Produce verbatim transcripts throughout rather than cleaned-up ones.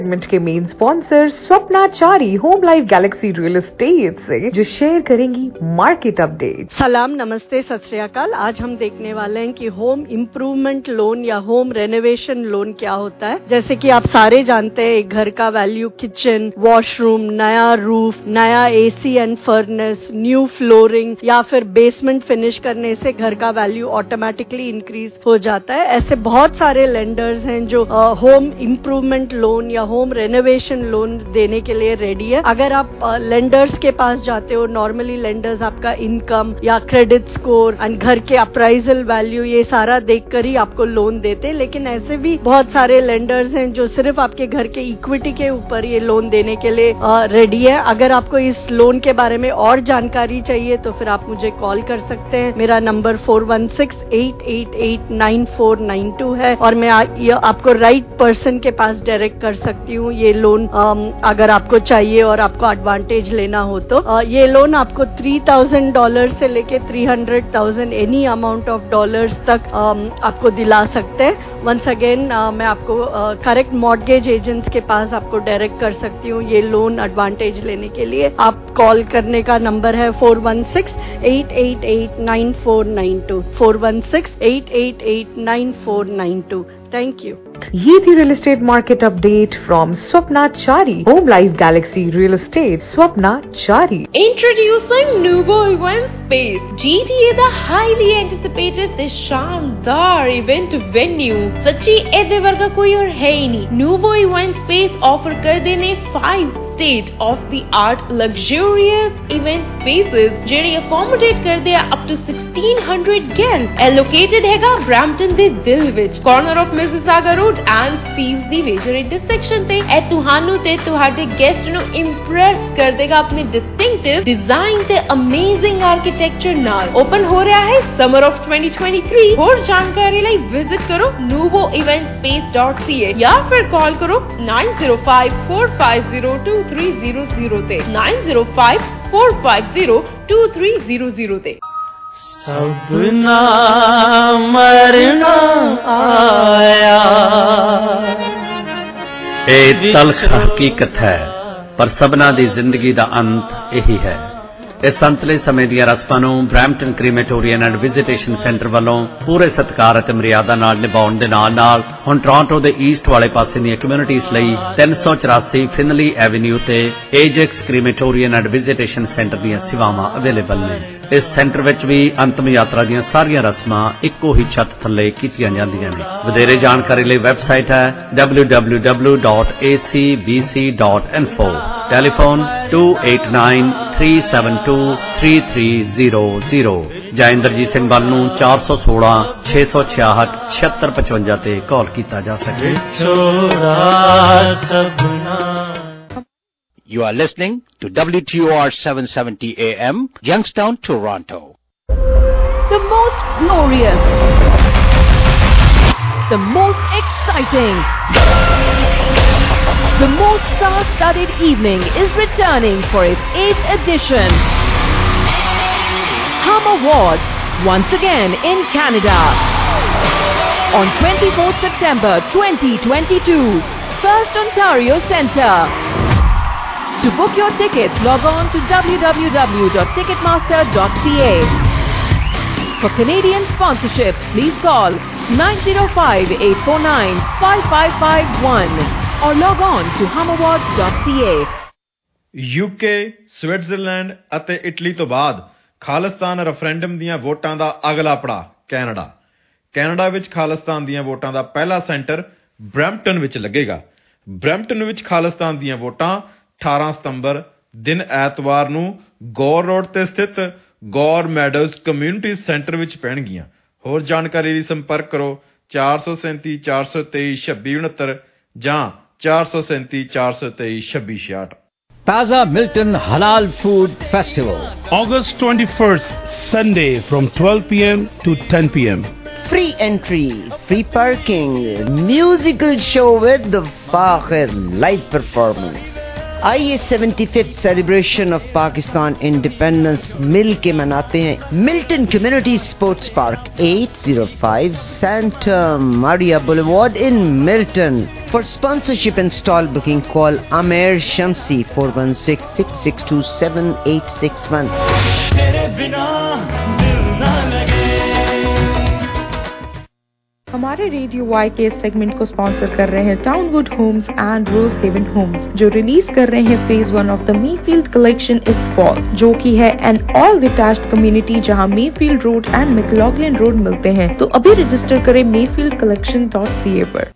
Segment के main sponsor Swapna Chari home life galaxy real estate से जो शेयर करेंगी मार्केट अपडेट। सलाम, नमस्ते, सत श्री अकाल। आज हम देखने वाले हैं कि होम इम्प्रूवमेंट लोन या होम रेनोवेशन लोन क्या होता है। जैसे कि आप सारे जानते हैं, एक घर का वैल्यू किचन, वॉशरूम, नया रूफ, नया AC and furnace, new flooring या फिर बेसमेंट फिनिश करने से घर का वैल्यू ऑटोमेटिकली इंक्रीज हो जाता है। ऐसे बहुत सारे लेंडर्स हैं जो होम इम्प्रूवमेंट लोन या होम रेनोवेशन लोन देने के लिए रेडी है। अगर आप लेंडर्स के पास जाते हो, नॉर्मली लेंडर्स आपका इनकम या क्रेडिट स्कोर एंड घर के अप्राइजल वैल्यू ये सारा देखकर ही आपको लोन देते हैं। लेकिन ऐसे भी बहुत सारे लेंडर्स हैं जो सिर्फ आपके घर के इक्विटी के ऊपर ये लोन देने के लिए रेडी है। अगर आपको इस लोन के बारे में और जानकारी चाहिए तो फिर आप मुझे कॉल कर सकते हैं। मेरा number four one six eight eight eight nine four nine two है और मैं आ, आपको राइट पर्सन के पास डायरेक्ट कर सकती हूँ ये लोन अगर आपको चाहिए और आपको एडवांटेज लेना हो तो। ये लोन आपको थ्री थाउजेंड डॉलर से लेके three hundred thousand any amount of dollars तक आपको दिला सकते हैं। वंस अगेन मैं आपको करेक्ट मॉर्गेज एजेंट्स के पास आपको डायरेक्ट कर सकती हूँ ये लोन एडवांटेज लेने के लिए। आप कॉल करने का नंबर है four one six eight eight eight nine four nine two four one six eight eight eight nine four nine two. Thank you. ये थी real estate market update from Swapna Chari home life galaxy real estate. Swapna Chari. Introducing Nuvo Event Space, G T A the highly anticipated this शानदार event venue. सच्ची ऐसे वर्गा कोई और है ही नहीं। Nuvo Event Space ऑफर कर देने five state of the art luxurious event spaces ਜਿਹੜੇ accommodate ਕਰਦੇ ਆ up to sixteen hundred guests। ਇਹ located ਹੈਗਾ ਬ੍ਰੈਂਪਟਨ ਦੇ ਦਿਲ ਵਿੱਚ, corner of Mississauga Road and Steve's the major intersection ਤੇ। ਇਹ ਤੁਹਾਨੂੰ ਤੇ ਤੁਹਾਡੇ guest ਨੂੰ impress ਕਰ ਦੇਗਾ ਆਪਣੇ distinctive design ਤੇ amazing architecture ਨਾਲ। open ਹੋ ਰਿਹਾ ਹੈ summer of twenty twenty-three। ਹੋਰ ਜਾਣਕਾਰੀ ਲਈ visit ਕਰੋ nuvo event space dot c a ਜਾਂ ਫਿਰ ਕਾਲ ਕਰੋ nine zero five four five zero two three zero zero ਤੇ nine zero five four five zero two three zero zero ਤੇ। सबना मरना आया। ਇਹ ਤਲਖ ਹਕੀਕਤ ਹੈ, ਪਰ ਸਭਨਾ ਦੀ ਜ਼ਿੰਦਗੀ ਦਾ ਅੰਤ ਇਹੀ ਹੈ। ਇਸ ਅੰਤਲੇ ਸਮੇਂ ਦੀਆਂ ਰਸਮਾਂ ਨੂੰ Brampton crematorium and visitation centre ਵੱਲੋਂ ਪੂਰੇ ਸਤਿਕਾਰ ਅਤੇ ਮਰਿਆਦਾ ਨਾਲ ਨਿਭਾਉਣ ਦੇ ਨਾਲ ਨਾਲ ਹੁਣ ਟੋਰਾਂਟੋ ਦੇ ਈਸਟ ਵਾਲੇ ਪਾਸੇ ਦੀਆਂ ਕਮਿਊਨਿਟੀਜ਼ ਲਈ ਤਿੰਨ ਸੌ ਚੁਰਾਸੀ ਫਿਨਲੀ ਐਵਨਿਊ ਤੇ Ajax crematorium and visitation centre ਦੀਆਂ ਸੇਵਾਵਾਂ ਅਵੇਲੇਬਲ ਨੇ। ਇਸ ਸੈਂਟਰ ਵਿੱਚ ਵੀ ਅੰਤਮ ਯਾਤਰਾ ਦੀਆਂ ਸਾਰੀਆਂ ਰਸਮਾਂ ਇੱਕੋ ਹੀ ਛੱਤ ਥੱਲੇ ਕੀਤੀਆਂ ਜਾਂਦੀਆਂ ਨੇ। ਵਧੇਰੇ ਜਾਣਕਾਰੀ ਲਈ ਵੈਬਸਾਈਟ ਹੈ w w w dot a c b c dot info। Telephone two eight nine three seven two three three zero zero ਜਾਂ ਇੰਦਰਜੀਤ ਸਿੰਘ ਵੱਲ ਨੂੰ ਚਾਰ ਸੌ ਸੋਲਾਂ ਛੇ ਸੌ ਛਿਆਹਠ ਛਿਅੱਤਰ ਪਚਵੰਜਾ ਤੇ ਕਾਲ ਕੀਤਾ ਜਾ ਸਕੇ। You are listening to W T O R seven seventy A M, Youngstown, Toronto. The most glorious, the most exciting, the most star-studded evening is returning for its eighth edition. Hum Awards, once again in Canada. On twenty-fourth September twenty twenty-two, First Ontario Centre. To book your tickets, log on to w w w dot ticketmaster dot c a. For Canadian sponsorship, please call nine zero five eight four nine five five five one or log on to hum awards dot c a. UK, Switzerland ਅਤੇ Italy ਤੋਂ ਬਾਅਦ Khalistan referendum ਦੀਆਂ ਵੋਟਾਂ ਦਾ ਅਗਲਾ ਪੜਾਅ Canada. Canada ਵਿੱਚ ਖਾਲਿਸਤਾਨ ਦੀਆਂ ਵੋਟਾਂ ਦਾ ਪਹਿਲਾ ਸੈਂਟਰ ਬ੍ਰੈਂਪਟਨ ਵਿੱਚ ਲੱਗੇਗਾ। ਬ੍ਰੈਂਪਟਨ ਵਿੱਚ ਖਾਲਿਸਤਾਨ ਦੀਆਂ ਵੋਟਾਂ ਅਠਾਰਾਂ ਸਤੰਬਰ ਦਿਨ ਐਤਵਾਰ ਨੂੰ ਗੌਰ ਰੋਡ ਤੇ ਸਥਿਤ ਗੌਰ ਮੈਡੋਜ਼ ਕਮਿਊਨਿਟੀ ਸੈਂਟਰ ਵਿੱਚ ਪੈਣਗੀਆਂ। ਹੋਰ ਜਾਣਕਾਰੀ ਲਈ ਸੰਪਰਕ ਕਰੋ ਚਾਰ ਸੌ ਸੈਂਤੀ ਚਾਰ ਸੌ ਤੇਈ ਛੱਬੀ ਉਣੱਤਰ ਜਾਂ ਚਾਰ ਸੌ ਸੈਂਤੀ ਚਾਰ ਸੌ ਤੇਈ ਛੱਬੀ ਛਿਆਹਠ। Taza Milton Halal Food Festival, August twenty-first, Sunday from twelve p m to ten p m Free entry, free parking, musical show with the Fakhir live performance. आइए seventy fifth celebration of Pakistan independence मिल के मनाते हैं Milton community sports park, eight oh five Santa Maria Boulevard in Milton. For sponsorship and stall booking, call Amer Shamsi four one six, six six two, seven eight six one. हमारे radio Y के इस segment को sponsor कर रहे हैं Townwood homes and rose haven homes, जो release कर रहे हैं phase one of the Mayfield collection इस फॉल, जो की है एन ऑल डिटैच्ड कम्युनिटी जहां Mayfield road and McLaughlin road मिलते हैं। तो अभी रजिस्टर करें mayfield collection dot c a पर।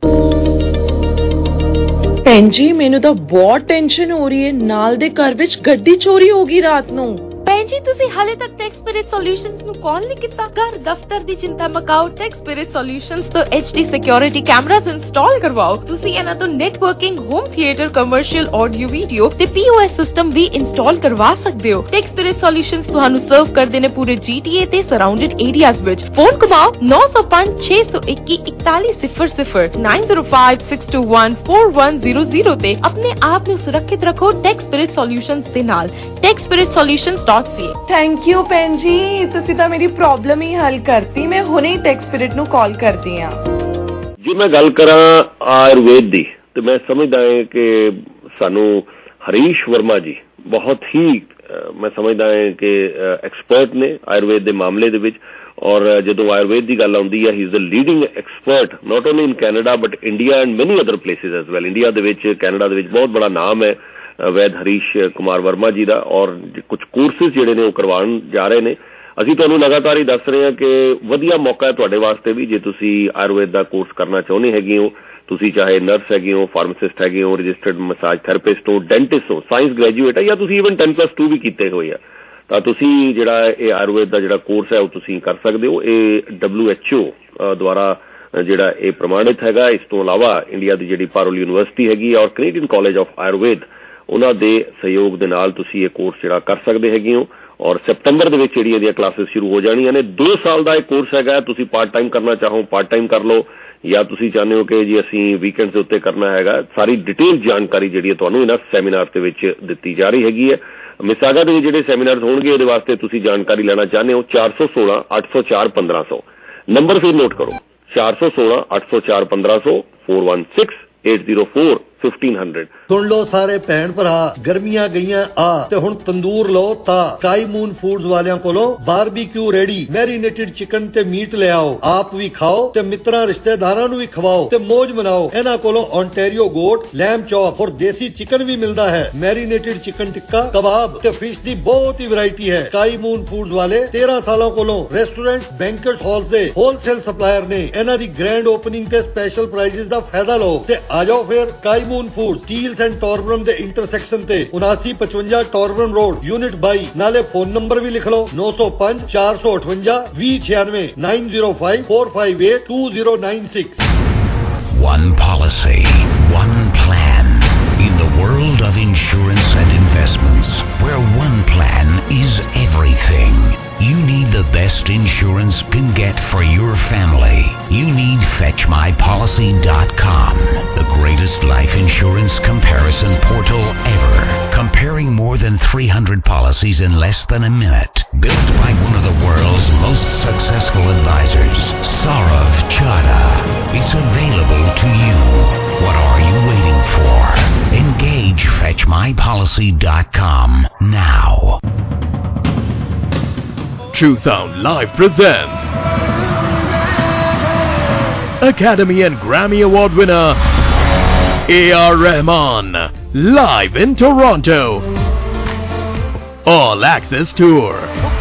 ਭੈਣ ਜੀ ਮੈਨੂੰ ਤਾਂ ਬਹੁਤ ਟੈਨਸ਼ਨ ਹੋ ਰਹੀ ਹੈ, ਨਾਲ ਦੇ ਘਰ ਵਿੱਚ ਗੱਡੀ ਚੋਰੀ ਹੋ ਗਈ ਰਾਤ ਨੂੰ। ਭੈਣ ਜੀ ਤੁਸੀਂ ਹਾਲੇ ਤੱਕ ਟੈਕ ਸਪਿਰਿਟ ਸੋਲਿਊਸ਼ਨਸ ਨੂੰ ਕਾਲ ਨਹੀਂ ਕੀਤਾ? ਘਰ ਦਫ਼ਤਰ ਦੀ ਚਿੰਤਾ ਮਕਾਓ, ਟੈਕ ਸਪਿਰਿਟ ਸੋਲਿਊਸ਼ਨਸ ਤੋਂ H D security cameras install ਕਰਵਾਓ। ਤੁਸੀਂ ਇਹਨਾਂ ਤੋਂ networking, home theatre, commercial audio video ਤੇ P O S ਸਿਸਟਮ ਵੀ ਇੰਸਟਾਲ ਕਰਵਾ ਸਕਦੇ ਹੋ। ਟੈਕ ਸਪਿਰਿਟ ਸੋਲਿਊਸ਼ਨਸ ਤੁਹਾਨੂੰ ਸਰਵ ਕਰਦੇ ਨੇ ਪੂਰੇ G T A ਤੇ ਸਰਾਊਂਡਡ ਏਰੀਆਜ਼ ਵਿੱਚ। ਫੋਨ ਕਮਾਓ nine oh five, six one one, forty-one zero zero nine oh five, six two one, four one zero zero ਤੇ ਆਪਣੇ ਆਪ ਨੂੰ ਸੁਰੱਖਿਅਤ ਰੱਖੋ ਟੈਕ ਸਪਿਰਿਟ ਸੋਲਿਊਸ਼ਨਸ ਦੇ ਨਾਲ। Tech spirit solutions dot c a। Thank you ਭੈਣ ਜੀ, ਤੁਸੀਂ ਤਾਂ ਮੇਰੀ ਪ੍ਰੋਬਲਮ ਹੀ ਹੱਲ ਕਰਤੀ। ਮੈਂ ਹੁਣੇ ਹੀ ਟੈਕ ਸਪਿਰਿਟ ਨੂੰ ਕਾਲ ਕਰਦੀ ਆ। ਜੇ ਮੈਂ ਗੱਲ ਕਰਾਂ ਆਯੁਰਵੇਦ ਦੀ ਤੇ ਮੈਂ ਸਮਝਦਾ ਹਾਂ ਕਿ ਸਾਨੂੰ ਹਰੀਸ਼ ਵਰਮਾ ਜੀ ਬਹੁਤ ਹੀ ਮੈਂ ਸਮਝਦਾ ਹਾਂ ਕਿ ਐਕਸਪਰਟ ਨੇ ਆਯੁਰਵੇਦ ਦੇ ਮਾਮਲੇ ਦੇ ਵਿੱਚ। ਔਰ ਜਦੋਂ ਆਯੁਰਵੇਦ ਦੀ ਗੱਲ ਆਉਂਦੀ ਹੈ, he is the leading expert not only in Canada but India and many other places as well. India ਦੇ ਵਿੱਚ, ਕੈਨੇਡਾ ਦੇ ਵਿੱਚ ਬਹੁਤ ਬੜਾ ਨਾਮ ਹੈ ਵੈਦ ਹਰੀਸ਼ ਕੁਮਾਰ ਵਰਮਾ ਜੀ ਦਾ। ਔਰ ਕੁਝ ਕੋਰਸਿਸ ਜਿਹੜੇ ਨੇ ਉਹ ਕਰਵਾਉਣ ਜਾ ਰਹੇ ਨੇ। ਅਸੀਂ ਤੁਹਾਨੂੰ ਲਗਾਤਾਰ ਹੀ ਦੱਸ ਰਹੇ ਹਾਂ ਕਿ ਵਧੀਆ ਮੌਕਾ ਹੈ ਤੁਹਾਡੇ ਵਾਸਤੇ ਵੀ, ਜੇ ਤੁਸੀਂ ਆਯੁਰਵੇਦ ਦਾ ਕੋਰਸ ਕਰਨਾ ਚਾਹੁੰਦੇ ਹੈਗੇ ਹੋ। ਤੁਸੀਂ ਚਾਹੇ ਨਰਸ ਹੈਗੇ ਹੋ, ਫਾਰਮਾਸਿਸਟ ਹੈਗੇ ਹੋ, ਰਜਿਸਟਰਡ ਮਸਾਜ ਥੈਰੇਪਿਸਟ ਹੋ, ਡੈਂਟਿਸਟ ਹੋ, ਸਾਇੰਸ ਗ੍ਰੈਜੂਏਟ ਹੈ, ਜਾਂ ਤੁਸੀਂ ਈਵਨ ten plus two ਵੀ ਕੀਤੇ ਹੋਏ ਆ, ਤਾਂ ਤੁਸੀਂ ਜਿਹੜਾ ਇਹ ਆਯੁਰਵੇਦ ਦਾ ਜਿਹੜਾ ਕੋਰਸ ਹੈ ਉਹ ਤੁਸੀਂ ਕਰ ਸਕਦੇ ਹੋ। ਇਹ ਡਬਲਿਊ ਐਚ ਓ ਦੁਆਰਾ ਜਿਹੜਾ ਇਹ ਪ੍ਰਮਾਣਿਤ ਹੈਗਾ। ਇਸ ਤੋਂ ਇਲਾਵਾ ਇੰਡੀਆ ਦੀ ਜਿਹੜੀ ਪਾਰੋਲ ਯੂਨੀਵਰਸਿਟੀ ਹੈਗੀ ਔਰ ਕੈਨੇਡੀਅਨ ਕਾਲਜ ਆਫ ਆਯੁਰਵੇਦ, ਉਹਨਾਂ ਦੇ ਸਹਿਯੋਗ ਦੇ ਨਾਲ ਤੁਸੀਂ ਇਹ ਕੋਰਸ ਜਿਹੜਾ ਕਰ ਸਕਦੇ ਹੈਗੇ ਹੋ। ਔਰ ਸੈਪਟੰਬਰ ਦੇ ਵਿੱਚ ਜਿਹੜੀ ਇਹਦੀਆਂ ਕਲਾਸਿਸ ਸ਼ੁਰੂ ਹੋ ਜਾਣੀਆਂ ਨੇ। ਦੋ ਸਾਲ ਦਾ ਇਹ ਕੋਰਸ ਹੈਗਾ। ਤੁਸੀਂ ਪਾਰਟ ਟਾਈਮ ਕਰਨਾ ਚਾਹੋ ਪਾਰਟ ਟਾਈਮ ਕਰ ਲਓ, ਜਾਂ ਤੁਸੀਂ ਚਾਹੁੰਦੇ ਹੋ ਕਿ ਜੀ ਅਸੀਂ ਵੀਕਐਂਡਸ ਦੇ ਉੱਤੇ ਕਰਨਾ ਹੈਗਾ। ਸਾਰੀ ਡਿਟੇਲ ਜਾਣਕਾਰੀ ਜਿਹੜੀ ਹੈ ਤੁਹਾਨੂੰ ਇਹਨਾਂ ਸੈਮੀਨਾਰ ਦੇ ਵਿੱਚ ਦਿੱਤੀ ਜਾ ਰਹੀ ਹੈਗੀ ਹੈ। ਮਿਸਾਗਾ ਦੇ ਜਿਹੜੇ ਸੈਮੀਨਾਰ ਹੋਣਗੇ ਉਹਦੇ ਵਾਸਤੇ ਤੁਸੀਂ ਜਾਣਕਾਰੀ ਲੈਣਾ ਚਾਹੁੰਦੇ ਹੋ, ਚਾਰ ਸੌ ਸੋਲਾਂ ਅੱਠ ਸੌ ਚਾਰ ਪੰਦਰਾਂ ਸੌ ਨੰਬਰ ਫਿਰ ਨੋਟ ਕਰੋ, ਚਾਰ ਸੌ ਸੋਲਾਂ ਅੱਠ ਸੌ ਚਾਰ ਪੰਦਰਾਂ ਸੌ four one six eight zero four fifteen hundred। ਸੁਣ ਲੋ ਸਾਰੇ ਭੈਣ ਭਰਾ, ਗਰਮੀਆਂ ਗਈਆਂ ਆ ਤੇ ਹੁਣ ਤੰਦੂਰ ਲਓ ਤਾਂ ਸਕਾਈ ਮੂਨ ਫੂਡਸ ਵਾਲਿਆਂ ਕੋਲੋਂ ਬਾਰਬੀਕਿਊ ਰੈਡੀ ਮੈਰੀਨੇਟਡ ਚਿਕਨ ਤੇ ਮੀਟ ਲਿਆਓ। ਆਪ ਵੀ ਖਾਓ ਤੇ ਮਿੱਤਰਾਂ ਰਿਸ਼ਤੇਦਾਰਾਂ ਨੂੰ ਵੀ ਖਵਾਓ ਤੇ ਮੌਜ ਮਨਾਓ। ਇਹਨਾਂ ਕੋਲੋਂ ਓਨਟਾਰੀਓ ਗੋਟ, ਲੈਮ ਚੌਪ ਔਰ ਦੇਸੀ ਚਿਕਨ ਵੀ ਮਿਲਦਾ ਹੈ। ਮੈਰੀਨੇਟਡ ਚਿਕਨ ਟਿੱਕਾ, ਕਬਾਬ ਤੇ ਫਿਸ਼ ਦੀ ਬਹੁਤ ਹੀ ਵੈਰਾਈਟੀ ਹੈ। ਸਕਾਈ ਮੂਨ ਫੂਡਸ ਵਾਲੇ ਤੇਰਾਂ ਸਾਲਾਂ ਕੋਲੋਂ ਰੈਸਟੋਰੈਂਟਸ, ਬੈਂਕਟ ਹਾਲਸ ਦੇ ਹੋਲਸੇਲ ਸਪਲਾਇਰ ਨੇ। ਇਹਨਾਂ ਦੀ ਗ੍ਰੈਂਡ ਓਪਨਿੰਗ ਤੇ ਸਪੈਸ਼ਲ ਪ੍ਰਾਈਜ਼ਸ ਦਾ ਫਾਇਦਾ ਲਓ ਤੇ ਆ ਜਾਓ ਫਿਰ sky moon food, Steeles and Torbram ਦੇ ਇੰਟਰਸੈਕਸ਼ਨ ਤੇ ਉਨਾਸੀ ਪਚਵੰਜਾ ਟੋਰਬਰਮ ਰੋਡ, ਯੂਨਿਟ ਬਾਈ। ਨਾਲੇ ਫੋਨ ਨੰਬਰ ਵੀ ਲਿਖ ਲਓ ਨੌ ਸੌ ਪੰਜ ਚਾਰ ਸੌ ਅਠਵੰਜਾ ਵੀਹ ਛਿਆਨਵੇਂ nine zero five four five eight two zero nine six। One policy, one plan. In the world of insurance and investments, where one plan is everything, you need the best insurance can get for your family. You need fetch my policy dot com, the greatest life insurance comparison portal ever. Comparing more than three hundred policies in less than a minute. Built by one of the world's most successful advisors, Saurav Chada. It's available to you. What are you waiting for? Engage fetch my policy dot com now. True Sound Live presents Academy and Grammy Award winner A R Rahman live in Toronto. All Access Tour.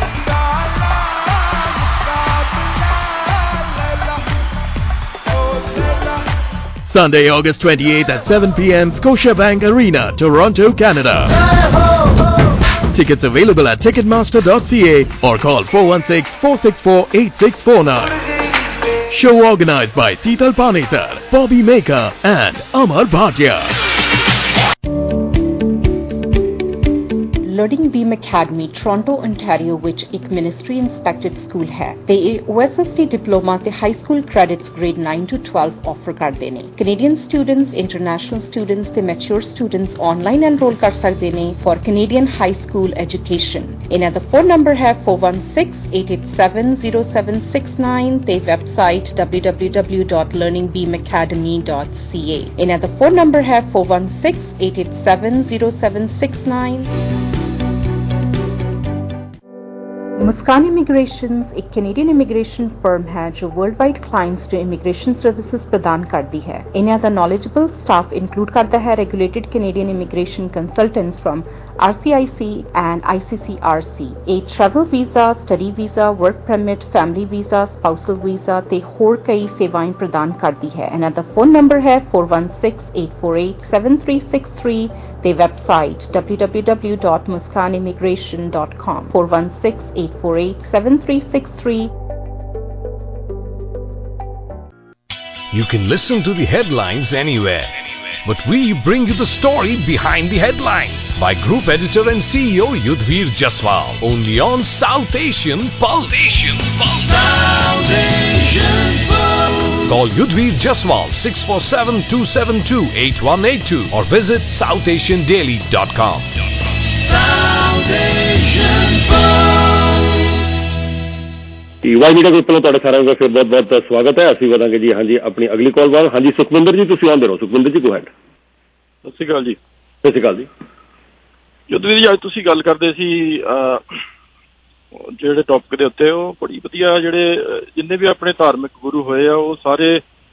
Sunday, August twenty-eighth at seven p m Scotiabank Arena, Toronto, Canada. Tickets available at ticketmaster dot c a or call four one six, four six four, eight six four nine. Show organized by Seetal Panetar, Bobby Maker and Amar Bhatia. Learning beam academy Toronto ontario ਵਿੱਚ ਇੱਕ ministry ਇੰਸਪੈਕਟਡ school ਹੈ ਤੇ ਇਹ O S S D diploma ਤੇ high school credits grade nine to twelve offer ਕਰਦੇ ਨੇ। Canadian students, international students ਤੇ mature students online enrol ਕਰ ਸਕਦੇ ਨੇ for Canadian high school education. ਇਹਨਾਂ ਦਾ ਫੋਨ ਨੰਬਰ ਹੈ four one six, eight eight seven, zero seven six nine ਤੇ website w w w dot learning beam academy dot c a। ਇਹਨਾਂ ਦਾ phone number ਹੈ four one six, eight eight seven, zero seven six nine। Muskan immigrations ਇੱਕ Canadian immigration firm ਹੈ ਜੋ world wide clients ਨੂੰ immigration services ਪ੍ਰਦਾਨ ਕਰਦੀ ਹੈ। ਇਹਨਾਂ ਦਾ ਨੌਲੇਜੇਬਲ ਸਟਾਫ ਇਨਕਲੂਡ ਕਰਦਾ ਹੈ regulated Canadian immigration consultants firm R C I C and I C C R C। ਇਹ travel visa, study visa, work permit, family visa, spousal visa ਤੇ ਹੋਰ ਕਈ ਸੇਵਾਵਾਂ ਪ੍ਰਦਾਨ ਕਰਦੀ ਹੈ। ਇਹਨਾਂ ਦਾ ਫੋਨ ਨੰਬਰ ਹੈ four one six, eight four eight, seven three six three ਤੇ website w w w dot muskan immigration dot com four one six, eight four eight, seven three six three। You can listen to the headlines anywhere, but we bring you the story behind the headlines by Group Editor and C E O Yudhvir Jaswal, only on South Asian Pulse. Asian Pulse. South Asian Pulse. Call Yudhvir Jaswal six four seven, two seven two, eight one eight two or visit south asian daily dot com. South Asian Pulse। Y media group ਵੱਲੋਂ ਤੁਹਾਡਾ ਸਾਰਿਆਂ ਦਾ ਫਿਰ ਬਹੁਤ ਬਹੁਤ ਸਵਾਗਤ ਹੈ। ਅਸੀਂ ਵਧਾਂਗੇ ਜੀ ਹਾਂਜੀ ਆਪਣੀ ਅਗਲੀ ਕਾਲ ਬਾਅਦ। ਹਾਂਜੀ ਸੁਖਵਿੰਦਰ ਜੀ ਤੁਸੀਂ ਆਉਂਦੇ ਰਹੋ। ਸੁਖਵਿੰਦਰ ਜੀ ਗੋ ਹੈਡ। ਸਤਿ ਸ਼੍ਰੀ ਅਕਾਲ ਜੀ। ਸਤਿ ਸ਼੍ਰੀ ਅਕਾਲ ਜੀ। ਯੁੱਧਵੀਰ ਜੀ ਅੱਜ ਤੁਸੀਂ ਗੱਲ ਕਰਦੇ ਸੀ ਜਿਹੜੇ ਟੌਪਿਕ ਦੇ ਉੱਤੇ, ਉਹ ਬੜੀ ਵਧੀਆ, ਜਿਹੜੇ ਜਿੰਨੇ ਵੀ ਆਪਣੇ ਧਾਰਮਿਕ ਗੁਰੂ ਹੋਏ ਆ ਉਹ ਸਾਰੇ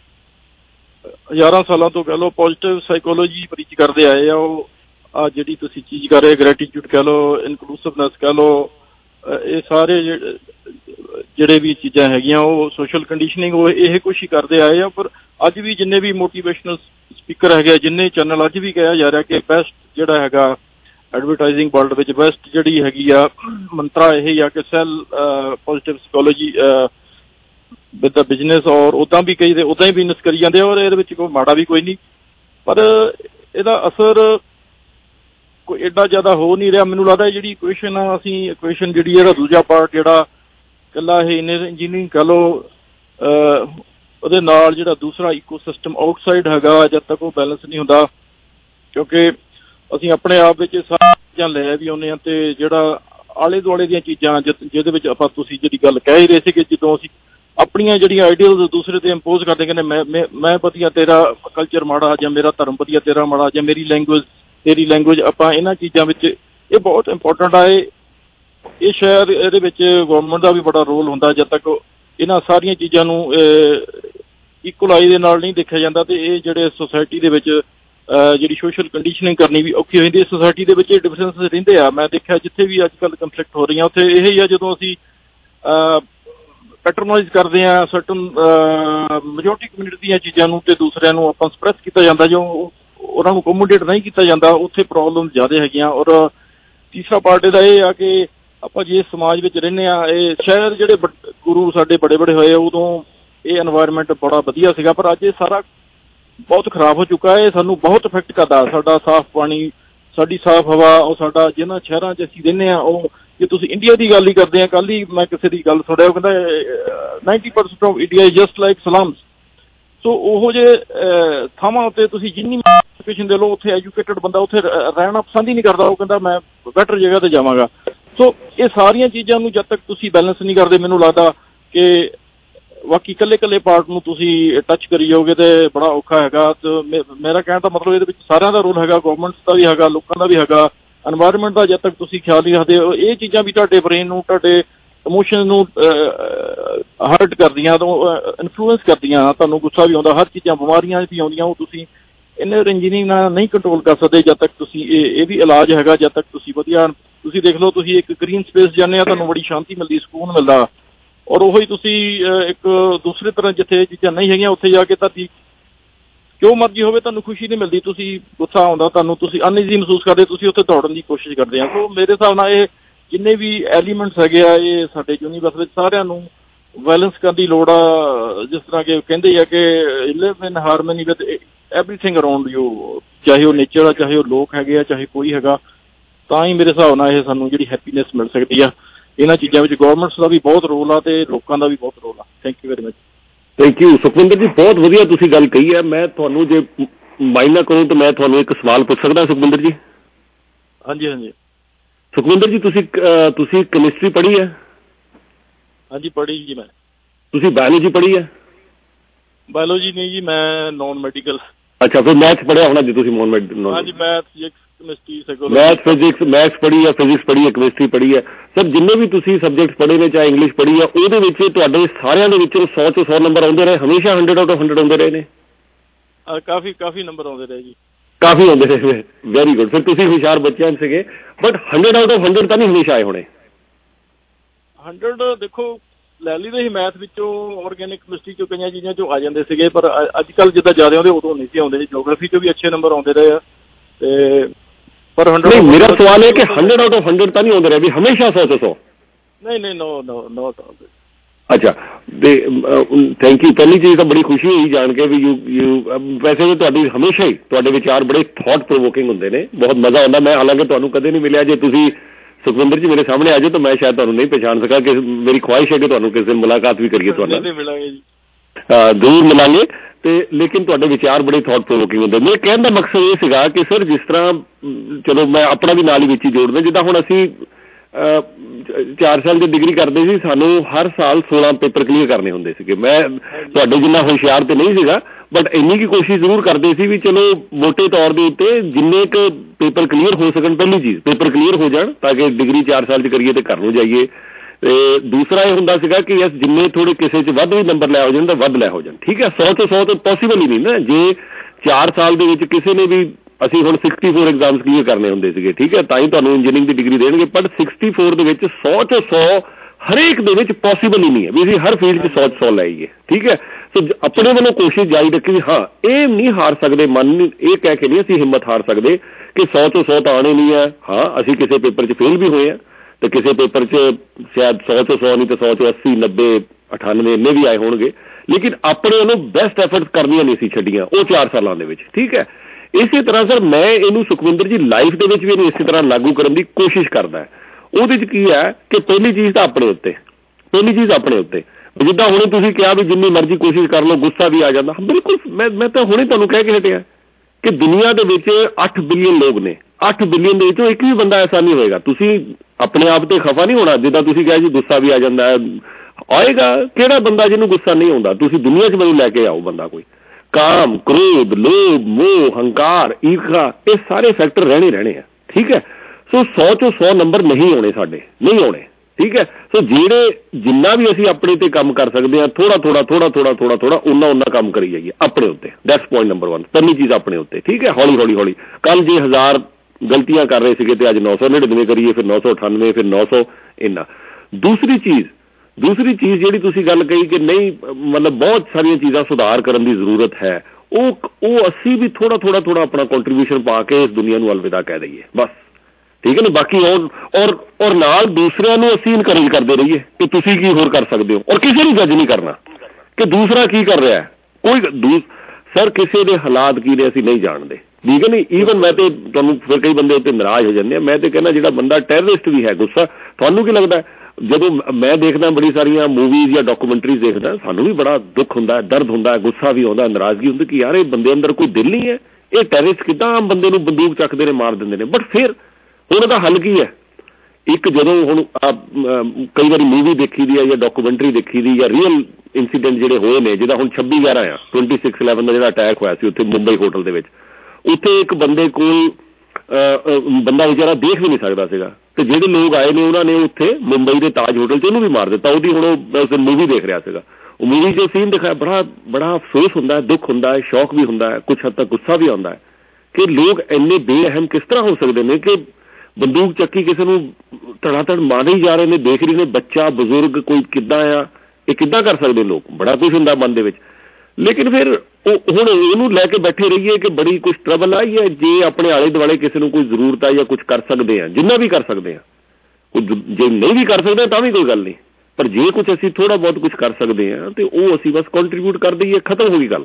ਹਜ਼ਾਰਾਂ ਸਾਲਾਂ ਤੋਂ ਕਹਿ ਲਓ ਪੋਜ਼ੀਟਿਵ ਸਾਈਕੋਲੋਜੀ ਪ੍ਰੀਚ ਕਰਦੇ ਆਏ ਆ। ਉਹ ਆ ਜਿਹੜੀ ਤੁਸੀਂ ਚੀਜ਼ ਕਰ ਰਹੇ ਗ੍ਰੈਟੀਟਿਊਡ ਕਹਿ ਲਓ, ਇਨਕਲੂਸਿਵਨੈਸ ਕਹਿ ਲਓ, ਇਹ ਸਾਰੇ ਜਿਹੜੇ ਵੀ ਚੀਜ਼ਾਂ ਹੈਗੀਆਂ ਉਹ ਸੋਸ਼ਲ ਕੰਡੀਸ਼ਨਿੰਗ ਉਹ ਇਹ ਕੁਛ ਹੀ ਕਰਦੇ ਆਏ ਆ। ਪਰ ਅੱਜ ਵੀ ਜਿੰਨੇ ਵੀ ਮੋਟੀਵੇਸ਼ਨਲ ਸਪੀਕਰ ਹੈਗੇ, ਜਿੰਨੇ ਚੈਨਲ, ਅੱਜ ਵੀ ਕਿਹਾ ਜਾ ਰਿਹਾ ਕਿ ਬੈਸਟ ਜਿਹੜਾ ਹੈਗਾ ਐਡਵਰਟਾਈਜ਼ਿੰਗ ਵਰਲਡ ਵਿੱਚ ਬੈਸਟ ਜਿਹੜੀ ਹੈਗੀ ਆ ਮੰਤਰਾ ਇਹ ਆ ਕਿ self positive psychology with the business. ਔਰ ਉੱਦਾਂ ਵੀ ਕਈ ਉੱਦਾਂ ਹੀ ਬਿਜ਼ਨਸ ਕਰੀ ਜਾਂਦੇ ਆ ਔਰ ਇਹਦੇ ਵਿੱਚ ਕੋਈ ਮਾੜਾ ਵੀ ਕੋਈ ਨਹੀਂ, ਪਰ ਇਹਦਾ ਅਸਰ ਕੋਈ ਐਡਾ ਜ਼ਿਆਦਾ ਹੋ ਨਹੀਂ ਰਿਹਾ। ਮੈਨੂੰ ਲੱਗਦਾ ਜਿਹੜੀ ਇਕੁਏਸ਼ਨ ਆ, ਅਸੀਂ ਇਕੁਏਸ਼ਨ ਜਿਹੜੀ ਇਹਦਾ ਦੂਜਾ ਪਾਰਟ ਜਿਹੜਾ ਇਕੱਲਾ ਇਹ ਇੰਜੀਨੀਅਰਿੰਗ ਕਹਿ ਲਓ, ਉਹਦੇ ਨਾਲ ਜਿਹੜਾ ਦੂਸਰਾ ਈਕੋ ਸਿਸਟਮ ਆਊਟਸਾਈਡ ਹੈਗਾ, ਜਦ ਤੱਕ ਉਹ ਬੈਲੈਂਸ ਨਹੀਂ ਹੁੰਦਾ, ਕਿਉਂਕਿ ਅਸੀਂ ਆਪਣੇ ਆਪ ਵਿੱਚ ਸਾਰੀਆਂ ਚੀਜ਼ਾਂ ਲੈ ਵੀ ਆਉਂਦੇ ਹਾਂ ਤੇ ਜਿਹੜਾ ਆਲੇ ਦੁਆਲੇ ਦੀਆਂ ਚੀਜ਼ਾਂ ਜਿਹਦੇ ਵਿੱਚ ਆਪਾਂ ਤੁਸੀਂ ਜਿਹੜੀ ਗੱਲ ਕਹਿ ਹੀ ਰਹੇ ਸੀ ਕਿ ਜਦੋਂ ਅਸੀਂ ਆਪਣੀਆਂ ਜਿਹੜੀਆਂ ਆਈਡੀਅਲਸ ਦੂਸਰੇ ਤੇ ਇੰਪੋਜ਼ ਕਰਦੇ, ਕਹਿੰਦੇ ਮੈਂ ਮੈਂ ਵਧੀਆ ਤੇਰਾ ਕਲਚਰ ਮਾੜਾ, ਜਾਂ ਮੇਰਾ ਧਰਮ ਵਧੀਆ ਤੇਰਾ ਮਾੜਾ, ਜਾਂ ਮੇਰੀ ਲੈਂਗੁਏਜ ਤੇਰੀ ਲੈਂਗੁਏਜ, ਆਪਾਂ ਇਹਨਾਂ ਚੀਜ਼ਾਂ ਵਿੱਚ ਇਹ ਬਹੁਤ ਇੰਪੋਰਟੈਂਟ ਆ। ਇਹ ਇਹ ਸ਼ਾਇਦ ਇਹਦੇ ਵਿੱਚ ਗੌਰਮੈਂਟ ਦਾ ਵੀ ਬੜਾ ਰੋਲ ਹੁੰਦਾ, ਜਦ ਤੱਕ ਇਹਨਾਂ ਸਾਰੀਆਂ ਚੀਜ਼ਾਂ ਨੂੰ ਇਕੁਅਲਾਈ ਦੇ ਨਾਲ ਨਹੀਂ ਦੇਖਿਆ ਜਾਂਦਾ ਤੇ ਇਹ ਜਿਹੜੇ ਸੋਸਾਇਟੀ ਦੇ ਵਿੱਚ ਜਿਹੜੀ ਸੋਸ਼ਲ ਕੰਡੀਸ਼ਨਿੰਗ ਕਰਨੀ ਵੀ ਔਖੀ ਹੋ ਜਾਂਦੀ ਹੈ। ਸੋਸਾਇਟੀ ਦੇ ਵਿੱਚ ਇਹ ਡਿਫਰੈਂਸ ਰਹਿੰਦੇ ਆ। ਮੈਂ ਦੇਖਿਆ ਜਿੱਥੇ ਵੀ ਅੱਜ ਕੱਲ੍ਹ ਕੰਫਲਿਕਟ ਹੋ ਰਹੀਆਂ ਉੱਥੇ ਇਹ ਹੀ ਆ, ਜਦੋਂ ਅਸੀਂ ਪੈਟਰਨਾਈਜ਼ ਕਰਦੇ ਹਾਂ ਸਰਟਨ ਮੈਜੋਰਟੀ ਕਮਿਊਨਿਟੀ ਦੀਆਂ ਚੀਜ਼ਾਂ ਨੂੰ ਤੇ ਦੂਸਰਿਆਂ ਨੂੰ ਆਪਾਂ ਸਪਰੈਸ ਕੀਤਾ ਜਾਂਦਾ, ਜੋ ਉਹਨਾਂ ਨੂੰ ਅਕੋਮੋਡੇਟ ਨਹੀਂ ਕੀਤਾ ਜਾਂਦਾ, ਉੱਥੇ ਪ੍ਰੋਬਲਮ ਜ਼ਿਆਦਾ ਹੈਗੀਆਂ। ਔਰ ਤੀਸਰਾ ਪਾਰਟ ਇਹਦਾ ਇਹ ਆ ਕਿ ਆਪਾਂ ਜੇ ਸਮਾਜ ਵਿੱਚ ਰਹਿੰਦੇ ਹਾਂ, ਇਹ ਸ਼ਾਇਦ ਜਿਹੜੇ ਗੁਰੂ ਸਾਡੇ ਬੜੇ ਬੜੇ ਹੋਏ ਉਦੋਂ ਇਹ ਐਨਵਾਇਰਨਮੈਂਟ ਬੜਾ ਵਧੀਆ ਸੀਗਾ, ਪਰ ਅੱਜ ਇਹ ਸਾਰਾ ਬਹੁਤ ਖਰਾਬ ਹੋ ਚੁੱਕਾ ਹੈ। ਸਾਨੂੰ ਬਹੁਤ ਇਫੈਕਟ ਕਰਦਾ ਸਾਡਾ ਸਾਫ਼ ਪਾਣੀ, ਸਾਡੀ ਸਾਫ਼ ਹਵਾ, ਉਹ ਸਾਡਾ ਜਿਹਨਾਂ ਸ਼ਹਿਰਾਂ 'ਚ ਅਸੀਂ ਰਹਿੰਦੇ ਹਾਂ। ਉਹ ਜੇ ਤੁਸੀਂ ਇੰਡੀਆ ਦੀ ਗੱਲ ਹੀ ਕਰਦੇ ਹਾਂ, ਕੱਲ੍ਹ ਹੀ ਮੈਂ ਕਿਸੇ ਦੀ ਗੱਲ ਸੁਣਿਆ, ਉਹ ਕਹਿੰਦਾ ninety percent of India is just like slums. So ਉਹੋ ਜਿਹੇ ਥਾਵਾਂ ਉੱਤੇ ਤੁਸੀਂ ਜਿੰਨੀ ਐਜੂਕੇਸ਼ਨ ਦੇ ਲਓ, ਉੱਥੇ ਐਜੂਕੇਟਡ ਬੰਦਾ ਉੱਥੇ ਰਹਿਣਾ ਪਸੰਦ ਹੀ ਨਹੀਂ ਕਰਦਾ, ਉਹ ਕਹਿੰਦਾ ਮੈਂ ਬੈਟਰ ਜਗ੍ਹਾ 'ਤੇ ਜਾਵਾਂਗਾ। ਸੋ ਇਹ ਸਾਰੀਆਂ ਚੀਜ਼ਾਂ ਨੂੰ ਜਦ ਤੱਕ ਤੁਸੀਂ ਬੈਲੈਂਸ ਨਹੀਂ ਕਰਦੇ, ਮੈਨੂੰ ਲੱਗਦਾ ਕਿ ਬਾਕੀ ਇਕੱਲੇ ਇਕੱਲੇ ਪਾਰਟ ਨੂੰ ਤੁਸੀਂ ਟੱਚ ਕਰੀ ਜਾਓਗੇ ਤੇ ਬੜਾ ਔਖਾ ਹੈਗਾ। ਤੇ ਮੇਰਾ ਕਹਿਣ ਦਾ ਮਤਲਬ ਇਹਦੇ ਵਿੱਚ ਸਾਰਿਆਂ ਦਾ ਰੋਲ ਹੈਗਾ, ਗੌਰਮੈਂਟ ਦਾ ਵੀ ਹੈਗਾ, ਲੋਕਾਂ ਦਾ ਵੀ ਹੈਗਾ, ਐਨਵਾਇਰਨਮੈਂਟ ਦਾ। ਜਦ ਤੱਕ ਤੁਸੀਂ ਖਿਆਲ ਨਹੀਂ ਰੱਖਦੇ, ਇਹ ਚੀਜ਼ਾਂ ਵੀ ਤੁਹਾਡੇ ਬ੍ਰੇਨ ਨੂੰ, ਤੁਹਾਡੇ ਇਮੋਸ਼ਨ ਨੂੰ ਹਰਟ ਕਰਦੀਆਂ, ਇਨਫਲੂਐਂਸ ਕਰਦੀਆਂ, ਤੁਹਾਨੂੰ ਗੁੱਸਾ ਵੀ ਆਉਂਦਾ, ਹਰ ਚੀਜ਼ਾਂ ਬਿਮਾਰੀਆਂ ਵੀ ਆਉਂਦੀਆਂ, ਉਹ ਤੁਸੀਂ ਇੰਨੇ ਇੰਜੀਨੀਅਰਿੰਗ ਨਾਲ ਨਹੀਂ ਕੰਟਰੋਲ ਕਰ ਸਕਦੇ ਜਦ ਤੱਕ ਤੁਸੀਂ ਇਹ ਇਹ ਵੀ ਇਲਾਜ ਹੈਗਾ। ਜਦ ਤੱਕ ਤੁਸੀਂ ਵਧੀਆ, ਤੁਸੀਂ ਦੇਖ ਲਓ, ਤੁਸੀਂ ਇੱਕ ਗ੍ਰੀਨ ਸਪੇਸ ਜਾਂਦੇ ਆ, ਤੁਹਾਨੂੰ ਬੜੀ ਸ਼ਾਂਤੀ ਮਿਲਦੀ, ਸਕੂਨ ਮਿਲਦਾ। ਔਰ ਉਹੀ ਤੁਸੀਂ ਇੱਕ ਦੂਸਰੇ ਤਰ੍ਹਾਂ ਜਿੱਥੇ ਇਹ ਚੀਜ਼ਾਂ ਨਹੀਂ ਹੈਗੀਆਂ ਉੱਥੇ ਜਾ ਕੇ ਤੁਹਾਡੀ ਜੋ ਮਰਜ਼ੀ ਹੋਵੇ ਤੁਹਾਨੂੰ ਖੁਸ਼ੀ ਨਹੀਂ ਮਿਲਦੀ, ਤੁਸੀਂ ਗੁੱਸਾ ਆਉਂਦਾ ਤੁਹਾਨੂੰ, ਤੁਸੀਂ ਅਨਈਜ਼ੀ ਮਹਿਸੂਸ ਕਰਦੇ, ਤੁਸੀਂ ਉੱਥੇ ਦੌੜਨ ਦੀ ਕੋਸ਼ਿਸ਼ ਕਰਦੇ ਆ। ਸੋ ਮੇਰੇ ਹਿਸਾਬ ਨਾਲ ਇਹ ਜਿੰਨੇ ਵੀ ਐਲੀਮੈਂਟਸ ਹੈਗੇ ਆ, ਇਹ ਸਾਡੇ ਯੂਨੀਵਰਸ ਵਿੱਚ ਸਾਰਿਆਂ ਨੂੰ ਬੈਲੈਂਸ ਕਰਨ ਦੀ ਲੋੜ ਆ। ਜਿਸ ਤਰ੍ਹਾਂ ਕਿ ਕਹਿੰਦੇ ਆ ਕਿ live in harmony with everything around you, ਚਾਹੇ ਉਹ ਨੇਚਰ ਆ, ਚਾਹੇ ਉਹ ਲੋਕ ਹੈਗੇ ਆ, ਚਾਹੇ ਕੋਈ ਹੈਗਾ, ਤਾਂ ਹੀ ਮੇਰੇ ਹਿਸਾਬ ਨਾਲ ਇਹ ਸਾਨੂੰ ਜਿਹੜੀ ਹੈਪੀਨੈਸ ਮਿਲ ਸਕਦੀ ਆ। ਇਹਨਾਂ ਚੀਜ਼ਾਂ ਵਿੱਚ ਗੌਰਮੈਂਟਸ ਦਾ ਵੀ ਬਹੁਤ ਰੋਲ ਆ ਤੇ ਲੋਕਾਂ ਦਾ ਵੀ ਬਹੁਤ ਰੋਲ ਆ। Thank you very much. Thank you Sukhwinder ji, ਬਹੁਤ ਵਧੀਆ ਤੁਸੀਂ ਗੱਲ ਕਹੀ ਹੈ। ਮੈਂ ਤੁਹਾਨੂੰ ਜੇ ਮਾਈਂਡ ਨਾ ਕਰੂੰ ਤਾਂ ਮੈਂ ਤੁਹਾਨੂੰ ਇੱਕ ਸਵਾਲ ਪੁੱਛ ਸਕਦਾ ਸੁਖਵਿੰਦਰ ਜੀ? ਹਾਂਜੀ ਹਾਂਜੀ ਸੁਖਵਿੰਦਰ ਜੀ, ਤੁਸੀਂ ਤੁਸੀਂ ਕੈਮਿਸਟਰੀ ਪੜ੍ਹੀ ਹੈ? ਹਾਂਜੀ ਪੜ੍ਹੀ ਜੀ ਮੈਂ। ਤੁਸੀਂ ਬਾਇਓਲੋਜੀ ਪੜ੍ਹੀ ਹੈ? ਬਾਇਓਲੋਜੀ ਨਹੀਂ ਜੀ, ਮੈਂ ਨੌਨ ਮੈਡੀਕਲ। ਅੱਛਾ, ਫਿਰ ਮੈਥ ਪੜ੍ਹਿਆ ਹੋਣਾ ਜੀ ਤੁਸੀਂ? ਨੌਨ ਹਾਂਜੀ math, physics, chemistry, psychology. Math, physics, maths ਪੜ੍ਹੀ ਹੈ, ਫਿਜ਼ਿਕਸ ਪੜ੍ਹੀ ਹੈ, ਕੈਮਿਸਟਰੀ ਪੜ੍ਹੀ ਹੈ। ਸਰ ਜਿੰਨੇ ਵੀ ਤੁਸੀਂ ਸਬਜੈਕਟ ਪੜ੍ਹੇ ਨੇ, ਚਾਹੇ ਇੰਗਲਿਸ਼ ਪੜ੍ਹੀ ਹੈ, ਉਹਦੇ ਵਿੱਚ ਤੁਹਾਡੇ ਸਾਰਿਆਂ ਦੇ ਵਿੱਚੋਂ ਸੌ ਚੋਂ ਸੌ ਨੰਬਰ ਆਉਂਦੇ ਰਹੇ? ਹਮੇਸ਼ਾ ਹੰਡਰਡ ਆਊਟ ਆਫ ਹੰਡਰਡ ਆਉਂਦੇ ਰਹੇ ਨੇ? ਕਾਫੀ ਕਾਫੀ ਨੰਬਰ ਆਉਂਦੇ ਰਹੇ ਜੀ। ਕਾਫੀ ਆਉਂਦੇ ਰਹੇ, ਵੈਰੀ ਗੁੱਡ। ਫਿਰ ਤੁਸੀਂ ਹੁਸ਼ਿਆਰ ਬੱਚਿਆਂ ਸੀਗੇ, but hundred out of hundred ਤਾਂ ਨਹੀਂ ਹਮੇਸ਼ਾ ਆਏ ਹੋਣੇ? ਹੰਡਰਡ ਦੇਖੋ ਲੈ ਲਈ ਦੇ ਹੀ ਮੈਥ ਵਿੱਚੋਂ, ਆਰਗੈਨਿਕ ਕੈਮਿਸਟਰੀ ਚੋਂ, ਕਈਆਂ ਚੀਜ਼ਾਂ ਚੋਂ ਆ ਜਾਂਦੇ ਸੀਗੇ, ਪਰ ਅੱਜ ਕੱਲ੍ਹ ਜਿੱਦਾਂ ਜ਼ਿਆਦਾ ਆਉਂਦੇ ਉਦੋਂ ਨਹੀਂ ਸੀ ਆਉਂਦੇ। ਜਿਓਗ੍ਰਾਫੀ ਚੋਂ ਵੀ ਅੱਛੇ ਨੰਬਰ ਆਉਂਦੇ ਰਹੇ ਆ ਤੇ ਪਰ ਹੰਡਰਡ। ਨਹੀਂ, ਮੇਰਾ ਸਵਾਲ ਹੈ ਕਿ ਹੰਡਰਡ ਆਊਟ ਆਫ ਹੰਡਰਡ ਤਾਂ ਨਹੀਂ ਆਉਂਦੇ ਰਹੇ ਵੀ ਹਮੇਸ਼ਾ ਸੌ ਤੋਂ ਸੌ? ਨਹੀਂ ਨਹੀਂ ਨੋ ਨੋ ਨੋਟ ਆਉਂਦੇ। ਅੱਛਾ, ਤੇ ਥੈਂਕ ਯੂ। ਪਹਿਲੀ ਚੀਜ਼ ਤਾਂ ਬੜੀ ਖੁਸ਼ੀ ਹੋਈ ਜਾਣ ਕੇ ਵੀ ਯੂ ਯੂ ਵੈਸੇ ਤਾਂ ਤੁਹਾਡੀ ਹਮੇਸ਼ਾ ਹੀ ਤੁਹਾਡੇ ਵਿਚਾਰ ਬੜੇ ਥਾਟ ਪ੍ਰੋਵੋਕਿੰਗ ਹੁੰਦੇ ਨੇ, ਬਹੁਤ ਮਜ਼ਾ ਆਉਂਦਾ। ਮੈਂ ਹਾਲਾਂਕਿ ਤੁਹਾਨੂੰ ਕਦੇ ਨਹੀਂ ਮਿਲਿਆ, ਜੇ ਤੁਸੀਂ ਸੁਖਵਿੰਦਰ ਜੀ ਮੇਰੇ ਸਾਹਮਣੇ ਆ ਜਾਓ ਤਾਂ ਮੈਂ ਸ਼ਾਇਦ ਤੁਹਾਨੂੰ ਨਹੀਂ ਪਛਾਣ ਸਕਾਂ। ਕਿ ਮੇਰੀ ਖੁਆਇਸ਼ ਹੈ ਕਿ ਤੁਹਾਨੂੰ ਕਿਸੇ ਦਿਨ ਮੁਲਾਕਾਤ ਵੀ ਕਰੀਏ ਤੁਹਾਡੇ ਨਾਲ। ਮਿਲਾਂਗੇ ਜੀ, ਜ਼ਰੂਰ ਮਿਲਾਂਗੇ। ਤੇ ਲੇਕਿਨ ਤੁਹਾਡੇ ਵਿਚਾਰ ਬੜੇ ਥਾਟ ਪ੍ਰੋਵੋਕਿੰਗ ਹੁੰਦੇ। ਮੇਰੇ ਕਹਿਣ ਦਾ ਮਕਸਦ ਇਹ ਸੀਗਾ ਕਿ ਸਰ ਜਿਸ ਤਰ੍ਹਾਂ ਚਲੋ ਮੈਂ ਆਪਣਾ ਵੀ ਨਾਲ ਹੀ ਵਿੱਚ ਹੀ ਜੋੜਦਾ, ਜਿੱਦਾਂ ਹੁਣ ਅਸੀਂ ਚਾਰ ਸਾਲ ਦੀ ਡਿਗਰੀ ਕਰਦੇ ਸੀ, ਸਾਨੂੰ ਹਰ ਸਾਲ ਸੋਲਾਂ ਪੇਪਰ ਕਲੀਅਰ ਕਰਨੇ ਹੁੰਦੇ ਸੀਗੇ। ਮੈਂ ਤੁਹਾਡੇ ਜਿੰਨਾ ਹੁਸ਼ਿਆਰ ਤੇ ਨਹੀਂ ਸੀਗਾ, ਬਟ ਇੰਨੀ ਕੀ ਕੋਸ਼ਿਸ਼ ਜ਼ਰੂਰ ਕਰਦੇ ਸੀ ਵੀ ਚਲੋ ਮੋਟੇ ਤੌਰ ਦੇ ਉੱਤੇ ਜਿੰਨੇ ਕੁ ਪੇਪਰ ਕਲੀਅਰ ਹੋ ਸਕਣ, ਪਹਿਲੀ ਚੀਜ਼ ਪੇਪਰ ਕਲੀਅਰ ਹੋ ਜਾਣ ਤਾਂ ਕਿ ਡਿਗਰੀ ਚਾਰ ਸਾਲ 'ਚ ਕਰੀਏ ਤੇ ਘਰ ਨੂੰ ਜਾਈਏ। ਤੇ ਦੂਸਰਾ ਇਹ ਹੁੰਦਾ ਸੀਗਾ ਕਿ ਯਸ ਜਿੰਨੇ ਥੋੜੇ ਕਿਸੇ 'ਚ ਵੱਧ ਵੀ ਨੰਬਰ ਲੈ ਹੋ ਜਾਣ ਤਾਂ ਵੱਧ ਲੈ ਹੋ ਜਾਣ। ਠੀਕ ਹੈ, ਸੌ ਤੋਂ ਸੌ ਤਾਂ ਪੋਸੀਬਲ ਹੀ ਨਹੀਂ ਨਾ। ਜੇ ਚਾਰ ਸਾਲ ਦੇ ਵਿੱਚ ਕਿਸੇ ਨੇ ਵੀ, ਅਸੀਂ ਹੁਣ ਸਿਕਸਟੀ ਫੋਰ ਐਗਜ਼ਾਮਸ ਕਲੀਅਰ ਕਰਨੇ ਹੁੰਦੇ ਸੀਗੇ, ਠੀਕ ਹੈ, ਤਾਂ ਹੀ ਤੁਹਾਨੂੰ ਇੰਜੀਨੀਅਰਿੰਗ ਦੀ ਡਿਗਰੀ ਦੇਣਗੇ, ਪਰ ਸਿਕਸਟੀ ਫੋਰ ਦੇ ਵਿੱਚ ਸੌ ਤੋਂ ਸੌ ਹਰੇਕ ਦੇ ਵਿੱਚ ਪੋਸੀਬਲ ਹੀ ਨਹੀਂ ਹੈ ਵੀ ਅਸੀਂ ਹਰ ਫੀਲਡ 'ਚ ਸੌ ਸੌ ਲਾਈਏ। ਠੀਕ ਹੈ, ਸੋ ਆਪਣੇ ਵੱਲੋਂ ਕੋਸ਼ਿਸ਼ ਜਾਰੀ ਰੱਖੀ ਵੀ ਹਾਂ ਇਹ ਨਹੀਂ ਹਾਰ ਸਕਦੇ, ਮਨ ਇਹ ਕਹਿ ਕੇ ਨਹੀਂ ਅਸੀਂ ਹਿੰਮਤ ਹਾਰ ਸਕਦੇ ਕਿ ਸੌ ਤੋਂ ਸੌ ਤਾਂ ਆਉਣੇ ਨਹੀਂ ਹੈ। ਹਾਂ, ਅਸੀਂ ਕਿਸੇ ਪੇਪਰ 'ਚ ਫੇਲ ਵੀ ਹੋਏ ਹਾਂ ਤੇ ਕਿਸੇ ਪੇਪਰ 'ਚ ਸ਼ਾਇਦ ਸੌ ਤੋਂ ਸੌ ਨਹੀਂ ਤਾਂ ਸੌ ਤੋਂ ਅੱਸੀ, ਨੱਬੇ, ਅਠਾਨਵੇਂ ਇੰਨੇ ਵੀ ਆਏ ਹੋਣਗੇ, ਲੇਕਿਨ ਆਪਣੇ ਵੱਲੋਂ ਬੈਸਟ ਐਫਰਟਸ ਕਰਨੀਆਂ ਨਹੀਂ ਸੀ ਛੱਡੀਆਂ ਉਹ ਚਾਰ ਸਾਲਾਂ ਦੇ ਵਿੱਚ। ਠੀਕ ਹੈ, ਇਸੇ ਤਰ੍ਹਾਂ ਸਰ ਮੈਂ ਇਹਨੂੰ ਸੁਖਵਿੰਦਰ ਜੀ ਲਾਈਫ ਦੇ ਵਿੱਚ ਵੀ ਇਹਨੂੰ ਇਸੇ ਤਰ੍ਹਾਂ ਲਾਗੂ ਕਰਨ ਦੀ ਕੋਸ਼ਿਸ਼ ਕਰਦਾ। ਉਹਦੇ 'ਚ ਕੀ ਹੈ ਕਿ ਪਹਿਲੀ ਚੀਜ਼ ਤਾਂ ਆਪਣੇ ਉੱਤੇ, ਪਹਿਲੀ ਚੀਜ਼ ਆਪਣੇ ਉੱਤੇ ਜਿੱਦਾਂ ਹੁਣੇ ਤੁਸੀਂ ਕਿਹਾ ਵੀ ਜਿੰਨੀ ਮਰਜ਼ੀ ਕੋਸ਼ਿਸ਼ ਕਰ ਲਓ ਗੁੱਸਾ ਵੀ ਆ ਜਾਂਦਾ। ਬਿਲਕੁਲ, ਮੈਂ ਮੈਂ ਤਾਂ ਹੁਣੇ ਤੁਹਾਨੂੰ ਕਹਿ ਕੇ ਹਟਿਆ ਕਿ ਦੁਨੀਆ ਦੇ ਵਿੱਚ ਅੱਠ ਬਿਲੀਅਨ ਲੋਕ ਨੇ, ਅੱਠ ਬਿਲੀਅਨ ਦੇ ਵਿੱਚੋਂ ਇੱਕ ਵੀ ਬੰਦਾ ਐਸਾ ਨਹੀਂ ਹੋਏਗਾ। ਤੁਸੀਂ ਆਪਣੇ ਆਪ ਤੇ ਖਫਾ ਨਹੀਂ ਹੋਣਾ, ਜਿੱਦਾਂ ਤੁਸੀਂ ਕਿਹਾ ਜੀ ਗੁੱਸਾ ਵੀ ਆ ਜਾਂਦਾ ਹੈ, ਆਏਗਾ। ਕਿਹੜਾ ਬੰਦਾ ਜਿਹਨੂੰ ਗੁੱਸਾ ਨਹੀਂ ਆਉਂਦਾ? ਤੁਸੀਂ ਦੁਨੀਆ 'ਚ ਮੈਨੂੰ ਲੈ ਕੇ ਆਓ ਬੰਦਾ ਕੋਈ। ਕਾਮ, ਕ੍ਰੋਧ, ਲੋਭ, ਮੋਹ, ਹੰਕਾਰ, ਈਰਖਾ, ਇਹ ਸਾਰੇ ਫੈਕਟਰ ਰਹਿਣੇ ਰਹਿਣੇ ਆ। ਠੀਕ ਹੈ, ਸੋ ਸੌ ਚੋਂ ਸੌ ਨੰਬਰ ਨਹੀਂ ਆਉਣੇ, ਸਾਡੇ ਨਹੀਂ ਆਉਣੇ। ਠੀਕ ਹੈ, ਸੋ ਜਿਹੜੇ ਜਿੰਨਾ ਵੀ ਅਸੀਂ ਆਪਣੇ ਤੇ ਕੰਮ ਕਰ ਸਕਦੇ ਹਾਂ, ਥੋੜਾ ਥੋੜਾ ਥੋੜਾ ਥੋੜਾ ਥੋੜਾ ਥੋੜਾ ਉਨਾ ਉਨਾ ਕੰਮ ਕਰੀ ਜਾਈਏ ਆਪਣੇ ਉੱਤੇ। ਦੈਟਸ ਪੁਆਇੰਟ ਨੰਬਰ ਵਨ, ਪਹਿਲੀ ਚੀਜ਼ ਆਪਣੇ ਉੱਤੇ। ਠੀਕ ਹੈ, ਹੌਲੀ ਹੌਲੀ ਹੌਲੀ ਕੱਲ ਜੇ ਹਜ਼ਾਰ ਗਲਤੀਆਂ ਕਰ ਰਹੇ ਸੀਗੇ ਤੇ ਅੱਜ ਨੌ ਸੌ ਨੜਿਨਵੇਂ ਕਰੀਏ, ਫਿਰ ਨੌ ਸੌ ਅਠਾਨਵੇਂ, ਫਿਰ ਨੌ ਸੌ ਇੰਨਾ। ਦੂਸਰੀ ਚੀਜ਼ ਦੂਸਰੀ ਚੀਜ਼ ਜਿਹੜੀ ਤੁਸੀਂ ਗੱਲ ਕਹੀ ਕਿ ਨਹੀਂ ਮਤਲਬ ਬਹੁਤ ਸਾਰੀਆਂ ਚੀਜ਼ਾਂ ਸੁਧਾਰ ਕਰਨ ਦੀ ਜ਼ਰੂਰਤ ਹੈ, ਉਹ ਉਹ ਅਸੀਂ ਵੀ ਥੋੜਾ ਥੋੜਾ ਥੋੜਾ ਆਪਣਾ ਕੰਟਰੀਬਿਊਸ਼ਨ ਪਾ ਕੇ ਇਸ ਦੁਨੀਆ ਨੂੰ ਅਲਵਿਦਾ ਕਹਿ ਦਈਏ ਬਸ। ਠੀਕ ਹੈ ਨਾ, ਬਾਕੀ ਔਰ ਔਰ ਔਰ ਨਾਲ ਦੂਸਰਿਆਂ ਨੂੰ ਅਸੀਂ ਇਨਕਰੇਜ ਕਰਦੇ ਰਹੀਏ ਕਿ ਤੁਸੀਂ ਕੀ ਹੋਰ ਕਰ ਸਕਦੇ ਹੋ, ਔਰ ਕਿਸੇ ਨੂੰ ਜੱਜ ਨਹੀਂ ਕਰਨਾ ਕਿ ਦੂਸਰਾ ਕੀ ਕਰ ਰਿਹਾ। ਕੋਈ ਦੂਸ ਸਰ ਕਿਸੇ ਦੇ ਹਾਲਾਤ ਕੀ ਨੇ ਅਸੀਂ ਨਹੀਂ ਜਾਣਦੇ। ਠੀਕ ਹੈ ਨਹੀਂ, ਈਵਨ ਮੈਂ ਤੇ ਤੁਹਾਨੂੰ ਫਿਰ ਕਈ ਬੰਦੇ ਉੱਤੇ ਨਾਰਾਜ਼ ਹੋ ਜਾਂਦੇ ਆ। ਮੈਂ ਤੇ ਕਹਿੰਦਾ ਜਿਹੜਾ ਬੰਦਾ ਟੈਰਰਿਸਟ ਵੀ ਹੈ ਗੁੱਸਾ, ਤੁਹਾਨੂੰ ਕੀ ਲੱਗਦਾ ਜਦੋਂ ਮੈਂ ਦੇਖਦਾ ਬੜੀ ਸਾਰੀਆਂ ਮੂਵੀਜ਼ ਜਾਂ ਡਾਕੂਮੈਂਟਰੀਜ਼ ਦੇਖਦਾ, ਸਾਨੂੰ ਵੀ ਬੜਾ ਦੁੱਖ ਹੁੰਦਾ, ਦਰਦ ਹੁੰਦਾ, ਗੁੱਸਾ ਵੀ ਆਉਂਦਾ, ਨਾਰਾਜ਼ਗੀ ਹੁੰਦੀ ਕਿ ਯਾਰ ਇਹ ਬੰਦੇ ਅੰਦਰ ਕੋਈ ਦਿਲ ਨਹੀਂ ਹੈ, ਇਹ ਟੈਰਰਿਸਟ ਕਿੱਦਾਂ ਆਮ ਬੰਦੇ ਨੂੰ ਬੰਦੂਕ ਚੱਕਦੇ ਨੇ, ਮਾਰ ਦਿੰਦੇ ਨੇ। ਬਟ ਫਿਰ ਉਹਨਾਂ ਦਾ ਹੱਲ ਕੀ ਹੈ? ਇੱਕ ਜਦੋਂ ਹੁਣ ਕਈ ਵਾਰੀ ਮੂਵੀ ਦੇਖੀ ਦੀ ਹੈ ਜਾਂ ਡਾਕੂਮੈਂਟਰੀ ਦੇਖੀ ਦੀ ਜਾਂ ਰੀਅਲ ਇੰਸੀਡੈਂਟ ਜਿਹੜੇ ਹੋਏ ਨੇ, ਜਿਹਦਾ ਹੁਣ ਛੱਬੀ ਗਿਆਰਾਂ ਆ ਟਵੈਂਟੀ ਸਿਕਸ ਇਲੈਵਨ ਦਾ ਜਿਹੜਾ ਅਟੈਕ ਹੋਇਆ ਸੀ ਉੱਥੇ ਮੁੰਬਈ ਹੋਟਲ ਦੇ ਵਿੱਚ, ਉੱਥੇ ਇੱਕ ਬੰਦੇ ਕੋਲ ਬੰਦਾ ਵਿਚਾਰਾ ਦੇਖ ਵੀ ਨਹੀਂ ਸਕਦਾ ਸੀਗਾ ਤੇ ਜਿਹੜੇ ਲੋਕ ਆਏ ਨੇ ਉਹਨਾਂ ਨੇ ਉੱਥੇ ਮੁੰਬਈ ਦੇ ਤਾਜ ਹੋਟਲ 'ਚ ਉਹਨੂੰ ਵੀ ਮਾਰ ਦਿੱਤਾ। ਉਹਦੀ ਹੁਣ ਉਹ ਮੂਵੀ ਦੇਖ ਰਿਹਾ ਸੀਗਾ, ਉਹ ਮੂਵੀ 'ਚ ਸੀਨ ਦਿਖਾਇਆ, ਬੜਾ ਬੜਾ ਅਫਸੋਸ ਹੁੰਦਾ ਹੈ, ਦੁੱਖ ਹੁੰਦਾ ਹੈ, ਸ਼ੌਕ ਵੀ ਹੁੰਦਾ ਹੈ, ਕੁਛ ਹੱਦ ਤੱਕ ਗੁੱਸਾ ਵੀ ਆਉਂਦਾ ਹੈ ਕਿ ਲੋਕ ਇੰਨੇ ਬੇਰਹਿਮ ਕਿਸ ਤਰ੍ਹਾਂ ਹੋ ਸਕਦੇ ਨੇ ਕਿ ਬੰਦੂਕ ਚੱਕੀ ਕਿਸੇ ਨੂੰ ਧੜਾ ਧੜ ਮਾਰੇ ਹੀ ਜਾ ਰਹੇ ਨੇ, ਦੇਖ ਰਹੇ ਨੇ ਬੱਚਾ ਬਜ਼ੁਰਗ ਕੋਈ ਕਿੱਦਾਂ ਆ, ਇਹ ਕਿੱਦਾਂ ਕਰ ਸਕਦੇ ਲੋਕ? ਬੜਾ ਕੁਛ ਹੁੰਦਾ ਮਨ ਦੇ ਵਿੱਚ। ਲੇਕਿਨ ਫਿਰ ਉਹ ਹੁਣ ਇਹਨੂੰ ਲੈ ਕੇ ਬੈਠੇ ਰਹੀਏ ਕਿ ਬੜੀ ਕੁਛ ਟਰਬਲ ਆਈ ਹੈ। ਜੇ ਆਪਣੇ ਆਲੇ ਦੁਆਲੇ ਕਿਸੇ ਨੂੰ ਕੋਈ ਜ਼ਰੂਰਤ ਹੈ ਜਾਂ ਕੁਛ ਕਰ ਸਕਦੇ ਹਾਂ, ਜਿੰਨਾ ਵੀ ਕਰ ਸਕਦੇ ਹਾਂ, ਜੇ ਨਹੀਂ ਵੀ ਕਰ ਸਕਦੇ ਤਾਂ ਵੀ ਕੋਈ ਗੱਲ ਨਹੀਂ, ਪਰ ਜੇ ਕੁਛ ਅਸੀਂ ਥੋੜਾ ਬਹੁਤ ਕੁਛ ਕਰ ਸਕਦੇ ਹਾਂ ਤੇ ਉਹ ਅਸੀਂ ਬਸ ਕੰਟਰੀਬਿਊਟ ਕਰ ਦਈਏ, ਖਤਮ ਹੋ ਗਈ ਗੱਲ।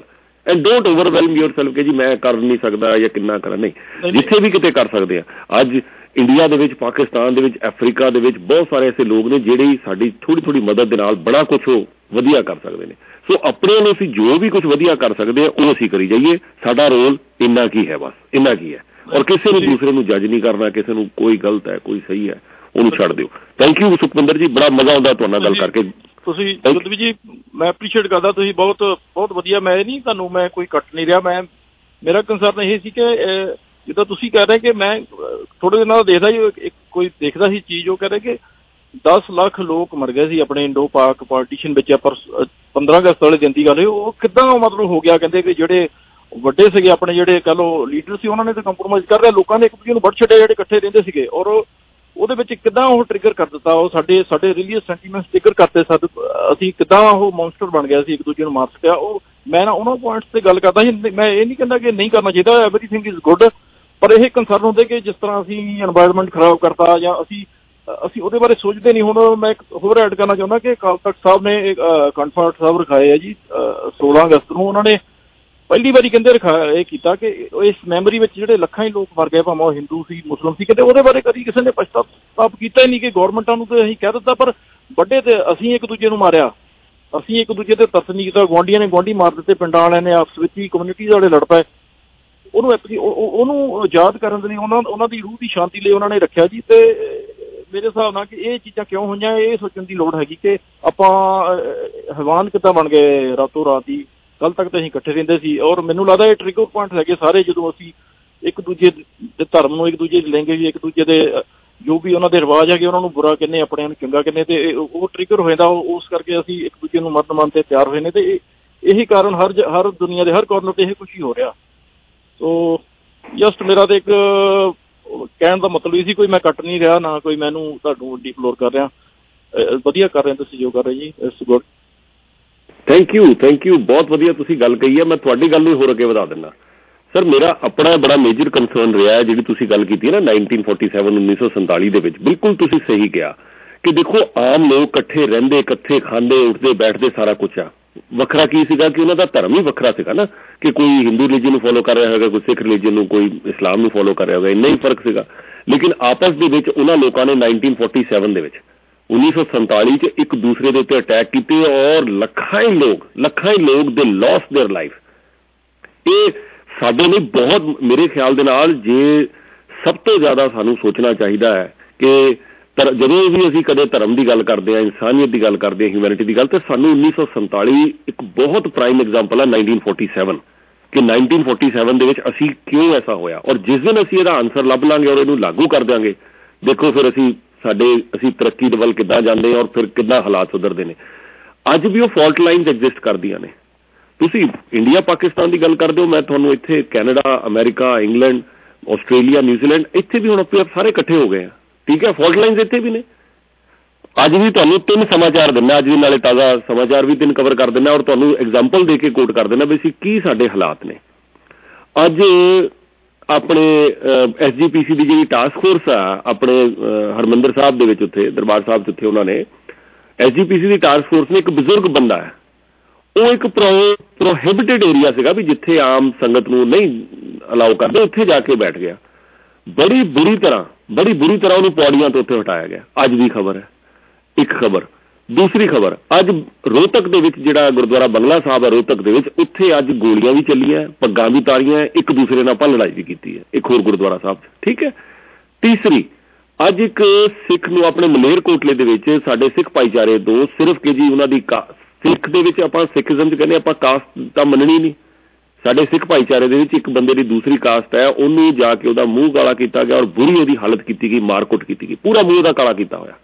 ਐਂਡ ਡੋਂਟ ਓਵਰਵੈਲਮ ਯੋਰਸੈਲਫ ਕਿ ਜੀ ਮੈਂ ਕਰ ਨਹੀਂ ਸਕਦਾ ਜਾਂ ਕਿੰਨਾ ਕਰਾਂ, ਨਹੀਂ, ਜਿੱਥੇ ਵੀ ਕਿਤੇ ਕਰ ਸਕਦੇ ਆ। ਅੱਜ ਇੰਡੀਆ ਦੇ ਵਿੱਚ, ਪਾਕਿਸਤਾਨ ਦੇ ਵਿੱਚ, ਅਫਰੀਕਾ ਦੇ ਵਿੱਚ ਬਹੁਤ ਸਾਰੇ ਐਸੇ ਲੋਕ ਨੇ ਜਿਹੜੇ ਸਾਡੀ ਥੋੜ੍ਹੀ ਥੋੜ੍ਹੀ ਮਦਦ ਦੇ ਨਾਲ ਬੜਾ ਕੁਛ ਉਹ ਵਧੀਆ ਕਰ ਸਕਦੇ ਨੇ। ਸੋ ਆਪਣੇ ਨੂੰ ਅਸੀਂ ਜੋ ਵੀ ਕੁਛ ਵਧੀਆ ਕਰ ਸਕਦੇ ਹਾਂ ਉਹ ਅਸੀਂ ਕਰੀ ਜਾਈਏ। ਸਾਡਾ ਰੋਲ ਇੰਨਾ ਕੀ ਹੈ, ਬਸ ਇੰਨਾ ਕੀ ਹੈ। ਔਰ ਕਿਸੇ ਨੂੰ ਦੂਸਰੇ ਨੂੰ ਜੱਜ ਨਹੀਂ ਕਰਨਾ, ਕਿਸੇ ਨੂੰ ਕੋਈ ਗਲਤ ਹੈ ਕੋਈ ਸਹੀ ਹੈ ਉਹਨੂੰ ਛੱਡ ਦਿਓ। ਥੈਂਕ ਯੂ ਸੁਖਵਿੰਦਰ ਜੀ, ਬੜਾ ਮਜ਼ਾ ਆਉਂਦਾ ਤੁਹਾਡੇ ਨਾਲ ਗੱਲ ਕਰਕੇ। ਤੁਸੀਂ ਜਗਦਵੀਰ ਜੀ ਮੈਂ ਐਪਰੀਸ਼ੀਏਟ ਕਰਦਾ, ਤੁਸੀਂ ਬਹੁਤ ਬਹੁਤ ਵਧੀਆ। ਮੈਂ ਨਹੀਂ ਤੁਹਾਨੂੰ ਮੈਂ ਕੋਈ ਕੱਟ ਨਹੀਂ ਰਿਹਾ। ਮੈਂ ਮੇਰਾ ਕੰਸਰਨ ਇਹ ਸੀ ਕਿ ਜਿੱਦਾਂ ਤੁਸੀਂ ਕਹਿ ਰਹੇ ਕਿ ਮੈਂ ਥੋੜੇ ਦਿਨਾਂ ਦਾ ਦੇਖਦਾ ਜੀ, ਕੋਈ ਦੇਖਦਾ ਸੀ ਚੀਜ਼, ਉਹ ਕਹਿ ਰਹੇ ਕਿ ਦਸ ਲੱਖ ਲੋਕ ਮਰ ਗਏ ਸੀ ਆਪਣੇ ਇੰਡੋ ਪਾਕ ਪਾਰਟੀਸ਼ਨ ਵਿੱਚ। ਪਰ ਪੰਦਰਾਂ ਅਗਸਤ ਵਾਲੇ ਦਿਨ ਦੀ ਗੱਲ ਹੈ, ਉਹ ਕਿੱਦਾਂ ਮਤਲਬ ਹੋ ਗਿਆ? ਕਹਿੰਦੇ ਕਿ ਜਿਹੜੇ ਵੱਡੇ ਸੀਗੇ ਆਪਣੇ, ਜਿਹੜੇ ਕਹਿ ਲਓ ਲੀਡਰ ਸੀ, ਉਹਨਾਂ ਨੇ ਤਾਂ ਕੰਪਰੋਮਾਈਜ਼ ਕਰ ਲਿਆ, ਲੋਕਾਂ ਨੇ ਇੱਕ ਦੂਜੇ ਨੂੰ ਵੱਢ ਛੱਡਿਆ ਜਿਹੜੇ ਇਕੱਠੇ ਰਹਿੰਦੇ ਸੀਗੇ। ਔਰ ਉਹਦੇ ਵਿੱਚ ਕਿੱਦਾਂ ਉਹ ਟ੍ਰਿਗਰ ਕਰ ਦਿੱਤਾ, ਉਹ ਸਾਡੇ ਸਾਡੇ ਰਿਲੀਜੀਅਸ ਸੈਂਟੀਮੈਂਟਸ ਟ੍ਰਿਗਰ ਕਰਤੇ ਸਦ ਅਸੀਂ ਕਿੱਦਾਂ ਉਹ ਮੌਨਸਟਰ ਬਣ ਗਿਆ ਸੀ, ਇੱਕ ਦੂਜੇ ਨੂੰ ਮਾਰ ਸਕਿਆ। ਉਹ ਮੈਂ ਨਾ ਉਹਨਾਂ ਪੁਆਇੰਟਸ ਤੇ ਗੱਲ ਕਰਦਾ ਸੀ। ਮੈਂ ਇਹ ਨਹੀਂ ਕਹਿੰਦਾ ਕਿ ਨਹੀਂ ਕਰਨਾ ਚਾਹੀਦਾ, ਐਵਰੀਥਿੰਗ ਇਜ਼ ਗੁੱਡ, ਪਰ ਇਹ ਕੰਸਰਨ ਹੁੰਦੇ ਕਿ ਜਿਸ ਤਰ੍ਹਾਂ ਅਸੀਂ ਐਨਵਾਇਰਨਮੈਂਟ ਖਰਾਬ ਕਰਤਾ ਜਾਂ ਅਸੀਂ ਅਸੀਂ ਉਹਦੇ ਬਾਰੇ ਸੋਚਦੇ ਨਹੀਂ। ਹੁਣ ਮੈਂ ਇੱਕ ਹੋਰ ਐਡ ਕਰਨਾ ਚਾਹੁੰਦਾ ਕਿ ਅਕਾਲ ਤਖਤ ਸਾਹਿਬ ਨੇ ਅਖੰਡ ਪਾਠ ਸਾਹਿਬ ਰਖਾਏ ਹੈ ਜੀ ਸੋਲਾਂ ਅਗਸਤ ਨੂੰ। ਉਹਨਾਂ ਨੇ ਪਹਿਲੀ ਵਾਰੀ ਕਹਿੰਦੇ ਰਖਾ ਇਹ ਕੀਤਾ ਕਿ ਇਸ ਮੈਮਰੀ ਵਿੱਚ ਜਿਹੜੇ ਲੱਖਾਂ ਹੀ ਲੋਕ ਮਰ ਗਏ, ਭਾਵੇਂ ਉਹ ਹਿੰਦੂ ਸੀ ਮੁਸਲਿਮ ਸੀ, ਕਹਿੰਦੇ ਉਹਦੇ ਬਾਰੇ ਕਦੀ ਕਿਸੇ ਨੇ ਪਛਤਾਪ ਕੀਤਾ ਹੀ ਨਹੀਂ ਕਿ ਗੌਰਮੈਂਟਾਂ ਨੂੰ ਤਾਂ ਅਸੀਂ ਕਹਿ ਦਿੱਤਾ, ਪਰ ਵੱਡੇ ਤੇ ਅਸੀਂ ਇੱਕ ਦੂਜੇ ਨੂੰ ਮਾਰਿਆ, ਅਸੀਂ ਇੱਕ ਦੂਜੇ ਤੇ ਤਰਸ ਨਹੀਂ ਕੀਤਾ। ਗੁਆਂਢੀਆਂ ਨੇ ਗੁਆਂਢੀ ਮਾਰ ਦਿੱਤੇ, ਪਿੰਡਾਂ ਵਾਲਿਆਂ ਨੇ ਆਪਸ ਵਿੱਚ ਹੀ ਕਮਿਊਨਿਟੀ ਵਾਲੇ ਲੜ ਪਏ। ਉਹਨੂੰ ਉਹਨੂੰ ਯਾਦ ਕਰਨ ਦੇ ਲਈ, ਉਹਨਾਂ ਉਹਨਾਂ ਦੀ ਰੂਹ ਦੀ ਸ਼ਾਂਤੀ ਲਈ ਉਹਨਾਂ ਨੇ ਰੱਖਿਆ ਜੀ। ਤੇ ਮੇਰੇ ਹਿਸਾਬ ਨਾਲ ਕਿ ਇਹ ਚੀਜ਼ਾਂ ਕਿਉਂ ਹੋਈਆਂ, ਇਹ ਸੋਚਣ ਦੀ ਲੋੜ ਹੈਗੀ ਕਿ ਆਪਾਂ ਹੈਵਾਨ ਕਿੱਦਾਂ ਬਣ ਗਏ ਰਾਤੋਂ ਰਾਤ ਹੀ। ਕੱਲ ਤੱਕ ਤਾਂ ਅਸੀਂ ਇਕੱਠੇ ਰਹਿੰਦੇ ਸੀ। ਔਰ ਮੈਨੂੰ ਲੱਗਦਾ ਇਹ ਟ੍ਰਿਗਰ ਪੁਆਇੰਟ ਹੈਗੇ ਸਾਰੇ, ਜਦੋਂ ਅਸੀਂ ਇੱਕ ਦੂਜੇ ਦੇ ਧਰਮ ਨੂੰ, ਇੱਕ ਦੂਜੇ ਦੀ ਲੈਂਗੁਏਜ, ਇੱਕ ਦੂਜੇ ਦੇ ਜੋ ਵੀ ਉਹਨਾਂ ਦੇ ਰਿਵਾਜ ਹੈਗੇ ਉਹਨਾਂ ਨੂੰ ਬੁਰਾ ਕਹਿੰਦੇ, ਆਪਣਿਆਂ ਨੂੰ ਚੰਗਾ ਕਹਿੰਦੇ, ਤੇ ਉਹ ਟ੍ਰਿਗਰ ਹੋ ਜਾਂਦਾ। ਉਸ ਕਰਕੇ ਅਸੀਂ ਇੱਕ ਦੂਜੇ ਨੂੰ ਮਰਨ ਮੰਨ ਤੇ ਤਿਆਰ ਹੋਏ ਨੇ, ਤੇ ਇਹੀ ਕਾਰਨ ਹਰ ਹਰ ਦੁਨੀਆ ਦੇ ਹਰ ਕਾਰਨਰ ਤੇ ਇਹ ਕੁਛ ਹੀ ਹੋ ਰਿਹਾ। ਸੋ ਜਸਟ ਮੇਰਾ ਤਾਂ ਇੱਕ ਕਹਿਣ ਦਾ ਮਤਲਬ ਇਹ ਸੀ, ਕੋਈ ਮੈਂ ਕੱਟ ਨਹੀਂ ਰਿਹਾ, ਨਾ ਕੋਈ ਮੈਨੂੰ ਤੁਹਾਨੂੰ ਡੀਪਲੋਰ ਕਰ ਰਿਹਾ। ਵਧੀਆ ਕਰ ਰਹੇ ਤੁਸੀਂ ਜੋ ਕਰ ਰਹੇ ਜੀ, it's good. Thank you thank you ਬਹੁਤ ਵਧੀਆ ਤੁਸੀਂ ਗੱਲ ਕਹੀ ਹੈ। ਮੈਂ ਤੁਹਾਡੀ ਗੱਲ ਨੂੰ ਹੋਰ ਅੱਗੇ ਵਧਾ ਦਿੰਦਾ। ਸਰ ਮੇਰਾ ਆਪਣਾ ਬੜਾ ਮੇਜਰ ਕੰਸਰਨ ਰਿਹਾ ਹੈ ਜਿਹੜੀ ਤੁਸੀਂ ਗੱਲ ਕੀਤੀ ਹੈ ਨਾ ਨਾਈਨਟੀਨ ਫੋਰਟੀ ਸੈਵਨ ਉੱਨੀ ਸੌ ਸੰਤਾਲੀ ਦੇ ਵਿੱਚ। ਬਿਲਕੁਲ ਤੁਸੀਂ ਸਹੀ ਕਿਹਾ ਕਿ ਦੇਖੋ ਆਮ ਲੋਕ ਇਕੱਠੇ ਰਹਿੰਦੇ, ਇਕੱਠੇ ਖਾਂਦੇ, ਉੱਠਦੇ ਬੈਠਦੇ, ਸਾਰਾ ਕੁਛ ਆ। ਵੱਖਰਾ ਕੀ ਸੀਗਾ ਕਿ ਉਹਨਾਂ ਦਾ ਧਰਮ ਹੀ ਵੱਖਰਾ ਸੀਗਾ ਨਾ, ਕਿ ਕੋਈ ਹਿੰਦੂ ਰਿਲੀਜਨ ਨੂੰ ਫੋਲੋ ਕਰ ਰਿਹਾ ਹੋਵੇਗਾ, ਕੋਈ ਸਿੱਖ ਰਿਲੀਜਨ ਨੂੰ, ਕੋਈ ਇਸਲਾਮ ਨੂੰ ਫੋਲੋ ਕਰ ਰਿਹਾ ਹੋਵੇਗਾ, ਇੰਨਾ ਹੀ ਫਰਕ ਸੀਗਾ। ਲੇਕਿਨ ਆਪਸ ਦੇ ਵਿੱਚ ਉਹਨਾਂ ਲੋਕਾਂ ਨੇ ਨਾਈਨਟੀਨ ਫੋਰਟੀ ਸੈਵਨ ਦੇ ਵਿੱਚ ਉੱਨੀ ਸੌ ਸੰਤਾਲੀ 'ਚ ਇੱਕ ਦੂਸਰੇ ਦੇ ਉੱਤੇ ਅਟੈਕ ਕੀਤੇ ਔਰ ਲੱਖਾਂ ਹੀ ਲੋਕ ਲੱਖਾਂ ਹੀ ਲੋਕ ਦੇ ਲੋਸ ਦੇਅਰ ਲਾਈਫ। ਇਹ ਸਾਡੇ ਲਈ ਬਹੁਤ, ਮੇਰੇ ਖਿਆਲ ਦੇ ਨਾਲ, ਜੇ ਸਭ ਤੋਂ ਜ਼ਿਆਦਾ ਸਾਨੂੰ ਸੋਚਣਾ ਚਾਹੀਦਾ ਹੈ ਕਿ ਜਦੋਂ ਵੀ ਅਸੀਂ ਕਦੇ ਧਰਮ ਦੀ ਗੱਲ ਕਰਦੇ ਹਾਂ, ਇਨਸਾਨੀਅਤ ਦੀ ਗੱਲ ਕਰਦੇ ਹਾਂ, ਹਿਊਮੈਨਿਟੀ ਦੀ ਗੱਲ, ਤਾਂ ਸਾਨੂੰ ਉੱਨੀ ਸੌ ਸੰਤਾਲੀ ਇੱਕ ਬਹੁਤ ਪ੍ਰਾਈਮ ਐਗਜ਼ਾਮਪਲ ਹੈ ਨਾਈਨਟੀਨ ਫੋਰਟੀ ਸੈਵਨ, ਕਿ ਨਾਈਨਟੀਨ ਫੋਰਟੀ ਸੈਵਨ ਦੇ ਵਿੱਚ ਅਸੀਂ ਕਿਉਂ ਐਸਾ ਹੋਇਆ। ਔਰ ਜਿਸ ਦਿਨ ਅਸੀਂ ਇਹਦਾ ਆਨਸਰ ਲੱਭ ਲਾਂਗੇ ਔਰ ਇਹਨੂੰ ਲਾਗੂ ਕਰ ਦਿਆਂਗੇ, ਦੇਖੋ ਫਿਰ ਅਸੀਂ ਸਾਡੇ ਅਸੀਂ ਤਰੱਕੀ ਦੇ ਵੱਲ ਕਿੱਦਾਂ ਜਾਂਦੇ ਹਾਂ ਔਰ ਫਿਰ ਕਿੱਦਾਂ ਹਾਲਾਤ ਸੁਧਰਦੇ ਨੇ। ਅੱਜ ਵੀ ਉਹ ਫਾਲਟ ਲਾਈਨਸ ਐਗਜ਼ਿਸਟ ਕਰਦੀਆਂ ਨੇ। ਤੁਸੀਂ ਇੰਡੀਆ ਪਾਕਿਸਤਾਨ ਦੀ ਗੱਲ ਕਰਦੇ ਹੋ, ਮੈਂ ਤੁਹਾਨੂੰ ਇੱਥੇ Canada, America, England, Australia, New Zealand, ਇੱਥੇ ਵੀ ਹੁਣ ਆਪਣੇ ਸਾਰੇ ਇਕੱਠੇ ਹੋ ਗਏ ਆ। ਠੀਕ ਹੈ, ਫਾਲਟ ਲਾਈਨਸ ਇੱਥੇ ਵੀ ਨੇ। ਅੱਜ ਵੀ ਤੁਹਾਨੂੰ ਤਿੰਨ ਸਮਾਚਾਰ ਦਿੰਦਾ, ਅੱਜ ਵੀ ਨਾਲੇ ਤਾਜ਼ਾ ਸਮਾਚਾਰ ਵੀ ਤਿੰਨ ਕਵਰ ਕਰ ਦਿੰਦਾ ਔਰ ਤੁਹਾਨੂੰ ਐਗਜ਼ਾਮਪਲ ਦੇ ਕੇ ਕੋਟ ਕਰ ਦਿੰਦਾ ਵੀ ਅਸੀਂ ਕੀ ਸਾਡੇ ਹਾਲਾਤ ਨੇ। ਅੱਜ ਆਪਣੇ ਐਸ ਜੀ ਪੀ ਸੀ ਦੀ ਜਿਹੜੀ ਟਾਸਕ ਫੋਰਸ ਆ ਆਪਣੇ ਹਰਮੰਦਰ ਸਾਹਿਬ ਦੇ ਵਿੱਚ, ਉੱਥੇ ਦਰਬਾਰ ਸਾਹਿਬ 'ਚ, ਉੱਥੇ ਉਹਨਾਂ ਨੇ ਐਸ ਜੀ ਪੀ ਸੀ ਦੀ ਟਾਸਕ ਫੋਰਸ ਨੇ ਇੱਕ ਬਜ਼ੁਰਗ ਬੰਦਾ ਹੈ, ਉਹ ਇੱਕ ਪ੍ਰੋ ਪ੍ਰੋਹਿਬਿਟਡ ਏਰੀਆ ਸੀਗਾ ਵੀ ਜਿੱਥੇ ਆਮ ਸੰਗਤ ਨੂੰ ਨਹੀਂ ਅਲਾਓ ਕਰਦੇ, ਉੱਥੇ ਜਾ ਕੇ ਬੈਠ ਗਿਆ। ਬੜੀ ਬੁਰੀ ਤਰ੍ਹਾਂ ਬੜੀ ਬੁਰੀ ਤਰ੍ਹਾਂ ਉਹਨੂੰ ਪੌੜੀਆਂ ਤੋਂ ਉੱਥੇ ਹਟਾਇਆ ਗਿਆ। ਅੱਜ ਦੀ ਖਬਰ ਹੈ ਇੱਕ ਖਬਰ। ਦੂਸਰੀ ਖਬਰ, ਅੱਜ ਰੋਹਤਕ ਦੇ ਵਿੱਚ ਜਿਹੜਾ ਗੁਰਦੁਆਰਾ ਬੰਗਲਾ ਸਾਹਿਬ ਹੈ ਰੋਹਤਕ ਦੇ ਵਿੱਚ, ਉੱਥੇ ਅੱਜ ਗੋਲੀਆਂ ਵੀ ਚੱਲੀਆਂ, ਪੱਗਾਂ ਵੀ ਤਾਰੀਆਂ, ਇੱਕ ਦੂਸਰੇ ਨਾਲ ਆਪਾਂ ਲੜਾਈ ਵੀ ਕੀਤੀ ਹੈ ਇੱਕ ਹੋਰ ਗੁਰਦੁਆਰਾ ਸਾਹਿਬ 'ਚ। ਠੀਕ ਹੈ। ਤੀਸਰੀ, ਅੱਜ ਇੱਕ ਸਿੱਖ ਨੂੰ ਆਪਣੇ ਮਲੇਰਕੋਟਲੇ ਦੇ ਵਿੱਚ ਸਾਡੇ ਸਿੱਖ ਭਾਈਚਾਰੇ ਤੋਂ ਸਿਰਫ ਕਿ ਜੀ ਉਹਨਾਂ ਦੀ ਸਿੱਖ ਦੇ ਵਿੱਚ ਆਪਾਂ ਸਿੱਖਜ਼ਮ 'ਚ ਕਹਿੰਦੇ ਆਪਾਂ ਕਾਸਟ ਤਾਂ ਮੰਨਣੀ ਨਹੀਂ। ਸਾਡੇ ਸਿੱਖ ਭਾਈਚਾਰੇ ਦੇ ਵਿੱਚ ਇੱਕ ਬੰਦੇ ਦੀ ਦੂਸਰੀ ਕਾਸਟ ਹੈ, ਉਹਨੂੰ ਜਾ ਕੇ ਉਹਦਾ ਮੂੰਹ ਕਾਲਾ ਕੀਤਾ ਗਿਆ ਔਰ ਬੁਰੀ ਉਹਦੀ ਹਾਲਤ ਕੀਤੀ ਗਈ, ਮਾਰਕੁੱਟ ਕੀਤੀ ਗਈ, ਪੂਰਾ ਮੂੰਹ ਦਾ ਕਾਲਾ ਕੀਤਾ ਹੋਇਆ।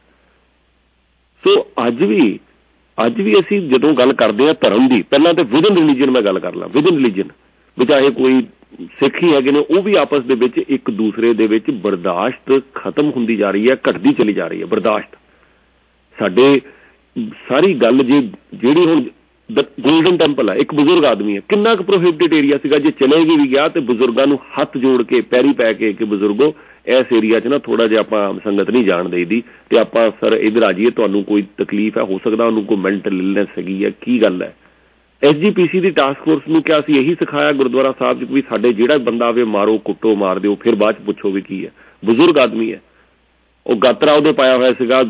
ਸੋ ਅੱਜ ਵੀ ਅੱਜ ਵੀ ਅਸੀਂ ਜਦੋਂ ਗੱਲ ਕਰਦੇ ਹਾਂ ਧਰਮ ਦੀ, ਪਹਿਲਾਂ ਤਾਂ ਵਿਦਨ ਰਿਲੀਜਨ ਮੈਂ ਗੱਲ ਕਰ ਲਾਂ, ਵਿਦਨ ਰਿਲੀਜਨ ਵੀ ਚਾਹੇ ਕੋਈ ਸਿੱਖ ਹੀ ਹੈਗੇ ਨੇ, ਉਹ ਵੀ ਆਪਸ ਦੇ ਵਿੱਚ ਇੱਕ ਦੂਸਰੇ ਦੇ ਵਿੱਚ ਬਰਦਾਸ਼ਤ ਖਤਮ ਹੁੰਦੀ ਜਾ ਰਹੀ ਹੈ, ਘਟਦੀ ਚਲੀ ਜਾ ਰਹੀ ਹੈ ਬਰਦਾਸ਼ਤ। ਸਾਡੇ ਸਾਰੀ ਗੱਲ ਜੇ ਜਿਹੜੀ ਹੁਣ ਗੋਲਡਨ ਟੈਂਪਲ ਹੈ, ਇੱਕ ਬਜ਼ੁਰਗ ਆਦਮੀ ਹੈ, ਕਿੰਨਾ ਕੁ ਪ੍ਰੋਹਿਬਿਟਡ ਏਰੀਆ ਸੀਗਾ, ਜੇ ਚਲੇ ਵੀ ਗਿਆ ਤੇ ਬਜ਼ੁਰਗਾਂ ਨੂੰ ਹੱਥ ਜੋੜ ਕੇ ਪੈਰੀ ਪੈ ਕੇ ਕਿ ਬਜ਼ੁਰਗੋ ਇਸ ਏਰੀਆ 'ਚ ਨਾ ਥੋੜ੍ਹਾ ਜਿਹਾ ਆਪਾਂ ਸੰਗਤ ਨਹੀਂ ਜਾਣ ਦੇਈਦੀ ਤੇ ਆਪਾਂ ਸਰ ਇੱਧਰ ਆ ਜਾਈਏ, ਤੁਹਾਨੂੰ ਕੋਈ ਤਕਲੀਫ ਹੈ, ਹੋ ਸਕਦਾ ਉਹਨੂੰ ਕੋਈ ਮੈਂਟਲ ਇਲਨੈਸ ਹੈਗੀ ਹੈ, ਕੀ ਗੱਲ ਹੈ। ਐਸ ਜੀ ਪੀ ਸੀ ਦੀ ਟਾਸਕ ਫੋਰਸ ਨੂੰ ਕਿਹਾ ਅਸੀਂ ਇਹੀ ਸਿਖਾਇਆ ਗੁਰਦੁਆਰਾ ਸਾਹਿਬ 'ਚ ਵੀ ਸਾਡੇ ਜਿਹੜਾ ਬੰਦਾ ਆਵੇ ਮਾਰੋ ਕੁੱਟੋ ਮਾਰ ਦਿਓ, ਫਿਰ ਬਾਅਦ 'ਚ ਪੁੱਛੋ ਵੀ ਕੀ ਹੈ। ਬਜ਼ੁਰਗ ਆਦਮੀ ਹੈ, ਉਹ ਗਾਤਰਾ ਉਹਦੇ ਪਾਇਆ ਹੋਇਆ ਸੀਗਾ,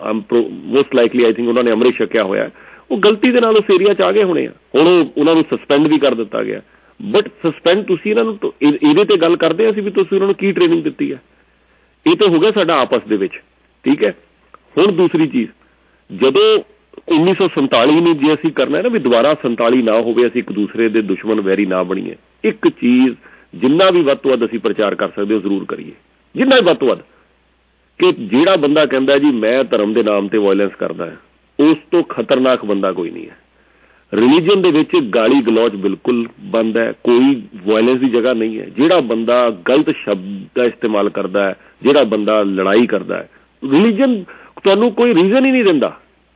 ਮੋਸਟ ਲਾਈਕਲੀ ਆਈ ਥਿੰਕ ਉਹਨਾਂ ਨੇ ਅੰਮ੍ਰਿਤ ਛਕਿਆ ਹੋਇਆ, ਉਹ ਗਲਤੀ ਦੇ ਨਾਲ ਉਸ ਏਰੀਆ 'ਚ ਆ ਗਏ ਹੋਣੇ ਆ। ਹੁਣ ਉਹਨਾਂ ਨੂੰ ਸਸਪੈਂਡ ਵੀ ਕਰ ਦਿੱਤਾ ਗਿਆ, ਬਟ ਸਸਪੈਂਡ ਤੁਸੀਂ ਇਹਨਾਂ ਨੂੰ ਇਹਦੇ ਤੇ ਗੱਲ ਕਰਦੇ ਅਸੀਂ ਵੀ ਤੁਸੀਂ ਉਹਨਾਂ ਨੂੰ ਕੀ ਟ੍ਰੇਨਿੰਗ ਦਿੱਤੀ ਹੈ। ਇਹ ਤਾਂ ਹੋ ਗਿਆ ਸਾਡਾ ਆਪਸ ਦੇ ਵਿੱਚ, ਠੀਕ ਹੈ। ਹੁਣ ਦੂਸਰੀ ਚੀਜ਼, ਜਦੋਂ ਉੱਨੀ ਸੌ ਸੰਤਾਲੀ ਨੂੰ ਜੇ ਅਸੀਂ ਕਰਨਾ ਹੈ ਨਾ ਵੀ ਦੁਬਾਰਾ ਸੰਤਾਲੀ ਨਾ ਹੋਵੇ, ਅਸੀਂ ਇੱਕ ਦੂਸਰੇ ਦੇ ਦੁਸ਼ਮਣ ਵੈਰੀ ਨਾ ਬਣੀਏ, ਇੱਕ ਚੀਜ਼ ਜਿੰਨਾ ਵੀ ਵੱਧ ਤੋਂ ਵੱਧ ਅਸੀਂ ਪ੍ਰਚਾਰ ਕਰ ਸਕਦੇ ਹੋ ਜ਼ਰੂਰ ਕਰੀਏ, ਜਿੰਨਾ ਵੀ ਵੱਧ ਤੋਂ ਵੱਧ, ਕਿ ਜਿਹੜਾ ਬੰਦਾ ਕਹਿੰਦਾ ਜੀ ਮੈਂ ਧਰਮ ਦੇ ਨਾਮ ਤੇ ਵਾਇਲੈਂਸ ਕਰਦਾ ਹੈ, ਉਸ ਤੋਂ ਖਤਰਨਾਕ ਬੰਦਾ ਕੋਈ ਨਹੀਂ ਹੈ। ਰਿਲੀਜਨ ਦੇ ਵਿੱਚ ਗਾਲੀ ਗਲੋਚ ਬਿਲਕੁਲ ਬੰਦ ਹੈ, ਕੋਈ ਵਾਇਲੈਂਸ ਦੀ ਜਗ੍ਹਾ ਨਹੀਂ ਹੈ। ਜਿਹੜਾ ਬੰਦਾ ਗਲਤ ਸ਼ਬਦ ਦਾ ਇਸਤੇਮਾਲ ਕਰਦਾ ਹੈ, ਜਿਹੜਾ ਬੰਦਾ ਲੜਾਈ ਕਰਦਾ ਹੈ, ਰਿਲੀਜਨ ਤੁਹਾਨੂੰ ਕੋਈ ਰੀਜ਼ਨ ਹੀ ਨਹੀਂ ਦਿੰਦਾ।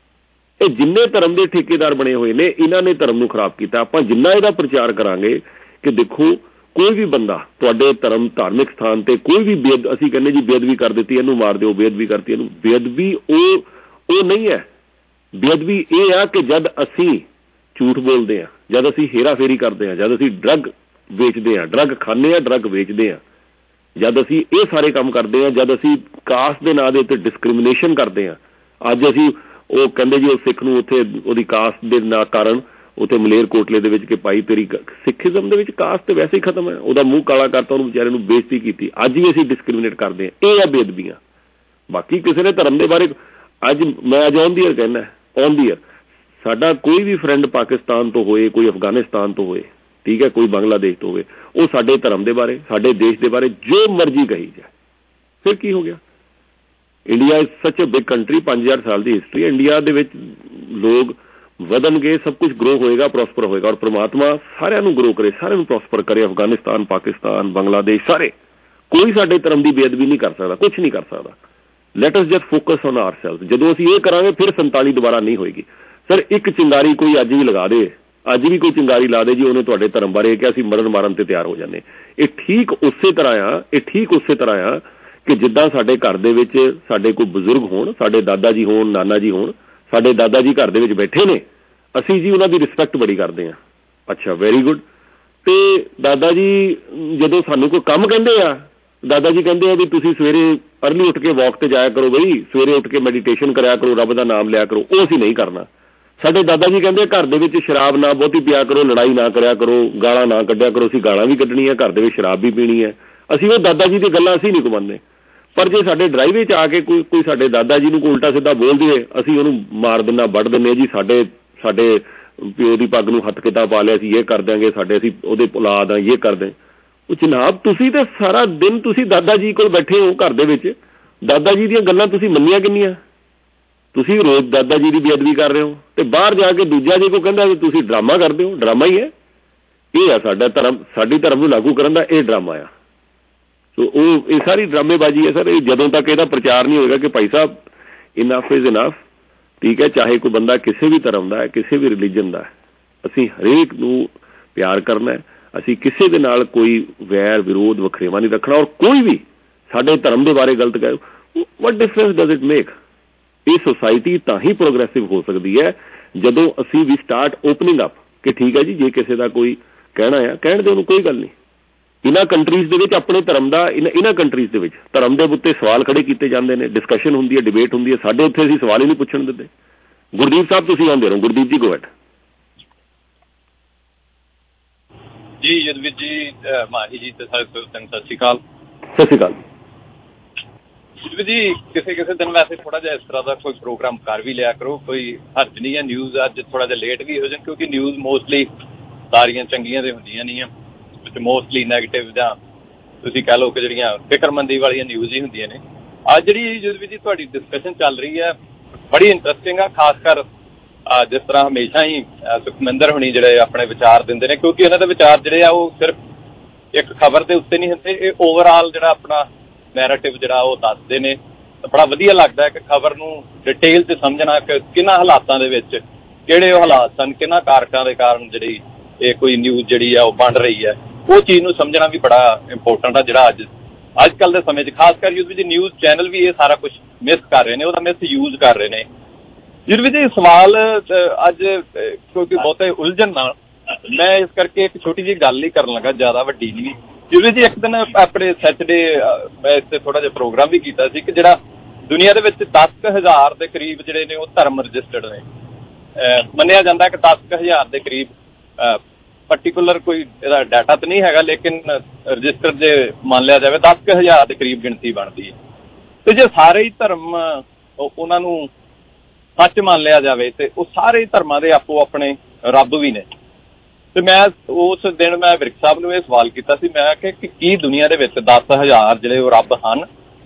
ਇਹ ਜਿੰਨੇ ਧਰਮ ਦੇ ਠੇਕੇਦਾਰ ਬਣੇ ਹੋਏ ਨੇ ਇਹਨਾਂ ਨੇ ਧਰਮ ਨੂੰ ਖਰਾਬ ਕੀਤਾ। ਆਪਾਂ ਜਿੰਨਾ ਇਹਦਾ ਪ੍ਰਚਾਰ ਕਰਾਂਗੇ ਕਿ ਦੇਖੋ ਕੋਈ ਵੀ ਬੰਦਾ ਤੁਹਾਡੇ ਧਰਮ ਧਾਰਮਿਕ ਸਥਾਨ ਤੇ ਕੋਈ ਵੀ ਬੇਦ, ਅਸੀਂ ਕਹਿੰਦੇ ਜੀ ਬੇਅਦਬੀ ਕਰ ਦਿੱਤੀ ਇਹਨੂੰ ਮਾਰ ਦਿਓ, ਬੇਅਦਬੀ ਕਰਤੀ ਇਹਨੂੰ, ਬੇਅਦਬੀ ਉਹ ਉਹ ਨਹੀਂ ਹੈ। ਬੇਅਦਬੀ ਇਹ ਆ ਕਿ ਜਦ ਅਸੀਂ ਝੂਠ ਬੋਲਦੇ ਹਾਂ, ਜਦ ਅਸੀਂ ਹੇਰਾ ਫੇਰੀ ਕਰਦੇ ਹਾਂ, ਜਦ ਅਸੀਂ ਡਰੱਗ ਵੇਚਦੇ ਹਾਂ, ਡਰੱਗ ਖਾਂਦੇ ਹਾਂ, ਡਰੱਗ ਵੇਚਦੇ ਹਾਂ, ਜਦ ਅਸੀਂ ਇਹ ਸਾਰੇ ਕੰਮ ਕਰਦੇ ਹਾਂ, ਜਦ ਅਸੀਂ ਕਾਸਟ ਦੇ ਨਾਂ ਦੇ ਉੱਤੇ ਡਿਸਕ੍ਰਿਮੀਨੇਸ਼ਨ ਕਰਦੇ ਹਾਂ। ਅੱਜ ਅਸੀਂ ਉਹ ਕਹਿੰਦੇ ਜੀ ਉਹ ਸਿੱਖ ਨੂੰ ਉੱਥੇ ਉਹਦੀ ਕਾਸਟ ਦੇ ਨਾ ਕਾਰਨ ਉੱਥੇ ਮਲੇਰਕੋਟਲੇ ਦੇ ਵਿੱਚ ਕਿ ਭਾਈ ਤੇਰੀ ਸਿੱਖੀਜ਼ਮ ਦੇ ਵਿੱਚ ਕਾਸਟ ਤੇ ਵੈਸੇ ਹੀ ਖਤਮ ਹੈ, ਉਹਦਾ ਮੂੰਹ ਕਾਲਾ ਕਰਤਾ, ਉਹਨੂੰ ਵਿਚਾਰੇ ਨੂੰ ਬੇਇੱਜ਼ਤੀ ਕੀਤੀ। ਅੱਜ ਵੀ ਅਸੀਂ ਡਿਸਕ੍ਰਿਮੀਨੇਟ ਕਰਦੇ ਹਾਂ, ਇਹ ਆ ਬੇਅਦਬੀਆਂ। ਬਾਕੀ ਕਿਸੇ ਨੇ ਧਰਮ ਦੇ ਬਾਰੇ ਅੱਜ ਮੈਂ ਅੱਜ ਔਨ ਦੀ ਈਅਰ ਕਹਿੰਦਾ, ਔਨ ਦੀ ਈਅਰ ਸਾਡਾ ਕੋਈ ਵੀ ਫਰੈਂਡ ਪਾਕਿਸਤਾਨ ਤੋਂ ਹੋਏ, ਕੋਈ ਅਫਗਾਨਿਸਤਾਨ ਤੋਂ ਹੋਏ, ਠੀਕ ਹੈ, ਕੋਈ ਬੰਗਲਾਦੇਸ਼ ਤੋਂ ਹੋਵੇ, ਉਹ ਸਾਡੇ ਧਰਮ ਦੇ ਬਾਰੇ, ਸਾਡੇ ਦੇਸ਼ ਦੇ ਬਾਰੇ ਜੋ ਮਰਜ਼ੀ ਕਹੀ ਜਾਏ, ਫਿਰ ਕੀ ਹੋ ਗਿਆ। ਇੰਡੀਆ ਇਜ਼ ਸੱਚ ਅ ਬਿਗ ਕੰਟਰੀ, ਪੰਜ ਹਜ਼ਾਰ ਸਾਲ ਦੀ ਹਿਸਟਰੀ ਹੈ। ਇੰਡੀਆ ਦੇ ਵਿੱਚ ਲੋਕ ਵਧਣਗੇ, ਸਭ ਕੁਝ ਗਰੋ ਹੋਏਗਾ, ਪ੍ਰੋਸਪਰ ਹੋਏਗਾ, ਔਰ ਪ੍ਰਮਾਤਮਾ ਸਾਰਿਆਂ ਨੂੰ ਗਰੋ ਕਰੇ, ਸਾਰਿਆਂ ਨੂੰ ਪ੍ਰੋਸਪਰ ਕਰੇ। ਅਫਗਾਨਿਸਤਾਨ, ਪਾਕਿਸਤਾਨ, ਬੰਗਲਾਦੇਸ਼, ਸਾਰੇ ਕੋਈ ਸਾਡੇ ਧਰਮ ਦੀ ਬੇਅਦਬੀ ਨਹੀਂ ਕਰ ਸਕਦਾ, ਕੁਛ ਨਹੀਂ ਕਰ ਸਕਦਾ। Let us just focus on our self. ਜਦੋਂ ਅਸੀਂ ਇਹ ਕਰਾਂਗੇ ਫਿਰ ਸੰਤਾਲੀ ਦੁਬਾਰਾ ਨਹੀਂ ਹੋਏਗੀ। ਸਰ ਇੱਕ ਚਿੰਗਾਰੀ ਕੋਈ ਅੱਜ ਵੀ ਲਗਾ ਦੇ, ਅੱਜ ਵੀ ਕੋਈ ਚਿੰਗਾਰੀ ਲਾ ਦੇ ਜੀ, ਉਹਨੇ ਤੁਹਾਡੇ ਧਰਮ ਬਾਰੇ ਕਿਹਾ ਅਸੀਂ ਮਰਨ ਮਾਰਨ ਤੇ ਤਿਆਰ ਹੋ ਜਾਂਦੇ। ਇਹ ਠੀਕ ਉਸੇ ਤਰ੍ਹਾਂ ਆ, ਇਹ ਠੀਕ ਉਸੇ ਤਰ੍ਹਾਂ ਆ ਕਿ ਜਿੱਦਾਂ ਸਾਡੇ ਘਰ ਦੇ ਵਿੱਚ ਸਾਡੇ ਕੋਈ ਬਜ਼ੁਰਗ ਹੋਣ, ਸਾਡੇ ਦਾਦਾ ਜੀ ਹੋਣ, ਨਾਨਾ ਜੀ ਹੋਣ, ਸਾਡੇ ਦਾਦਾ ਜੀ ਘਰ ਦੇ ਵਿੱਚ ਬੈਠੇ ਨੇ, ਅਸੀਂ ਜੀ ਉਹਨਾਂ ਦੀ ਰਿਸਪੈਕਟ ਬੜੀ ਕਰਦੇ ਹਾਂ। ਅੱਛਾ, ਵੈਰੀ ਗੁੱਡ। ਤੇ ਦਾਦਾ ਜੀ ਜਦੋਂ ਸਾਨੂੰ ਕੋਈ ਕੰਮ ਕਹਿੰਦੇ ਆ, ਦਾਦਾ ਜੀ ਕਹਿੰਦੇ ਆ ਵੀ ਤੁਸੀਂ ਸਵੇਰੇ ਅਰਲੀ ਉੱਠ ਕੇ ਵਾਕ ਤੇ ਜਾਇਆ ਕਰੋ, ਬਈ ਸਵੇਰੇ ਉੱਠ ਕੇ ਮੈਡੀਟੇਸ਼ਨ ਕਰਿਆ ਕਰੋ, ਰੱਬ ਦਾ ਨਾਮ ਲਿਆ ਕਰੋ, ਉਹ ਅਸੀਂ ਨਹੀਂ ਕਰਨਾ। ਸਾਡੇ ਦਾਦਾ ਜੀ ਕਹਿੰਦੇ ਘਰ ਦੇ ਵਿੱਚ ਸ਼ਰਾਬ ਨਾ ਬਹੁਤੀ ਪਿਆ ਕਰੋ, ਲੜਾਈ ਨਾ ਕਰਿਆ ਕਰੋ, ਗਾਲਾਂ ਨਾ ਕੱਢਿਆ ਕਰੋ, ਅਸੀਂ ਗਾਲਾਂ ਵੀ ਕੱਢਣੀਆਂ, ਘਰ ਦੇ ਵਿੱਚ ਸ਼ਰਾਬ ਵੀ ਪੀਣੀ ਹੈ। ਅਸੀਂ ਉਹ ਦਾਦਾ ਜੀ ਦੀ ਗੱਲਾਂ ਅਸੀਂ ਨਹੀਂ ਮੰਨਦੇ। ਪਰ ਜੇ ਸਾਡੇ ਡਰਾਈਵੇ 'ਚ ਆ ਕੇ ਕੋਈ ਕੋਈ ਸਾਡੇ ਦਾਦਾ ਜੀ ਨੂੰ ਕੋਈ ਉਲਟਾ ਸਿੱਧਾ ਬੋਲ ਦੇਵੇ, ਅਸੀਂ ਉਹਨੂੰ ਮਾਰ ਦਿੰਨਾ, ਵੱਢ ਦਿੰਦੇ ਜੀ, ਸਾਡੇ ਸਾਡੇ ਪਿਓ ਦੀ ਪੱਗ ਨੂੰ ਹੱਥ ਕਿੱਦਾਂ ਪਾ ਲਿਆ, ਅਸੀਂ ਇਹ ਕਰ ਦਿਆਂਗੇ, ਸਾਡੇ ਅਸੀਂ ਉਹਦੇ ਔਲਾਦ ਆ, ਇਹ ਕਰਦੇ। ਉਹ ਜਨਾਬ ਤੁਸੀਂ ਤਾਂ ਸਾਰਾ ਦਿਨ ਤੁਸੀਂ ਦਾਦਾ ਜੀ ਕੋਲ ਬੈਠੇ ਹੋ ਘਰ ਦੇ ਵਿੱਚ, ਦਾਦਾ ਜੀ ਦੀਆਂ ਗੱਲਾਂ ਤੁਸੀਂ ਮੰਨੀਆਂ ਕਿੰਨੀਆਂ? ਤੁਸੀਂ ਰੋਜ਼ ਦਾਦਾ ਜੀ ਦੀ ਬੇਅਦਬੀ ਕਰ ਰਹੇ ਹੋ, ਤੇ ਬਾਹਰ ਜਾ ਕੇ ਦੂਜਾ ਜੇ ਕੋਈ ਕਹਿੰਦਾ ਵੀ ਤੁਸੀਂ ਡਰਾਮਾ ਕਰਦੇ ਹੋ, ਡਰਾਮਾ ਹੀ ਹੈ। ਇਹ ਆ ਸਾਡਾ ਧਰਮ, ਸਾਡੀ ਧਰਮ ਨੂੰ ਲਾਗੂ ਕਰਨ ਦਾ ਇਹ ਡਰਾਮਾ ਆ। ਸੋ ਉਹ ਇਹ ਸਾਰੀ ਡਰਾਮੇਬਾਜ਼ੀ ਹੈ ਸਰ। ਇਹ ਜਦੋਂ ਤੱਕ ਇਹਦਾ ਪ੍ਰਚਾਰ ਨਹੀਂ ਹੋਏਗਾ ਕਿ Bhai Sahib enough is enough, ਠੀਕ ਹੈ, ਚਾਹੇ ਕੋਈ ਬੰਦਾ ਕਿਸੇ ਵੀ ਧਰਮ ਦਾ ਹੈ, ਕਿਸੇ ਵੀ ਰਿਲੀਜਨ ਦਾ ਹੈ, ਅਸੀਂ ਹਰੇਕ ਨੂੰ ਪਿਆਰ ਕਰਨਾ ਹੈ, ਅਸੀਂ ਕਿਸੇ ਦੇ ਨਾਲ ਕੋਈ ਵੈਰ ਵਿਰੋਧ ਵਖਰੇਵਾ ਨਹੀਂ ਰੱਖਣਾ। ਔਰ ਕੋਈ ਵੀ ਸਾਡੇ ਧਰਮ ਦੇ ਬਾਰੇ ਗਲਤ ਕਹੇ, what difference does it make? ਇਹ ਸੋਸਾਇਟੀ ਤਾਂ ਹੀ ਪ੍ਰੋਗਰੈਸਿਵ ਹੋ ਸਕਦੀ ਹੈ ਜਦੋਂ ਅਸੀਂ ਵੀ ਸਟਾਰਟ ਓਪਨਿੰਗ ਅਪ ਕਿ ਠੀਕ ਹੈ ਜੀ, ਜੇ ਕਿਸੇ ਦਾ ਕੋਈ ਕਹਿਣਾ ਆ ਕਹਿਣ ਦੇ, ਉਹਨੂੰ ਕੋਈ ਗੱਲ ਨਹੀਂ। ਇਹਨਾਂ ਕੰਟਰੀਜ਼ ਦੇ ਵਿੱਚ ਆਪਣੇ ਧਰਮ ਦਾ, ਇਹਨਾਂ ਕੰਟਰੀਜ਼ ਦੇ ਵਿੱਚ ਧਰਮ ਦੇ ਉੱਤੇ ਸਵਾਲ ਖੜੇ ਕੀਤੇ ਜਾਂਦੇ ਨੇ, ਡਿਸਕਸ਼ਨ ਹੁੰਦੀ ਹੈ, ਡਿਬੇਟ ਹੁੰਦੀ ਹੈ। ਸਾਡੇ ਉੱਥੇ ਅਸੀਂ ਸਵਾਲ ਹੀ ਨਹੀਂ ਪੁੱਛਣ ਦਿੰਦੇ। ਗੁਰਦੀਪ ਸਾਹਿਬ ਤੁਸੀਂ ਆਉਂਦੇ ਰਹੋ। ਗੁਰਦੀਪ ਜੀ, ਗੋ ਹੈਡ। ਜੀ ਯੁਧਵੀਰ ਜੀ, ਮਾਹੀ ਜੀ ਤੇ ਸਾਰੇ ਸਤਿ ਸ਼੍ਰੀ ਅਕਾਲ। ਸਤਿ ਸ਼੍ਰੀ ਅਕਾਲ ਯੁਧਵੀਰ ਜੀ। ਕਿਸੇ ਕਿਸੇ ਦਿਨ ਵੈਸੇ ਥੋੜਾ ਜਿਹਾ ਇਸ ਤਰ੍ਹਾਂ ਦਾ ਕੋਈ ਪ੍ਰੋਗਰਾਮ ਕਰ ਵੀ ਲਿਆ ਕਰੋ, ਕੋਈ ਹਰਜ ਨਹੀਂ ਹੈ। ਨਿਊਜ਼ ਅੱਜ ਥੋੜਾ ਜਿਹਾ ਲੇਟ ਵੀ ਹੋ ਜਾਣ, ਕਿਉਂਕਿ ਨਿਊਜ਼ ਮੋਸਟਲੀ ਸਾਰੀਆਂ ਚੰਗੀਆਂ ਤੇ ਹੁੰਦੀਆਂ ਨਹੀਂ ਆ, ਵਿੱਚ ਮੋਸਟਲੀ ਨੈਗੇਟਿਵ ਜਾਂ ਤੁਸੀਂ ਕਹਿ ਲਓ ਕਿ ਜਿਹੜੀਆਂ ਫਿਕਰਮੰਦੀ ਵਾਲੀਆਂ ਨਿਊਜ਼ ਹੀ ਹੁੰਦੀਆਂ ਨੇ। ਅੱਜ ਜਿਹੜੀ ਯੁਧਵੀਰ ਜੀ ਤੁਹਾਡੀ ਡਿਸਕਸ਼ਨ ਚੱਲ ਰਹੀ ਹੈ ਬੜੀ ਇੰਟਰਸਟਿੰਗ ਆ, ਖਾਸ ਕਰ ਜਿਸ ਤਰ੍ਹਾਂ ਹਮੇਸ਼ਾ ਹੀ ਸੁਖਮਿੰਦਰ ਹੁਣੀ ਜਿਹੜੇ ਆਪਣੇ ਵਿਚਾਰ ਦਿੰਦੇ ਨੇ, ਕਿਉਂਕਿ ਉਹਨਾਂ ਦੇ ਵਿਚਾਰ ਜਿਹੜੇ ਆ ਉਹ ਸਿਰਫ ਇੱਕ ਖਬਰ ਦੇ ਉੱਤੇ ਨਹੀਂ ਹੁੰਦੇ, ਇਹ ਓਵਰਆਲ ਜਿਹੜਾ ਆਪਣਾ ਨੈਰੇਟਿਵ ਜਿਹੜਾ ਉਹ ਦੱਸਦੇ ਨੇ। ਤਾਂ ਬੜਾ ਵਧੀਆ ਲੱਗਦਾ ਹੈ ਕਿ ਖਬਰ ਨੂੰ ਡਿਟੇਲ 'ਚ ਸਮਝਣਾ ਕਿ ਕਿਹਨਾਂ ਹਾਲਾਤਾਂ ਦੇ ਵਿੱਚ ਕਿਹੜੇ ਉਹ ਹਾਲਾਤ ਸਨ, ਕਿਹਨਾਂ ਕਾਰਕਾਂ ਦੇ ਕਾਰਨ ਜਿਹੜੀ ਇਹ ਕੋਈ ਨਿਊਜ਼ ਜਿਹੜੀ ਆ ਉਹ ਬਣ ਰਹੀ ਹੈ, ਉਹ ਚੀਜ਼ ਨੂੰ ਸਮਝਣਾ ਵੀ ਬੜਾ ਇੰਪੋਰਟੈਂਟ ਆ। ਜਿਹੜਾ ਅੱਜ ਅੱਜ ਕੱਲ੍ਹ ਦੇ ਸਮੇਂ 'ਚ ਖਾਸ ਕਰ ਯੂਜ਼ ਵਿੱਚ ਨਿਊਜ਼ ਚੈਨਲ ਵੀ ਇਹ ਸਾਰਾ ਕੁਛ ਮਿਸ ਕਰ ਰਹੇ ਨੇ, ਉਹਦਾ ਮਿਸ ਯੂਜ਼ ਕਰ ਰਹੇ ਨੇ। ਜੁਰਵੀ ਜੀ ਸਵਾਲ ਅੱਜ ਕਿਉਂਕਿ ਬਹੁਤੇ ਉਲਝਣ ਨਾਲ ਮੈਂ ਇਸ ਕਰਕੇ ਇੱਕ ਛੋਟੀ ਜਿਹੀ ਗੱਲ ਹੀ ਕਰਨ ਲੱਗਾ, ਜ਼ਿਆਦਾ ਵੱਡੀ ਨਹੀਂ। ਜੁਰਵੀ ਜੀ ਇੱਕ ਦਿਨ ਆਪਣੇ ਸੈਚਰਡੇ ਮੈਂ ਇਸ ਤੇ ਥੋੜਾ ਜਿਹਾ ਪ੍ਰੋਗਰਾਮ ਵੀ ਕੀਤਾ ਸੀ ਕਿ ਜਿਹੜਾ ਦੁਨੀਆ ਦੇ ਵਿੱਚ ਦਸ ਕੁ ਹਜ਼ਾਰ ਦੇ ਕਰੀਬ ਜਿਹੜੇ ਨੇ ਉਹ ਧਰਮ ਰਜਿਸਟਰਡ ਨੇ। ਮੰਨਿਆ ਜਾਂਦਾ ਕਿ ਦਸ ਕੁ ਹਜ਼ਾਰ ਦੇ ਕਰੀਬ, ਪਰਟੀਕੂਲਰ ਕੋਈ ਇਹਦਾ ਡਾਟਾ ਤਾਂ ਨਹੀਂ ਹੈਗਾ, ਲੇਕਿਨ ਰਜਿਸਟਰ ਜੇ ਮੰਨ ਲਿਆ ਜਾਵੇ ਦਸ ਕੁ ਹਜ਼ਾਰ ਦੇ ਕਰੀਬ ਗਿਣਤੀ ਬਣਦੀ ਹੈ। ਤੇ ਜੇ ਸਾਰੇ ਹੀ ਧਰਮ ਉਹਨਾਂ ਨੂੰ ਸੱਚ ਮੰਨ ਲਿਆ ਜਾਵੇ ਤੇ ਉਹ ਸਾਰੇ ਧਰਮਾਂ ਦੇ ਆਪੋ ਆਪਣੇ ਰੱਬ ਵੀ ਨੇ। ਤੇ ਮੈਂ ਉਸ ਦਿਨ ਮੈਂ ਵਿਰਕ ਸਾਹਿਬ ਨੂੰ ਇਹ ਸਵਾਲ ਕੀਤਾ ਸੀ, ਮੈਂ ਕਿਹਾ ਕਿ ਕੀ ਦੁਨੀਆ ਦੇ ਵਿੱਚ ਦਸ ਹਜ਼ਾਰ ਜਿਹੜੇ ਉਹ ਰੱਬ ਹਨ?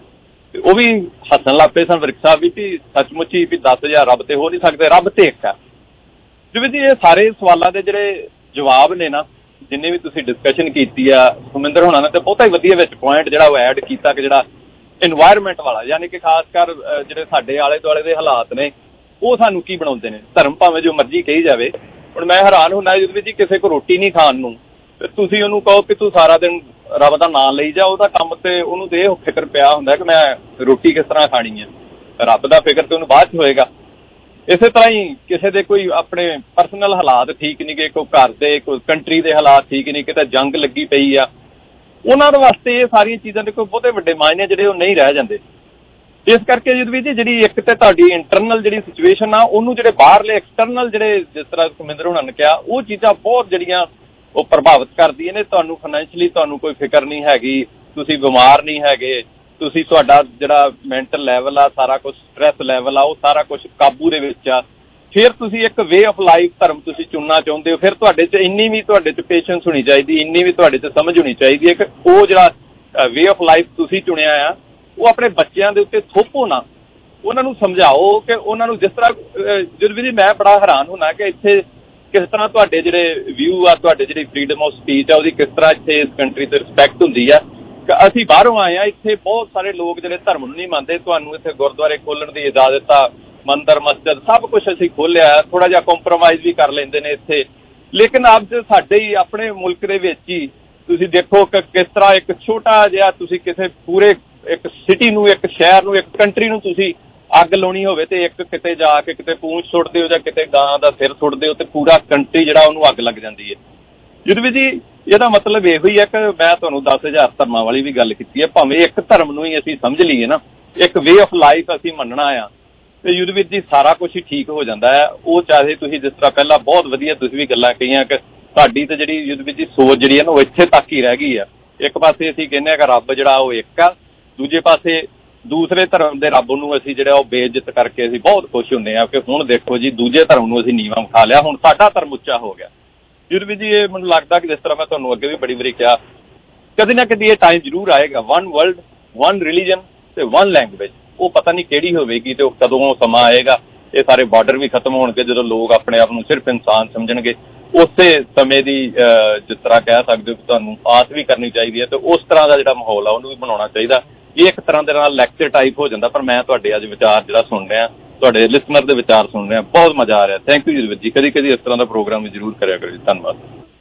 ਤੇ ਉਹ ਵੀ ਹੱਸਣ ਲੱਗ ਪਏ ਸਨ ਵਿਰਕ ਸਾਹਿਬ ਵੀ, ਵੀ ਸੱਚਮੁੱਚ ਹੀ ਵੀ ਦਸ ਹਜ਼ਾਰ ਰੱਬ ਤੇ ਹੋ ਨਹੀਂ ਸਕਦੇ, ਰੱਬ ਤੇ ਇੱਕ ਆ। ਜਿਵੇਂ ਜੀ ਇਹ ਸਾਰੇ ਸਵਾਲਾਂ ਦੇ ਜਿਹੜੇ ਜਵਾਬ ਨੇ ਨਾ, ਜਿੰਨੇ ਵੀ ਤੁਸੀਂ ਡਿਸਕਸ਼ਨ ਕੀਤੀ ਆ ਸੁਮਿੰਦਰ ਹੋਣਾ ਨੇ, ਤੇ ਬਹੁਤਾ ਹੀ ਵਧੀਆ ਵਿੱਚ ਪੁਆਇੰਟ ਜਿਹੜਾ ਉਹ ਐਡ ਕੀਤਾ ਕਿ ਜਿਹੜਾ ਇਨਵਾਇਰਮੈਂਟ ਵਾਲਾ, ਯਾਨੀ ਕਿ ਖਾਸ ਕਰ ਜਿਹੜੇ ਸਾਡੇ ਆਲੇ ਦੁਆਲੇ ਦੇ ਹਾਲਾਤ ਨੇ ਉਹ ਸਾਨੂੰ ਕੀ ਬਣਾਉਂਦੇ ਨੇ। ਧਰਮ ਭਾਵੇਂ ਜੋ ਮਰਜ਼ੀ ਕਹੀ ਜਾਵੇ, ਹੁਣ ਮੈਂ ਹੈਰਾਨ ਹੁੰਦਾ ਜਦੋਂ ਵੀ ਜੀ ਕਿਸੇ ਕੋਲ ਰੋਟੀ ਨਹੀਂ ਖਾਣ ਨੂੰ, ਤੇ ਤੁਸੀਂ ਉਹਨੂੰ ਕਹੋ ਕਿ ਤੂੰ ਸਾਰਾ ਦਿਨ ਰੱਬ ਦਾ ਨਾਂ ਲਈ ਜਾ, ਉਹਦਾ ਕੰਮ ਤੇ ਉਹਨੂੰ ਤੇ ਇਹ ਫਿਕਰ ਪਿਆ ਹੁੰਦਾ ਕਿ ਮੈਂ ਰੋਟੀ ਕਿਸ ਤਰ੍ਹਾਂ ਖਾਣੀ ਹੈ। ਰੱਬ ਦਾ ਫਿਕਰ ਤੇ ਉਹਨੂੰ ਬਾਅਦ ਚ ਹੋਏਗਾ। ਇਸੇ ਤਰ੍ਹਾਂ ਹੀ ਕਿਸੇ ਦੇ ਕੋਈ ਆਪਣੇ ਪਰਸਨਲ ਹਾਲਾਤ ਠੀਕ ਨਹੀਂ ਗੇ, ਕੋਈ ਘਰ ਦੇ ਕੋਈ ਕੰਟਰੀ ਦੇ ਹਾਲਾਤ ਠੀਕ ਨਹੀਂ, ਕਿਤੇ ਜੰਗ ਲੱਗੀ ਪਈ ਆ, ਉਹਨਾਂ ਦੇ ਵਾਸਤੇ ਇਹ ਸਾਰੀਆਂ ਚੀਜ਼ਾਂ ਦੇ ਕੋਈ ਬਹੁਤੇ ਵੱਡੇ ਮਾਇਨੇ ਜਿਹੜੇ ਉਹ ਨਹੀਂ ਰਹਿ ਜਾਂਦੇ। ਇਸ ਕਰਕੇ ਜਦੋਂ ਵੀ ਜੀ ਜਿਹੜੀ ਇੱਕ ਤੇ ਤੁਹਾਡੀ ਇੰਟਰਨਲ ਜਿਹੜੀ ਸਿਚੁਏਸ਼ਨ ਆ, ਉਹਨੂੰ ਜਿਹੜੇ ਬਾਹਰਲੇ ਐਕਸਟਰਨਲ ਜਿਹੜੇ ਜਿਸ ਤਰ੍ਹਾਂ ਸੁਮਿੰਦਰ ਹੋਣਾ ਨੇ ਕਿਹਾ, ਉਹ ਚੀਜ਼ਾਂ ਬਹੁਤ ਜਿਹੜੀਆਂ ਉਹ ਪ੍ਰਭਾਵਿਤ ਕਰਦੀਆਂ ਨੇ। ਤੁਹਾਨੂੰ ਫਾਈਨੈਂਸ਼ਲੀ ਤੁਹਾਨੂੰ ਕੋਈ ਫਿਕਰ ਨਹੀਂ ਹੈਗੀ, ਤੁਸੀਂ ਬਿਮਾਰ ਨਹੀਂ ਹੈਗੇ, ਤੁਸੀਂ ਤੁਹਾਡਾ ਜਿਹੜਾ ਮੈਂਟਲ ਲੈਵਲ ਆ, ਸਾਰਾ ਕੁਛ ਸਟ੍ਰੈਸ ਲੈਵਲ ਆ, ਉਹ ਸਾਰਾ ਕੁਛ ਕਾਬੂ ਦੇ ਵਿੱਚ ਆ। ਫਿਰ ਤੁਸੀਂ ਇੱਕ ਵੇ ਆਫ ਲਾਈਫ ਧਰਮ ਤੁਸੀਂ ਚੁਣਨਾ ਚਾਹੁੰਦੇ ਹੋ, ਫਿਰ ਤੁਹਾਡੇ 'ਚ ਇੰਨੀ ਵੀ ਤੁਹਾਡੇ 'ਚ ਪੇਸ਼ੈਂਸ ਹੋਣੀ ਚਾਹੀਦੀ, ਇੰਨੀ ਵੀ ਤੁਹਾਡੇ 'ਚ ਸਮਝ ਹੋਣੀ ਚਾਹੀਦੀ ਹੈ ਕਿ ਉਹ ਜਿਹੜਾ ਵੇ ਆਫ ਲਾਈਫ ਤੁਸੀਂ ਚੁਣਿਆ ਆ ਉਹ ਆਪਣੇ ਬੱਚਿਆਂ ਦੇ ਉੱਤੇ ਥੋਪੋ ਨਾ, ਉਹਨਾਂ ਨੂੰ ਸਮਝਾਓ ਕਿ ਉਹਨਾਂ ਨੂੰ ਜਿਸ ਤਰ੍ਹਾਂ ਜਦੋਂ ਵੀ ਮੈਂ ਬੜਾ ਹੈਰਾਨ ਹੁੰਦਾ ਕਿ ਇੱਥੇ ਕਿਸ ਤਰ੍ਹਾਂ ਤੁਹਾਡੇ ਜਿਹੜੇ ਵਿਊ ਆ, ਤੁਹਾਡੇ ਜਿਹੜੀ ਫਰੀਡਮ ਆਫ ਸਪੀਚ ਆ, ਉਹਦੀ ਕਿਸ ਤਰ੍ਹਾਂ ਇੱਥੇ ਇਸ ਕੰਟਰੀ ਤੇ ਰਿਸਪੈਕਟ ਹੁੰਦੀ ਆ। ਅਸੀਂ ਬਾਹਰੋਂ ਆਏ ਆ, ਇੱਥੇ ਬਹੁਤ ਸਾਰੇ ਲੋਕ ਜਿਹੜੇ ਧਰਮ ਨੂੰ ਨਹੀਂ ਮੰਨਦੇ, ਤੁਹਾਨੂੰ ਇੱਥੇ ਗੁਰਦੁਆਰੇ ਖੋਲਣ ਦੀ ਇਜਾਜ਼ਤ ਆ, ਮੰਦਰ ਮਸਜਿਦ ਸਭ ਕੁਛ ਅਸੀਂ ਖੋਲਿਆ, ਥੋੜਾ ਜਿਹਾ ਕੰਪਰੋਮਾਈਜ਼ ਵੀ ਕਰ ਲੈਂਦੇ ਨੇ ਇੱਥੇ। ਲੇਕਿਨ ਅੱਜ ਸਾਡੇ ਹੀ ਆਪਣੇ ਮੁਲਕ ਦੇ ਵਿੱਚ ਹੀ ਤੁਸੀਂ ਦੇਖੋ ਕਿ ਕਿਸ ਤਰ੍ਹਾਂ ਇੱਕ ਛੋਟਾ ਜਿਹਾ ਤੁਸੀਂ ਕਿਸੇ ਪੂਰੇ ਇੱਕ ਸਿਟੀ ਨੂੰ, ਇੱਕ ਸ਼ਹਿਰ ਨੂੰ, ਇੱਕ ਕੰਟਰੀ ਨੂੰ ਤੁਸੀਂ ਅੱਗ ਲਾਉਣੀ ਹੋਵੇ ਤੇ ਇੱਕ ਕਿਤੇ ਜਾ ਕੇ ਕਿਤੇ ਪੂੰਛ ਸੁੱਟਦੇ ਹੋ ਜਾਂ ਕਿਤੇ ਗਾਂ ਦਾ ਸਿਰ ਸੁੱਟਦੇ ਹੋ ਤੇ ਪੂਰਾ ਕੰਟਰੀ ਜਿਹੜਾ ਉਹਨੂੰ ਅੱਗ ਲੱਗ ਜਾਂਦੀ ਹੈ। ਜਦੋਂ ਵੀ ਜੀ ਇਹਦਾ ਮਤਲਬ ਇਹੋ ਹੀ ਹੈ ਕਿ ਮੈਂ ਤੁਹਾਨੂੰ ਦਸ ਹਜ਼ਾਰ ਧਰਮਾਂ ਵਾਲੀ ਵੀ ਗੱਲ ਕੀਤੀ ਹੈ, ਭਾਵੇਂ ਇੱਕ ਧਰਮ ਨੂੰ ਹੀ ਅਸੀਂ ਸਮਝ ਲਈਏ ਨਾ, ਇੱਕ ਵੇ ਆਫ ਲਾਈਫ ਅਸੀਂ ਮੰਨਣਾ ਆ, ਤੇ ਯੁੱਧਵੀਰ ਜੀ ਸਾਰਾ ਕੁਛ ਹੀ ਠੀਕ ਹੋ ਜਾਂਦਾ ਹੈ। ਉਹ ਚਾਹੇ ਤੁਸੀਂ ਜਿਸ ਤਰ੍ਹਾਂ ਪਹਿਲਾਂ ਬਹੁਤ ਵਧੀਆ ਤੁਸੀਂ ਵੀ ਗੱਲਾਂ ਕਹੀਆਂ ਕਿ ਸਾਡੀ ਤੇ ਜਿਹੜੀ ਯੁੱਧਵੀਰ ਜੀ ਸੋਚ ਜਿਹੜੀ ਹੈ ਨਾ ਉਹ ਇੱਥੇ ਤੱਕ ਹੀ ਰਹਿ ਗਈ ਆ। ਇੱਕ ਪਾਸੇ ਅਸੀਂ ਕਹਿੰਦੇ ਹਾਂ ਕਿ ਰੱਬ ਜਿਹੜਾ ਉਹ ਇੱਕ ਆ, ਦੂਜੇ ਪਾਸੇ ਦੂਸਰੇ ਧਰਮ ਦੇ ਰੱਬ ਨੂੰ ਅਸੀਂ ਜਿਹੜਾ ਉਹ ਬੇਇੱਜ਼ਤ ਕਰਕੇ ਅਸੀਂ ਬਹੁਤ ਖੁਸ਼ ਹੁੰਦੇ ਹਾਂ ਕਿ ਹੁਣ ਦੇਖੋ ਜੀ ਦੂਜੇ ਧਰਮ ਨੂੰ ਅਸੀਂ ਨੀਵਾਂ ਉਠਾ ਲਿਆ, ਹੁਣ ਸਾਡਾ ਧਰਮ ਉੱਚਾ ਹੋ ਗਿਆ। ਯੁੱਧਵੀਰ ਜੀ ਇਹ ਮੈਨੂੰ ਲੱਗਦਾ ਕਿ ਜਿਸ ਤਰ੍ਹਾਂ ਮੈਂ ਤੁਹਾਨੂੰ ਅੱਗੇ ਵੀ ਬੜੀ ਵਾਰੀ ਕਿਹਾ, ਕਦੇ ਨਾ ਕਦੇ ਇਹ ਟਾਈਮ ਜ਼ਰੂਰ ਆਏਗਾ, ਵਨ ਵਰਲਡ ਵਨ ਰਿਲੀਜਨ ਤੇ ਵਨ ਲੈਂਗੁਏਜ, ਉਹ ਪਤਾ ਨਹੀਂ ਕਿਹੜੀ ਹੋਵੇਗੀ ਤੇ ਉਹ ਕਦੋਂ ਸਮਾਂ ਆਏਗਾ। ਇਹ ਸਾਰੇ ਬਾਰਡਰ ਵੀ ਖਤਮ ਹੋਣਗੇ ਜਦੋਂ ਲੋਕ ਆਪਣੇ ਆਪ ਨੂੰ ਸਿਰਫ ਇਨਸਾਨ ਸਮਝਣਗੇ। ਉਸੇ ਸਮੇਂ ਦੀ ਜਿਸ ਤਰ੍ਹਾਂ ਕਹਿ ਸਕਦੇ ਹੋ ਕਿ ਤੁਹਾਨੂੰ ਆਸ ਵੀ ਕਰਨੀ ਚਾਹੀਦੀ ਹੈ ਤੇ ਉਸ ਤਰ੍ਹਾਂ ਦਾ ਜਿਹੜਾ ਮਾਹੌਲ ਆ ਉਹਨੂੰ ਵੀ ਬਣਾਉਣਾ ਚਾਹੀਦਾ। ਇਹ ਇੱਕ ਤਰ੍ਹਾਂ ਦੇ ਨਾਲ ਲੈਕਚਰ ਟਾਈਪ ਹੋ ਜਾਂਦਾ, ਪਰ ਮੈਂ ਤੁਹਾਡੇ ਅੱਜ ਵਿਚਾਰ ਜਿਹੜਾ ਸੁਣ ਰਿਹਾ, ਤੁਹਾਡੇ ਲਿਸਨਰ ਦੇ ਵਿਚਾਰ ਸੁਣ ਰਿਹਾ, ਬਹੁਤ ਮਜ਼ਾ ਆ ਰਿਹਾ। ਥੈਂਕ ਯੂ ਜੀ। ਕਦੀ ਕਦੀ ਇਸ ਤਰ੍ਹਾਂ ਦਾ ਪ੍ਰੋਗਰਾਮ ਵੀ ਜ਼ਰੂਰ ਕਰਿਆ ਕਰੋ ਜੀ। ਧੰਨਵਾਦ।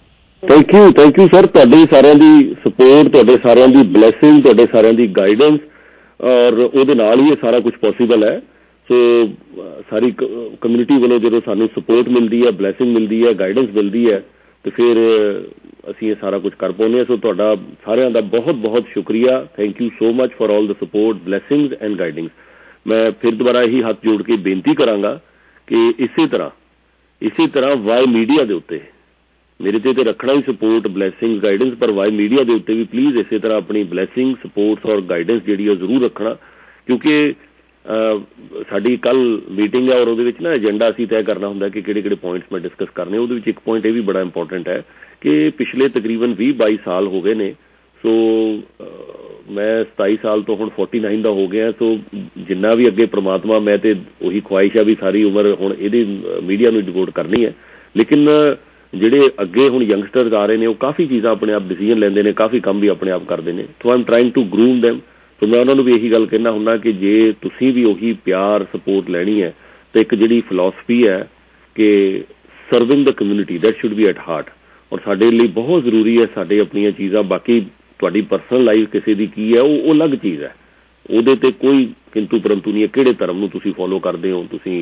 Thank you thank you sir, ਤੁਹਾਡੇ ਸਾਰਿਆਂ ਦੀ ਸਪੋਰਟ, ਤੁਹਾਡੇ ਸਾਰਿਆਂ ਦੀ ਬਲੈਸਿੰਗ, ਤੁਹਾਡੇ ਸਾਰਿਆਂ ਦੀ ਗਾਈਡੈਂਸ, ਔਰ ਉਹਦੇ ਨਾਲ ਹੀ ਇਹ ਸਾਰਾ ਕੁਝ ਪੋਸੀਬਲ ਹੈ। ਸੋ ਸਾਰੀ ਕਮਿਊਨਿਟੀ ਵੱਲੋਂ ਜਦੋਂ ਸਾਨੂੰ ਸਪੋਰਟ ਮਿਲਦੀ ਹੈ, ਬਲੈਸਿੰਗ ਮਿਲਦੀ ਹੈ, ਗਾਈਡੈਂਸ ਮਿਲਦੀ ਹੈ, ਤੇ ਫਿਰ ਅਸੀਂ ਇਹ ਸਾਰਾ ਕੁਝ ਕਰ ਪਾਉਂਦੇ ਹਾਂ। ਸੋ ਤੁਹਾਡਾ ਸਾਰਿਆਂ ਦਾ ਬਹੁਤ ਬਹੁਤ ਸ਼ੁਕਰੀਆ। Thank you so much for all the support, blessings and guidings. ਮੈਂ ਫਿਰ ਦੁਬਾਰਾ ਇਹੀ ਹੱਥ ਜੋੜ ਕੇ ਬੇਨਤੀ ਕਰਾਂਗਾ ਕਿ ਇਸੇ ਤਰ੍ਹਾਂ ਇਸੇ ਤਰ੍ਹਾਂ ਵਾਈ ਮੀਡੀਆ ਦੇ ਉੱਤੇ ਮੇਰੇ ਤੇ ਤੇ ਰੱਖਣਾ ਹੀ ਸਪੋਰਟ, ਬਲੈਸਿੰਗਸ, ਗਾਈਡੈਂਸ, ਪਰ ਵਾਈ ਮੀਡੀਆ ਦੇ ਉੱਤੇ ਵੀ ਪਲੀਜ਼ ਇਸੇ ਤਰ੍ਹਾਂ ਆਪਣੀ ਬਲੈਸਿੰਗ, ਸਪੋਰਟਸ ਔਰ ਗਾਈਡੈਂਸ ਜਿਹੜੀ ਉਹ ਜ਼ਰੂਰ ਰੱਖਣਾ, ਕਿਉਂਕਿ ਸਾਡੀ ਕੱਲ੍ਹ ਮੀਟਿੰਗ ਹੈ ਔਰ ਉਹਦੇ ਵਿੱਚ ਨਾ ਏਜੰਡਾ ਅਸੀਂ ਤੈਅ ਕਰਨਾ ਹੁੰਦਾ ਕਿ ਕਿਹੜੇ ਕਿਹੜੇ ਪੁਆਇੰਟਸ ਮੈਂ ਡਿਸਕਸ ਕਰਨੇ। ਉਹਦੇ ਵਿੱਚ ਇੱਕ ਪੁਆਇੰਟ ਇਹ ਵੀ ਬੜਾ ਇੰਪੋਰਟੈਂਟ ਹੈ ਕਿ ਪਿਛਲੇ ਤਕਰੀਬਨ ਵੀਹ ਬਾਈ ਸਾਲ ਹੋ ਗਏ ਨੇ। ਸੋ ਮੈਂ ਸਤਾਈ ਸਾਲ ਤੋਂ ਹੁਣ ਫੋਰਟੀ ਨਾਈਨ ਦਾ ਹੋ ਗਿਆ। ਸੋ ਜਿੰਨਾ ਵੀ ਅੱਗੇ ਪ੍ਰਮਾਤਮਾ, ਮੈਂ ਤੇ ਉਹੀ ਖੁਆਇਸ਼ ਆ ਵੀ ਸਾਰੀ ਉਮਰ ਹੁਣ ਇਹਦੀ ਮੀਡੀਆ ਨੂੰ ਡਿਵੋਟ ਕਰਨੀ ਹੈ। ਲੇਕਿਨ ਜਿਹੜੇ ਅੱਗੇ ਹੁਣ ਯੰਗਸਟਰਸ ਆ ਰਹੇ ਨੇ ਉਹ ਕਾਫੀ ਚੀਜ਼ਾਂ ਆਪਣੇ ਆਪ ਡਿਸੀਜ਼ਨ ਲੈਂਦੇ ਨੇ, ਕਾਫੀ ਕੰਮ ਵੀ ਆਪਣੇ ਆਪ ਕਰਦੇ ਨੇ। So I am trying to groom them. So ਮੈਂ ਉਹਨਾਂ ਨੂੰ ਵੀ ਇਹੀ ਗੱਲ ਕਹਿਣਾ ਹੁੰਦਾ ਕਿ ਜੇ ਤੁਸੀਂ ਵੀ ਉਹੀ ਪਿਆਰ, ਸਪੋਰਟ ਲੈਣੀ ਹੈ ਤਾਂ ਇੱਕ ਜਿਹੜੀ ਫਿਲਾਸਫੀ ਹੈ ਕਿ serving the community, that should be at heart. ਔਰ ਸਾਡੇ ਲਈ ਬਹੁਤ ਜ਼ਰੂਰੀ ਹੈ ਸਾਡੇ ਆਪਣੀਆਂ ਚੀਜ਼ਾਂ, ਬਾਕੀ ਤੁਹਾਡੀ ਪਰਸਨਲ ਲਾਈਫ ਕਿਸੇ ਦੀ ਕੀ ਹੈ ਉਹ ਉਹ ਅਲੱਗ ਚੀਜ਼ ਹੈ, ਉਹਦੇ 'ਤੇ ਕੋਈ ਕਿੰਤੂ ਪਰੰਤੂ ਨਹੀਂ ਹੈ। ਕਿਹੜੇ ਧਰਮ ਨੂੰ ਤੁਸੀਂ ਫੋਲੋ ਕਰਦੇ ਹੋ, ਤੁਸੀਂ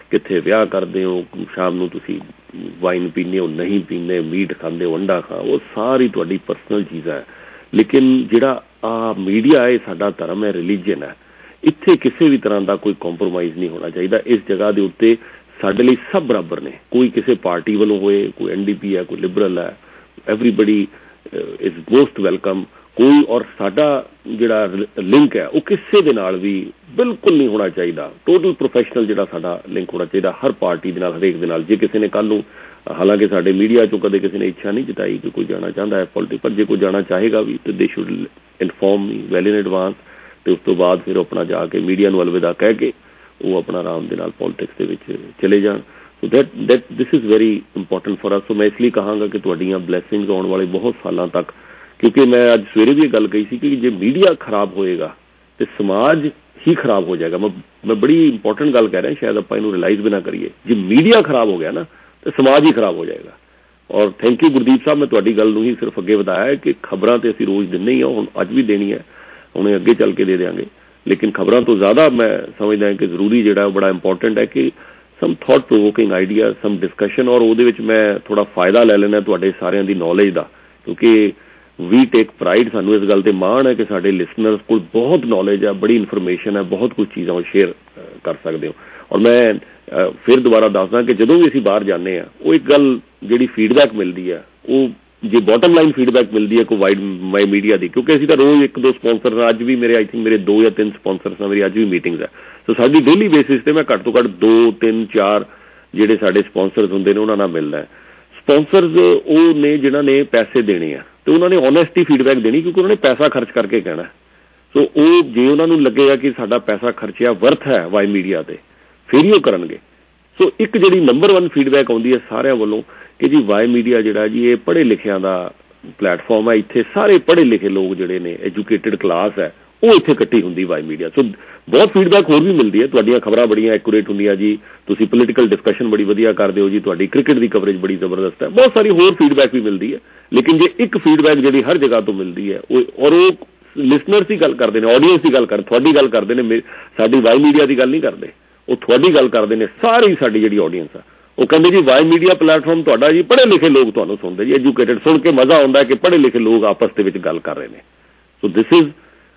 ਕਿੱਥੇ ਵਿਆਹ ਕਰਦੇ ਹੋ, ਸ਼ਾਮ ਨੂੰ ਤੁਸੀਂ ਵਾਈਨ ਪੀਂਦੇ ਹੋ ਨਹੀਂ ਪੀਂਦੇ, ਮੀਟ ਖਾਂਦੇ ਹੋ ਅੰਡਾ ਖਾ, ਉਹ ਸਾਰੀ ਤੁਹਾਡੀ ਪਰਸਨਲ ਚੀਜ਼ਾਂ ਹੈ। ਲੇਕਿਨ ਜਿਹੜਾ ਆ ਮੀਡੀਆ ਇਹ ਸਾਡਾ ਧਰਮ ਹੈ, ਰਿਲੀਜਨ ਹੈ, ਇੱਥੇ ਕਿਸੇ ਵੀ ਤਰ੍ਹਾਂ ਦਾ ਕੋਈ ਕੰਪਰੋਮਾਈਜ਼ ਨਹੀਂ ਹੋਣਾ ਚਾਹੀਦਾ। ਇਸ ਜਗ੍ਹਾ ਦੇ ਉੱਤੇ ਸਾਡੇ ਲਈ ਸਭ ਬਰਾਬਰ ਨੇ, ਕੋਈ ਕਿਸੇ ਪਾਰਟੀ ਵੱਲੋਂ ਹੋਏ, ਕੋਈ ਐਨ ਡੀ ਪੀ ਹੈ, ਕੋਈ ਲਿਬਰਲ ਹੈ, ਐਵਰੀਬਡੀ ਇਜ਼ ਮੋਸਟ ਵੈਲਕਮ। ਕੋਈ ਔਰ ਸਾਡਾ ਜਿਹੜਾ ਲਿੰਕ ਹੈ ਉਹ ਕਿਸੇ ਦੇ ਨਾਲ ਵੀ ਬਿਲਕੁਲ ਨਹੀਂ ਹੋਣਾ ਚਾਹੀਦਾ, ਟੋਟਲ ਪ੍ਰੋਫੈਸ਼ਨਲ ਜਿਹੜਾ ਸਾਡਾ ਲਿੰਕ ਹੋਣਾ ਚਾਹੀਦਾ ਹਰ ਪਾਰਟੀ ਦੇ ਨਾਲ, ਹਰੇਕ ਦੇ ਨਾਲ। ਜੇ ਕਿਸੇ ਨੇ ਕੱਲ ਨੂੰ, ਹਾਲਾਂਕਿ ਸਾਡੇ ਮੀਡੀਆ 'ਚੋਂ ਕਦੇ ਕਿਸੇ ਨੇ ਇੱਛਾ ਨਹੀਂ ਜਤਾਈ ਕਿ ਕੋਈ ਜਾਣਾ ਚਾਹੁੰਦਾ ਹੈ ਪੋਲੀਟਿਕਸ, ਪਰ ਜੇ ਕੋਈ ਜਾਣਾ ਚਾਹੇਗਾ ਵੀ ਤਾਂ they should inform me well in advance, ਅਤੇ ਉਸ ਤੋਂ ਬਾਅਦ ਫਿਰ ਆਪਣਾ ਜਾ ਕੇ ਮੀਡੀਆ ਨੂੰ ਅਲਵਿਦਾ ਕਹਿ ਕੇ ਉਹ ਆਪਣਾ ਆਰਾਮ ਦੇ ਨਾਲ ਪੋਲੀਟਿਕਸ ਦੇ ਵਿੱਚ ਚਲੇ ਜਾਣ। So that that this is very important for us. So ਮੈਂ ਇਸ ਲਈ ਕਹਾਂਗਾ ਕਿ ਤੁਹਾਡੀਆਂ ਬਲੈਸਿੰਗਸ ਆਉਣ ਵਾਲੇ ਬਹੁਤ ਸਾਲਾਂ ਤੱਕ, ਕਿਉਂਕਿ ਮੈਂ ਅੱਜ ਸਵੇਰੇ ਵੀ ਇਹ ਗੱਲ ਕਹੀ ਸੀ ਕਿ ਜੇ ਮੀਡੀਆ ਖਰਾਬ ਹੋਏਗਾ ਤੇ ਸਮਾਜ ਹੀ ਖਰਾਬ ਹੋ ਜਾਏਗਾ। ਮੈਂ ਮੈਂ ਬੜੀ ਇੰਪੋਰਟੈਂਟ ਗੱਲ ਕਹਿ ਰਿਹਾ, ਸ਼ਾਇਦ ਆਪਾਂ ਇਹਨੂੰ ਰਿਲਾਈਜ਼ ਵੀ ਨਾ ਕਰੀਏ। ਜੇ ਮੀਡੀਆ ਖਰਾਬ ਹੋ ਗਿਆ ਨਾ ਤੇ ਸਮਾਜ ਹੀ ਖਰਾਬ ਹੋ ਜਾਏਗਾ। ਔਰ ਥੈਂਕ ਯੂ ਗੁਰਦੀਪ ਸਾਹਿਬ, ਮੈਂ ਤੁਹਾਡੀ ਗੱਲ ਨੂੰ ਹੀ ਸਿਰਫ ਅੱਗੇ ਵਧਾਇਆ ਹੈ ਕਿ ਖਬਰਾਂ ਤੇ ਅਸੀਂ ਰੋਜ਼ ਦਿੰਦੇ ਹੀ ਹਾਂ, ਹੁਣ ਅੱਜ ਵੀ ਦੇਣੀ ਹੈ, ਹੁਣੇ ਅੱਗੇ ਚੱਲ ਕੇ ਦੇ ਦਿਆਂਗੇ। ਲੇਕਿਨ ਖਬਰਾਂ ਤੋਂ ਜ਼ਿਆਦਾ ਮੈਂ ਸਮਝਦਾ ਕਿ ਜ਼ਰੂਰੀ ਜਿਹੜਾ ਬੜਾ ਇੰਪੋਰਟੈਂਟ ਹੈ ਕਿ some thought provoking idea, some discussion, ਔਰ ਉਹਦੇ ਵਿੱਚ ਮੈਂ ਥੋੜ੍ਹਾ ਫਾਇਦਾ ਲੈ ਲੈਣਾ ਤੁਹਾਡੇ ਸਾਰਿਆਂ ਦੀ ਨੌਲੇਜ ਦਾ, ਕਿਉਂਕਿ ਵੀ ਟੇਕ ਪ੍ਰਾਈਡ, ਸਾਨੂੰ ਇਸ ਗੱਲ ਤੇ ਮਾਣ ਹੈ ਕਿ ਸਾਡੇ ਲਿਸਨਰਸ ਕੋਲ ਬਹੁਤ ਨੌਲੇਜ ਹੈ, ਬੜੀ ਇਨਫੋਰਮੇਸ਼ਨ ਹੈ, ਬਹੁਤ ਕੁਝ ਚੀਜ਼ਾਂ ਉਹ ਸ਼ੇਅਰ ਕਰ ਸਕਦੇ ਹੋ। ਔਰ ਮੈਂ ਫਿਰ ਦੁਬਾਰਾ ਦੱਸਦਾ ਕਿ ਜਦੋਂ ਵੀ ਅਸੀਂ ਬਾਹਰ ਜਾਂਦੇ ਹਾਂ, ਉਹ ਇੱਕ ਗੱਲ ਜਿਹੜੀ ਫੀਡਬੈਕ ਮਿਲਦੀ ਹੈ, ਉਹ ਜੇ ਬੋਟਮ ਲਾਈਨ ਫੀਡਬੈਕ ਮਿਲਦੀ ਹੈ ਕੋਈ ਵਾਈਡ ਮਾਈ ਮੀਡੀਆ ਦੀ, ਕਿਉਂਕਿ ਅਸੀਂ ਤਾਂ ਰੋਜ਼ ਇੱਕ ਦੋ ਸਪਾਂਸਰ, ਅੱਜ ਵੀ ਮੇਰੇ ਆਈ ਥਿੰਕ ਮੇਰੇ ਦੋ ਜਾਂ ਤਿੰਨ ਸਪਾਂਸਰਸ ਨਾਲ ਮੇਰੀ ਅੱਜ ਵੀ ਮੀਟਿੰਗਸ ਹੈ। ਸੋ ਸਾਡੀ ਡੇਲੀ ਬੇਸਿਸ ਤੇ ਮੈਂ ਘੱਟ ਤੋਂ ਘੱਟ ਦੋ ਤਿੰਨ ਚਾਰ ਜਿਹੜੇ ਸਾਡੇ ਸਪਾਂਸਰਸ ਹੁੰਦੇ ਨੇ ਉਹਨਾਂ ਨਾਲ ਮਿਲਦਾ ਹੈ। ਸਪਾਂਸਰਸ ਉਹ ਨੇ ਜਿਨ੍ਹਾਂ ਨੇ ਪੈਸੇ ਦੇਣੇ ਆ, ਤੇ ਉਹਨਾਂ ਨੇ ਓਨੈਸਟੀ ਫੀਡਬੈਕ ਦੇਣੀ, ਕਿਉਂਕਿ ਉਹਨਾਂ ਨੇ ਪੈਸਾ ਖਰਚ ਕਰਕੇ ਕਹਿਣਾ। ਸੋ ਉਹ ਜੇ ਉਹਨਾਂ ਨੂੰ ਲੱਗੇਗਾ ਕਿ ਸਾਡਾ ਪੈਸਾ ਖਰਚਿਆ ਵਰਥ ਹੈ ਵਾਈ ਮੀਡੀਆ ਤੇ, ਫਿਰ ਹੀ ਉਹ ਕਰਨਗੇ। ਸੋ ਇੱਕ ਜਿਹੜੀ ਨੰਬਰ ਵਨ ਫੀਡਬੈਕ ਆਉਂਦੀ ਹੈ ਸਾਰਿਆਂ ਵੱਲੋਂ ਕਿ ਜੀ ਵਾਈ ਮੀਡੀਆ ਜਿਹੜਾ ਜੀ ਇਹ ਪੜ੍ਹੇ ਲਿਖਿਆਂ ਦਾ ਪਲੇਟਫਾਰਮ ਹੈ, ਇੱਥੇ ਸਾਰੇ ਪੜ੍ਹੇ ਲਿਖੇ ਲੋਕ ਜਿਹੜੇ ਨੇ, ਐਜੂਕੇਟਿਡ ਕਲਾਸ ਹੈ, ਉਹ ਇੱਥੇ ਇਕੱਠੀ ਹੁੰਦੀ ਵਾਈ ਮੀਡੀਆ। ਸੋ ਬਹੁਤ ਫੀਡਬੈਕ ਹੋਰ ਵੀ ਮਿਲਦੀ ਹੈ, ਤੁਹਾਡੀਆਂ ਖਬਰਾਂ ਬੜੀਆਂ ਐਕੂਰੇਟ ਹੁੰਦੀਆਂ ਜੀ, ਤੁਸੀਂ ਪੋਲੀਟੀਕਲ ਡਿਸਕਸ਼ਨ ਬੜੀ ਵਧੀਆ ਕਰਦੇ ਹੋ ਜੀ, ਤੁਹਾਡੀ ਕ੍ਰਿਕਟ ਦੀ ਕਵਰੇਜ ਬੜੀ ਜ਼ਬਰਦਸਤ ਹੈ, ਬਹੁਤ ਸਾਰੀ ਹੋਰ ਫੀਡਬੈਕ ਵੀ ਮਿਲਦੀ ਹੈ। ਲੇਕਿਨ ਜੇ ਇੱਕ ਫੀਡਬੈਕ ਜਿਹੜੀ ਹਰ ਜਗ੍ਹਾ ਤੋਂ ਮਿਲਦੀ ਹੈ, ਉਹ ਔਰ ਉਹ ਲਿਸਨਰਸ ਦੀ ਗੱਲ ਕਰਦੇ ਨੇ, ਆਡੀਅנס ਦੀ ਗੱਲ ਕਰ ਤੁਹਾਡੀ ਗੱਲ ਕਰਦੇ ਨੇ, ਸਾਡੀ ਵਾਈ ਮੀਡੀਆ ਦੀ ਗੱਲ ਨਹੀਂ ਕਰਦੇ, ਉਹ ਤੁਹਾਡੀ ਗੱਲ ਕਰਦੇ ਨੇ। ਸਾਰੀ ਸਾਡੀ ਜਿਹੜੀ ਆਡੀਅנס ਆ ਉਹ ਕਹਿੰਦੇ ਜੀ ਵਾਈ ਮੀਡੀਆ ਪਲੇਟਫਾਰਮ ਤੁਹਾਡਾ ਜੀ, ਪੜ੍ਹੇ ਲਿਖੇ ਲੋਕ ਤੁਹਾਨੂੰ ਸੁਣਦੇ ਜੀ, ਐਜੂਕੇਟਿਡ, ਸੁਣ ਕੇ ਮਜ਼ਾ ਆਉਂਦਾ ਕਿ ਪੜ੍ਹੇ ਲਿਖੇ ਲੋਕ ਆਪਸ ਦੇ ਵਿੱਚ ਗੱਲ ਕਰ ਰਹੇ ਨੇ। So this is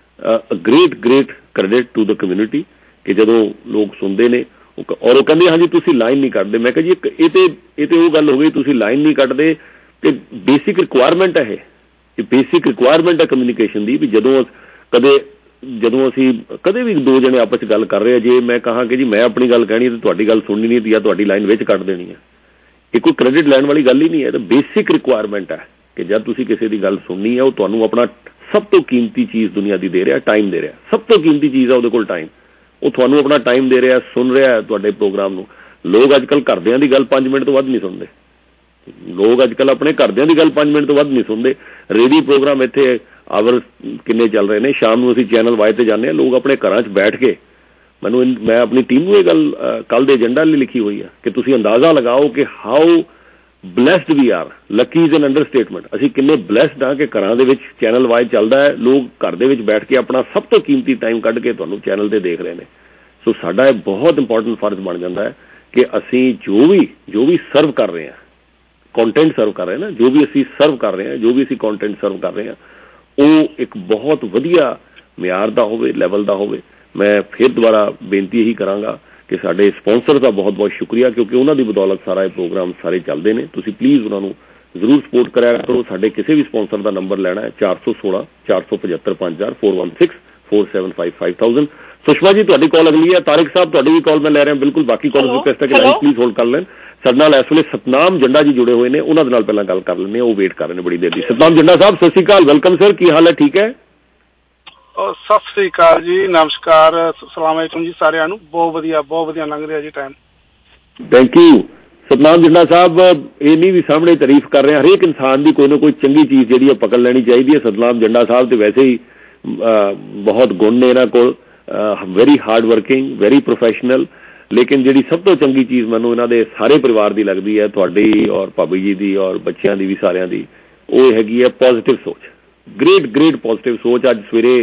a great great credit to the community ਕਿ ਜਦੋਂ ਲੋਕ ਸੁਣਦੇ ਨੇ ਔਰ ਉਹ ਕਹਿੰਦੇ ਹਾਂਜੀ ਤੁਸੀਂ ਲਾਈਨ ਨਹੀਂ ਕੱਢਦੇ। ਮੈਂ ਕਿਹਾ ਜੀ ਇਹ ਤੇ ਇਹ ਤੇ ਉਹ ਗੱਲ ਹੋ ਗਈ, ਤੁਸੀਂ ਲਾਈਨ ਨਹੀਂ ਕੱਢਦੇ ਤੇ ਬੇਸਿਕ ਰਿਕੁਆਇਰਮੈਂਟ ਹੈ, ਇਹ ਬੇਸਿਕ ਰਿਕੁਆਇਰਮੈਂਟ ਹੈ ਕਮਿਊਨੀਕੇਸ਼ਨ ਦੀ। ਵੀ ਜਦੋਂ ਕਦੇ ਜਦੋਂ ਅਸੀਂ ਕਦੇ ਵੀ ਦੋ ਜਣੇ ਆਪਸ 'ਚ ਗੱਲ ਕਰ ਰਹੇ ਆ, ਜੇ ਮੈਂ ਕਹਾਂ ਕਿ ਜੀ ਮੈਂ ਆਪਣੀ ਗੱਲ ਕਹਿਣੀ ਤੇ ਤੁਹਾਡੀ ਗੱਲ ਸੁਣਨੀ ਨਹੀਂ ਤੇ ਜਾਂ ਤੁਹਾਡੀ ਲਾਈਨ ਵਿੱਚ ਕੱਢ ਦੇਣੀ ਹੈ, ਇਹ ਕੋਈ ਕ੍ਰੈਡਿਟ ਲੈਣ ਵਾਲੀ ਗੱਲ ਹੀ ਨਹੀਂ ਹੈ। ਤਾਂ ਬੇਸਿਕ ਰਿਕੁਆਇਰਮੈਂਟ ਹੈ ਕਿ ਜਦ ਤੁਸੀਂ ਕਿਸੇ ਦੀ ਗੱਲ ਸੁਣਨੀ ਹੈ, ਉਹ ਤੁਹਾਨੂੰ ਆਪਣਾ ਸਭ ਤੋਂ ਕੀਮਤੀ ਚੀਜ਼ ਦੁਨੀਆ ਦੀ ਦੇ ਰਿਹਾ, ਟਾਈਮ ਦੇ ਰਿਹਾ। ਸਭ ਤੋਂ ਕੀਮਤੀ ਚੀਜ਼ ਹੈ ਉਹਦੇ ਕੋਲ ਟਾਈਮ, ਉਹ ਤੁਹਾਨੂੰ ਆਪਣਾ ਟਾਈਮ ਦੇ ਰਿਹਾ, ਸੁਣ ਰਿਹਾ ਤੁਹਾਡੇ ਪ੍ਰੋਗਰਾਮ ਨੂੰ। ਲੋਕ ਅੱਜ ਕੱਲ੍ਹ ਘਰਦਿਆਂ ਦੀ ਗੱਲ ਪੰਜ ਮਿੰਟ ਤੋਂ ਵੱਧ ਨਹੀਂ ਸੁਣਦੇ, ਲੋਕ ਅੱਜ ਕੱਲ੍ਹ ਆਪਣੇ ਘਰਦਿਆਂ ਦੀ ਗੱਲ ਪੰਜ ਮਿੰਟ ਤੋਂ ਵੱਧ ਨਹੀਂ ਸੁਣਦੇ। ਰੇਡੀਓ ਪ੍ਰੋਗਰਾਮ ਇੱਥੇ ਆਵਰ ਕਿੰਨੇ ਚੱਲ ਰਹੇ ਨੇ, ਸ਼ਾਮ ਨੂੰ ਅਸੀਂ ਚੈਨਲ ਵਾਈ ਤੇ ਜਾਂਦੇ ਹਾਂ, ਲੋਕ ਆਪਣੇ ਘਰਾਂ 'ਚ ਬੈਠ ਕੇ, ਮੈਨੂੰ ਮੈਂ ਆਪਣੀ ਟੀਮ ਨੂੰ ਇਹ ਗੱਲ ਕੱਲ੍ਹ ਦੇ ਏਜੰਡਾ ਲਈ ਲਿਖੀ ਹੋਈ ਆ ਕਿ ਤੁਸੀਂ ਅੰਦਾਜ਼ਾ ਲਗਾਓ ਕਿ how blessed we are, lucky is an understatement. ਅਸੀਂ ਕਿੰਨੇ ਬਲੈਸਡ ਹਾਂ ਕਿ ਘਰਾਂ ਦੇ ਵਿੱਚ ਚੈਨਲ ਵਾਈ ਚੱਲਦਾ ਹੈ, ਲੋਕ ਘਰ ਦੇ ਵਿੱਚ ਬੈਠ ਕੇ ਆਪਣਾ ਸਭ ਤੋਂ ਕੀਮਤੀ ਟਾਈਮ ਕੱਢ ਕੇ ਤੁਹਾਨੂੰ ਚੈਨਲ ਤੇ ਦੇਖ ਰਹੇ ਨੇ। ਸੋ ਸਾਡਾ ਇਹ ਬਹੁਤ ਇੰਪੋਰਟੈਂਟ ਫਰਜ਼ ਬਣ ਜਾਂਦਾ ਹੈ ਕਿ ਅਸੀਂ ਜੋ ਵੀ ਜੋ ਵੀ ਸਰਵ ਕਰ ਰਹੇ ਹਾਂ, ਕੰਟੈਂਟ ਸਰਵ ਕਰ ਰਹੇ ਹਾਂ ਨਾ, ਜੋ ਵੀ ਅਸੀਂ ਸਰਵ ਕਰ ਰਹੇ ਹਾਂ, ਜੋ ਵੀ ਅਸੀਂ ਕੰਟੈਂਟ ਸਰਵ ਕਰ ਰਹੇ ਹਾਂ, ਉਹ ਇੱਕ ਬਹੁਤ ਵਧੀਆ ਮਿਆਰ ਦਾ ਹੋਵੇ, ਲੈਵਲ ਦਾ ਹੋਵੇ। ਮੈਂ ਫਿਰ ਦੁਬਾਰਾ ਬੇਨਤੀ ਇਹੀ ਕਰਾਂਗਾ ਕਿ ਸਾਡੇ ਸਪਾਂਸਰ ਦਾ ਬਹੁਤ ਬਹੁਤ ਸ਼ੁਕਰੀਆ, ਕਿਉਂਕਿ ਉਹਨਾਂ ਦੀ ਬਦੌਲਤ ਸਾਰਾ ਇਹ ਪ੍ਰੋਗਰਾਮ ਸਾਰੇ ਚੱਲਦੇ ਨੇ। ਤੁਸੀਂ ਪਲੀਜ਼ ਉਹਨਾਂ ਨੂੰ ਜ਼ਰੂਰ ਸਪੋਰਟ ਕਰਿਆ ਕਰੋ। ਸਾਡੇ ਕਿਸੇ ਵੀ ਸਪਾਂਸਰ ਦਾ ਨੰਬਰ ਲੈਣਾ ਹੈ ਚਾਰ ਸੌ ਸੋਲਾਂ ਚਾਰ ਸੌ ਪਝੱਤਰ ਪੰਜ ਹਜ਼ਾਰ four one six four seven five five thousand. Sushma ji ਤੁਹਾਡੀ ਕਾਲ ਅਗਲੀ ਹੈ। ਤਾਰਿਕ ਸਾਹਿਬ ਤੁਹਾਡੀ ਵੀ ਕਾਲ ਮੈਂ ਲੈ ਰਿਹਾ ਬਿਲਕੁਲ। ਬਾਕੀ ਕਾਲ ਰਿਕੁਐਸਟ ਹੈ ਕਿ ਲਾਈਨ ਪਲੀਜ਼ ਹੋਲਡ ਕਰ ਲੈਣ। ਸਾਡੇ ਨਾਲ ਇਸ ਵੇਲੇ ਸਤਨਾਮ ਜੰਡਾ ਜੀ ਜੁੜੇ ਹੋਏ ਨੇ, ਉਹਨਾਂ ਦੇ ਨਾਲ ਪਹਿਲਾਂ ਗੱਲ ਕਰ ਲੈਂਦੇ ਹਾਂ, ਉਹ ਵੇਟ ਕਰ ਰਹੇ ਨੇ ਬੜੀ ਦੇਰ ਦੀ। ਸਤਨਾਮ ਜੰਡਾ ਸਾਹਿਬ ਸਤਿ ਸ਼੍ਰੀ ਅਕਾਲ, ਵੈਲਕਮ ਸਰ, ਕੀ ਹਾਲ ਹੈ? ਠੀਕ ਹੈ, ਸਤਿ ਸ੍ਰੀ ਅਕਾਲ ਜੀ, ਨਮਸਕਾਰ, ਸਲਾਮ ਅਲੈਕੁਮ ਜੀ ਸਾਰਿਆਂ ਨੂੰ। ਬਹੁਤ ਵਧੀਆ ਬਹੁਤ ਵਧੀਆ ਲੰਘ ਰਿਹਾ ਜੀ time. Thank you Satnam Janda Sahib. ਇਹ ਨਹੀਂ ਵੀ ਸਾਹਮਣੇ ਤਾਰੀਫ ਕਰ ਰਹੇ, ਹਰੇਕ ਇਨਸਾਨ ਦੀ ਕੋਈ ਨਾ ਕੋਈ ਚੰਗੀ ਚੀਜ਼ ਜਿਹੜੀ ਹੈ ਪਕੜ ਲੈਣੀ ਚਾਹੀਦੀ ਹੈ। ਸਤਨਾਮ ਜੰਡਾ ਸਾਹਿਬ ਤੇ ਵੈਸੇ ਹੀ ਬਹੁਤ ਗੁਣ ਨੇ ਇਹਨਾਂ ਕੋਲ, very hard working, very professional. ਲੇਕਿਨ ਜਿਹੜੀ ਸਭ ਤੋਂ ਚੰਗੀ ਚੀਜ਼ ਮੈਨੂੰ ਇਹਨਾਂ ਦੇ ਸਾਰੇ ਪਰਿਵਾਰ ਦੀ ਲੱਗਦੀ ਹੈ, ਤੁਹਾਡੀ ਔਰ ਭਾਬੀ ਜੀ ਦੀ ਔਰ ਬੱਚਿਆਂ ਦੀ ਵੀ, ਸਾਰਿਆਂ ਦੀ, ਉਹ ਹੈਗੀ ਹੈ ਪੋਜ਼ਿਟਿਵ ਸੋਚ। ਗ੍ਰੇਟ ਗ੍ਰੇਟ ਪੋਜ਼ਿਟਿਵ ਸੋਚ। ਅੱਜ ਸਵੇਰੇ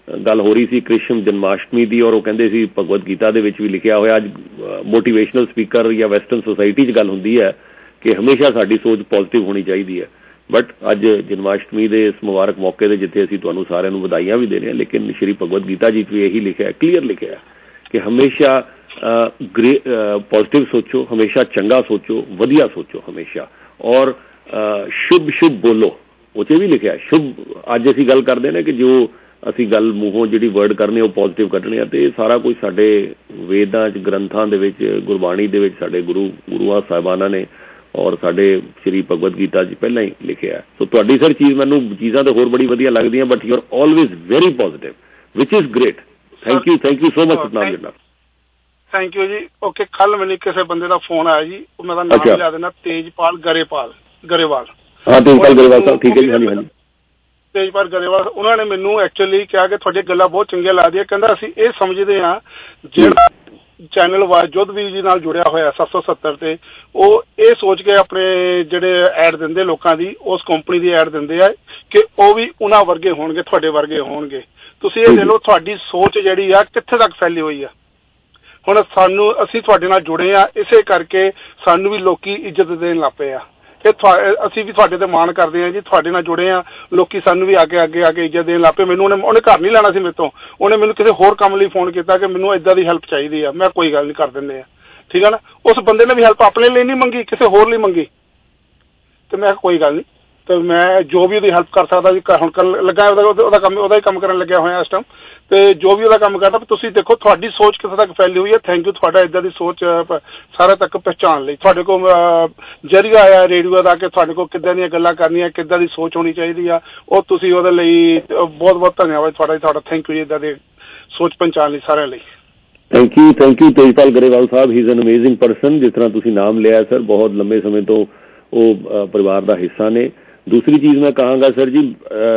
ਗੱਲ ਹੋ ਰਹੀ ਸੀ ਕ੍ਰਿਸ਼ਨ ਜਨਮਾਸ਼ਟਮੀ ਦੀ, ਔਰ ਉਹ ਕਹਿੰਦੇ ਸੀ ਭਗਵਦ ਗੀਤਾ ਦੇ ਵਿੱਚ ਵੀ ਲਿਖਿਆ ਹੋਇਆ। ਅੱਜ ਮੋਟੀਵੇਸ਼ਨਲ ਸਪੀਕਰ ਜਾਂ ਵੈਸਟਰਨ ਸੋਸਾਇਟੀ 'ਚ ਗੱਲ ਹੁੰਦੀ ਹੈ ਕਿ ਹਮੇਸ਼ਾ ਸਾਡੀ ਸੋਚ ਪੋਜ਼ਿਟਿਵ ਹੋਣੀ ਚਾਹੀਦੀ ਹੈ। ਬਟ ਅੱਜ ਜਨਮਾਸ਼ਟਮੀ ਦੇ ਇਸ ਮੁਬਾਰਕ ਮੌਕੇ ਦੇ ਜਿੱਥੇ ਅਸੀਂ ਤੁਹਾਨੂੰ ਸਾਰਿਆਂ ਨੂੰ ਵਧਾਈਆਂ ਵੀ ਦੇ ਰਹੇ ਹਾਂ, ਲੇਕਿਨ ਸ਼੍ਰੀ ਭਗਵਦ ਗੀਤਾ ਜੀ 'ਚ ਵੀ ਇਹੀ ਲਿਖਿਆ, ਕਲੀਅਰ ਲਿਖਿਆ ਕਿ ਹਮੇਸ਼ਾ ਗ੍ਰੇ ਪੋਜ਼ਿਟਿਵ ਸੋਚੋ, ਹਮੇਸ਼ਾ ਚੰਗਾ ਸੋਚੋ, ਵਧੀਆ ਸੋਚੋ ਹਮੇਸ਼ਾ, ਔਰ ਸ਼ੁਭ ਸ਼ੁਭ ਬੋਲੋ। ਉਹ 'ਚ ਵੀ ਲਿਖਿਆ ਸ਼ੁਭ। ਅੱਜ ਅਸੀਂ ਗੱਲ ਕਰਦੇ ਨੇ ਕਿ ਜੋ ਅਸੀਂ ਗੱਲ ਮੂੰਹੋਂ ਜਿਹੜੀ ਵਰਡ ਕਰਨੇ ਉਹ ਪੋਜ਼ਿਟਿਵ ਕੱਢਣੇ ਆ, ਤੇ ਸਾਰਾ ਕੁਝ ਸਾਡੇ ਵੇਦਾਂ 'ਚ, ਗ੍ਰੰਥਾਂ ਦੇ ਵਿੱਚ, ਗੁਰਬਾਣੀ ਦੇ ਵਿੱਚ ਸਾਡੇ ਗੁਰੂ ਗੁਰੂਆਂ ਸਾਹਿਬਾਨਾਂ ਨੇ ਔਰ ਸਾਡੇ ਸ਼੍ਰੀ ਭਗਵਦ ਗੀਤਾ 'ਚ ਪਹਿਲਾਂ ਹੀ ਲਿਖਿਆ। ਸੋ ਤੁਹਾਡੀ ਸਰ ਚੀਜ਼ ਮੈਨੂੰ ਚੀਜ਼ਾਂ ਤਾਂ ਹੋਰ ਬੜੀ ਵਧੀਆ ਲੱਗਦੀਆਂ, but you are always very positive, which is great. Thank you, thank you so much Satnam ji. Thank you ਜੀ। ਓਕੇ, ਕੱਲ ਮੈਨੂੰ ਕਿਸੇ ਬੰਦੇ ਦਾ ਫੋਨ ਆਇਆ ਜੀ, ਮੈਂ ਤਾਂ ਨਾਮ ਲਿਆ ਦੇਣਾ, ਤੇਜਪਾਲ ਗਰੇਪਾਲ ਗਰੇਵਾਲ। ਹਾਂ, ਤੇਜਪਾਲ ਗਰੇਵਾਲ ਸਾਹਿਬ, ਠੀਕ ਹੈ ਜੀ। ਹਾਂਜੀ ਹਾਂਜੀ, ਤੇਜਪਾਲ ਗਰੇਵਾਲ। ਉਹਨਾਂ ਨੇ ਮੈਨੂੰ ਐਕਚੁਅਲੀ ਕਿਹਾ ਕਿ ਤੁਹਾਡੀਆਂ ਗੱਲਾਂ ਬਹੁਤ ਚੰਗੀਆਂ ਲੱਗਦੀਆਂ। ਕਹਿੰਦਾ ਅਸੀਂ ਇਹ ਸਮਝਦੇ ਹਾਂ ਜਿਹੜਾ ਚੈਨਲ ਵਾਜੋਧਵੀਰ ਜੀ ਨਾਲ ਜੁੜਿਆ ਹੋਇਆ ਸੱਤ ਸੌ ਸੱਤਰ ਤੇ, ਉਹ ਇਹ ਸੋਚ ਕੇ ਆਪਣੇ ਜਿਹੜੇ ਐਡ ਦਿੰਦੇ ਲੋਕਾਂ ਦੀ, ਉਸ ਕੰਪਨੀ ਦੀ ਐਡ ਦਿੰਦੇ ਆ ਕਿ ਉਹ ਵੀ ਉਹਨਾਂ ਵਰਗੇ ਹੋਣਗੇ, ਤੁਹਾਡੇ ਵਰਗੇ ਹੋਣਗੇ। ਤੁਸੀਂ ਇਹ ਦੇ ਲਓ ਤੁਹਾਡੀ ਸੋਚ ਜਿਹੜੀ ਆ ਕਿੱਥੇ ਤੱਕ ਫੈਲੀ ਹੋਈ ਆ। ਹੁਣ ਸਾਨੂੰ, ਅਸੀਂ ਤੁਹਾਡੇ ਨਾਲ ਜੁੜੇ ਆ, ਇਸੇ ਕਰਕੇ ਸਾਨੂੰ ਵੀ ਲੋਕੀ ਇੱਜ਼ਤ ਦੇਣ ਲੱਗ ਪਏ ਆ। ਇਹ ਅਸੀਂ ਵੀ ਤੁਹਾਡੇ ਤੇ ਮਾਣ ਕਰਦੇ ਹਾਂ ਜੀ, ਤੁਹਾਡੇ ਨਾਲ ਜੁੜੇ ਆ, ਲੋਕੀ ਸਾਨੂੰ ਵੀ ਅੱਗੇ ਅੱਗੇ ਆ ਕੇ ਇੱਜ਼ਤ ਦੇਣ ਲੱਗ ਪਏ। ਮੈਨੂੰ ਉਹਨੇ ਉਹਨੇ ਘਰ ਨਹੀਂ ਲੈਣਾ ਸੀ ਮੇਰੇ ਤੋਂ, ਉਹਨੇ ਮੈਨੂੰ ਕਿਸੇ ਹੋਰ ਕੰਮ ਲਈ ਫੋਨ ਕੀਤਾ ਕਿ ਮੈਨੂੰ ਏਦਾਂ ਦੀ ਹੈਲਪ ਚਾਹੀਦੀ ਆ। ਮੈਂ ਕੋਈ ਗੱਲ ਨਹੀਂ, ਕਰ ਦਿੰਦੇ ਆ, ਠੀਕ ਆ ਨਾ। ਉਸ ਬੰਦੇ ਨੇ ਵੀ ਹੈਲਪ ਆਪਣੇ ਲਈ ਨਹੀਂ ਮੰਗੀ, ਕਿਸੇ ਹੋਰ ਲਈ ਮੰਗੀ, ਤੇ ਮੈਂ ਕੋਈ ਗੱਲ ਨਹੀਂ, ਤੇ ਮੈਂ ਜੋ ਵੀ ਉਹਦੀ ਹੈਲਪ ਕਰ ਸਕਦਾ ਜੀ ਹੁਣ ਕਰਨ ਲੱਗਾ। ਉਹਦਾ ਕੰਮ, ਉਹਦਾ ਹੀ ਕੰਮ ਕਰਨ ਲੱਗਿਆ ਹੋਇਆ ਇਸ ਟਾਈਮ, ਤੇ ਜੋ ਵੀ ਉਹਦਾ ਕੰਮ ਕਰਦਾ। ਤੁਸੀਂ ਦੇਖੋ ਤੁਹਾਡੀ ਸੋਚ ਕਿੱਥੇ ਤੱਕ ਫੈਲੀ ਹੋਈ ਹੈ। ਥੈਂਕ ਯੂ, ਤੁਹਾਡਾ ਏਦਾਂ ਦੀ ਸੋਚ ਸਾਰੇ ਤੱਕ ਪਹੁੰਚਾਉਣ ਲਈ। ਤੁਹਾਡੇ ਕੋਲ ਜ਼ਰੀਆ ਆਇਆ ਰੇਡੀਓ ਦਾ ਕਿ ਤੁਹਾਡੇ ਕੋਲ ਕਿੱਦਾਂ ਦੀਆਂ ਗੱਲਾਂ ਕਰਨੀਆਂ, ਕਿੱਦਾਂ ਦੀ ਸੋਚ ਹੋਣੀ ਚਾਹੀਦੀ ਆ, ਉਹ ਤੁਸੀਂ ਉਹਦੇ ਲਈ ਬਹੁਤ ਬਹੁਤ ਧੰਨਵਾਦ ਤੁਹਾਡਾ। ਤੁਹਾਡਾ ਥੈਂਕ ਯੂ ਜੀ, ਏਦਾਂ ਦੀ ਸੋਚ ਪਹੁੰਚਾਉਣ ਲਈ ਸਾਰਿਆਂ ਲਈ। Thank you, thank you Tejpal Grewal Sahib. He is an amazing person. ਜਿਸ ਤਰ੍ਹਾਂ ਤੁਸੀਂ ਨਾਮ ਲਿਆ ਸਰ, ਬਹੁਤ ਲੰਬੇ ਸਮੇਂ ਤੋਂ ਉਹ ਪਰਿਵਾਰ ਦਾ ਹਿੱਸਾ ਨੇ। ਦੂਸਰੀ ਚੀਜ਼ ਮੈਂ ਕਹਾਂਗਾ ਸਰ ਜੀ,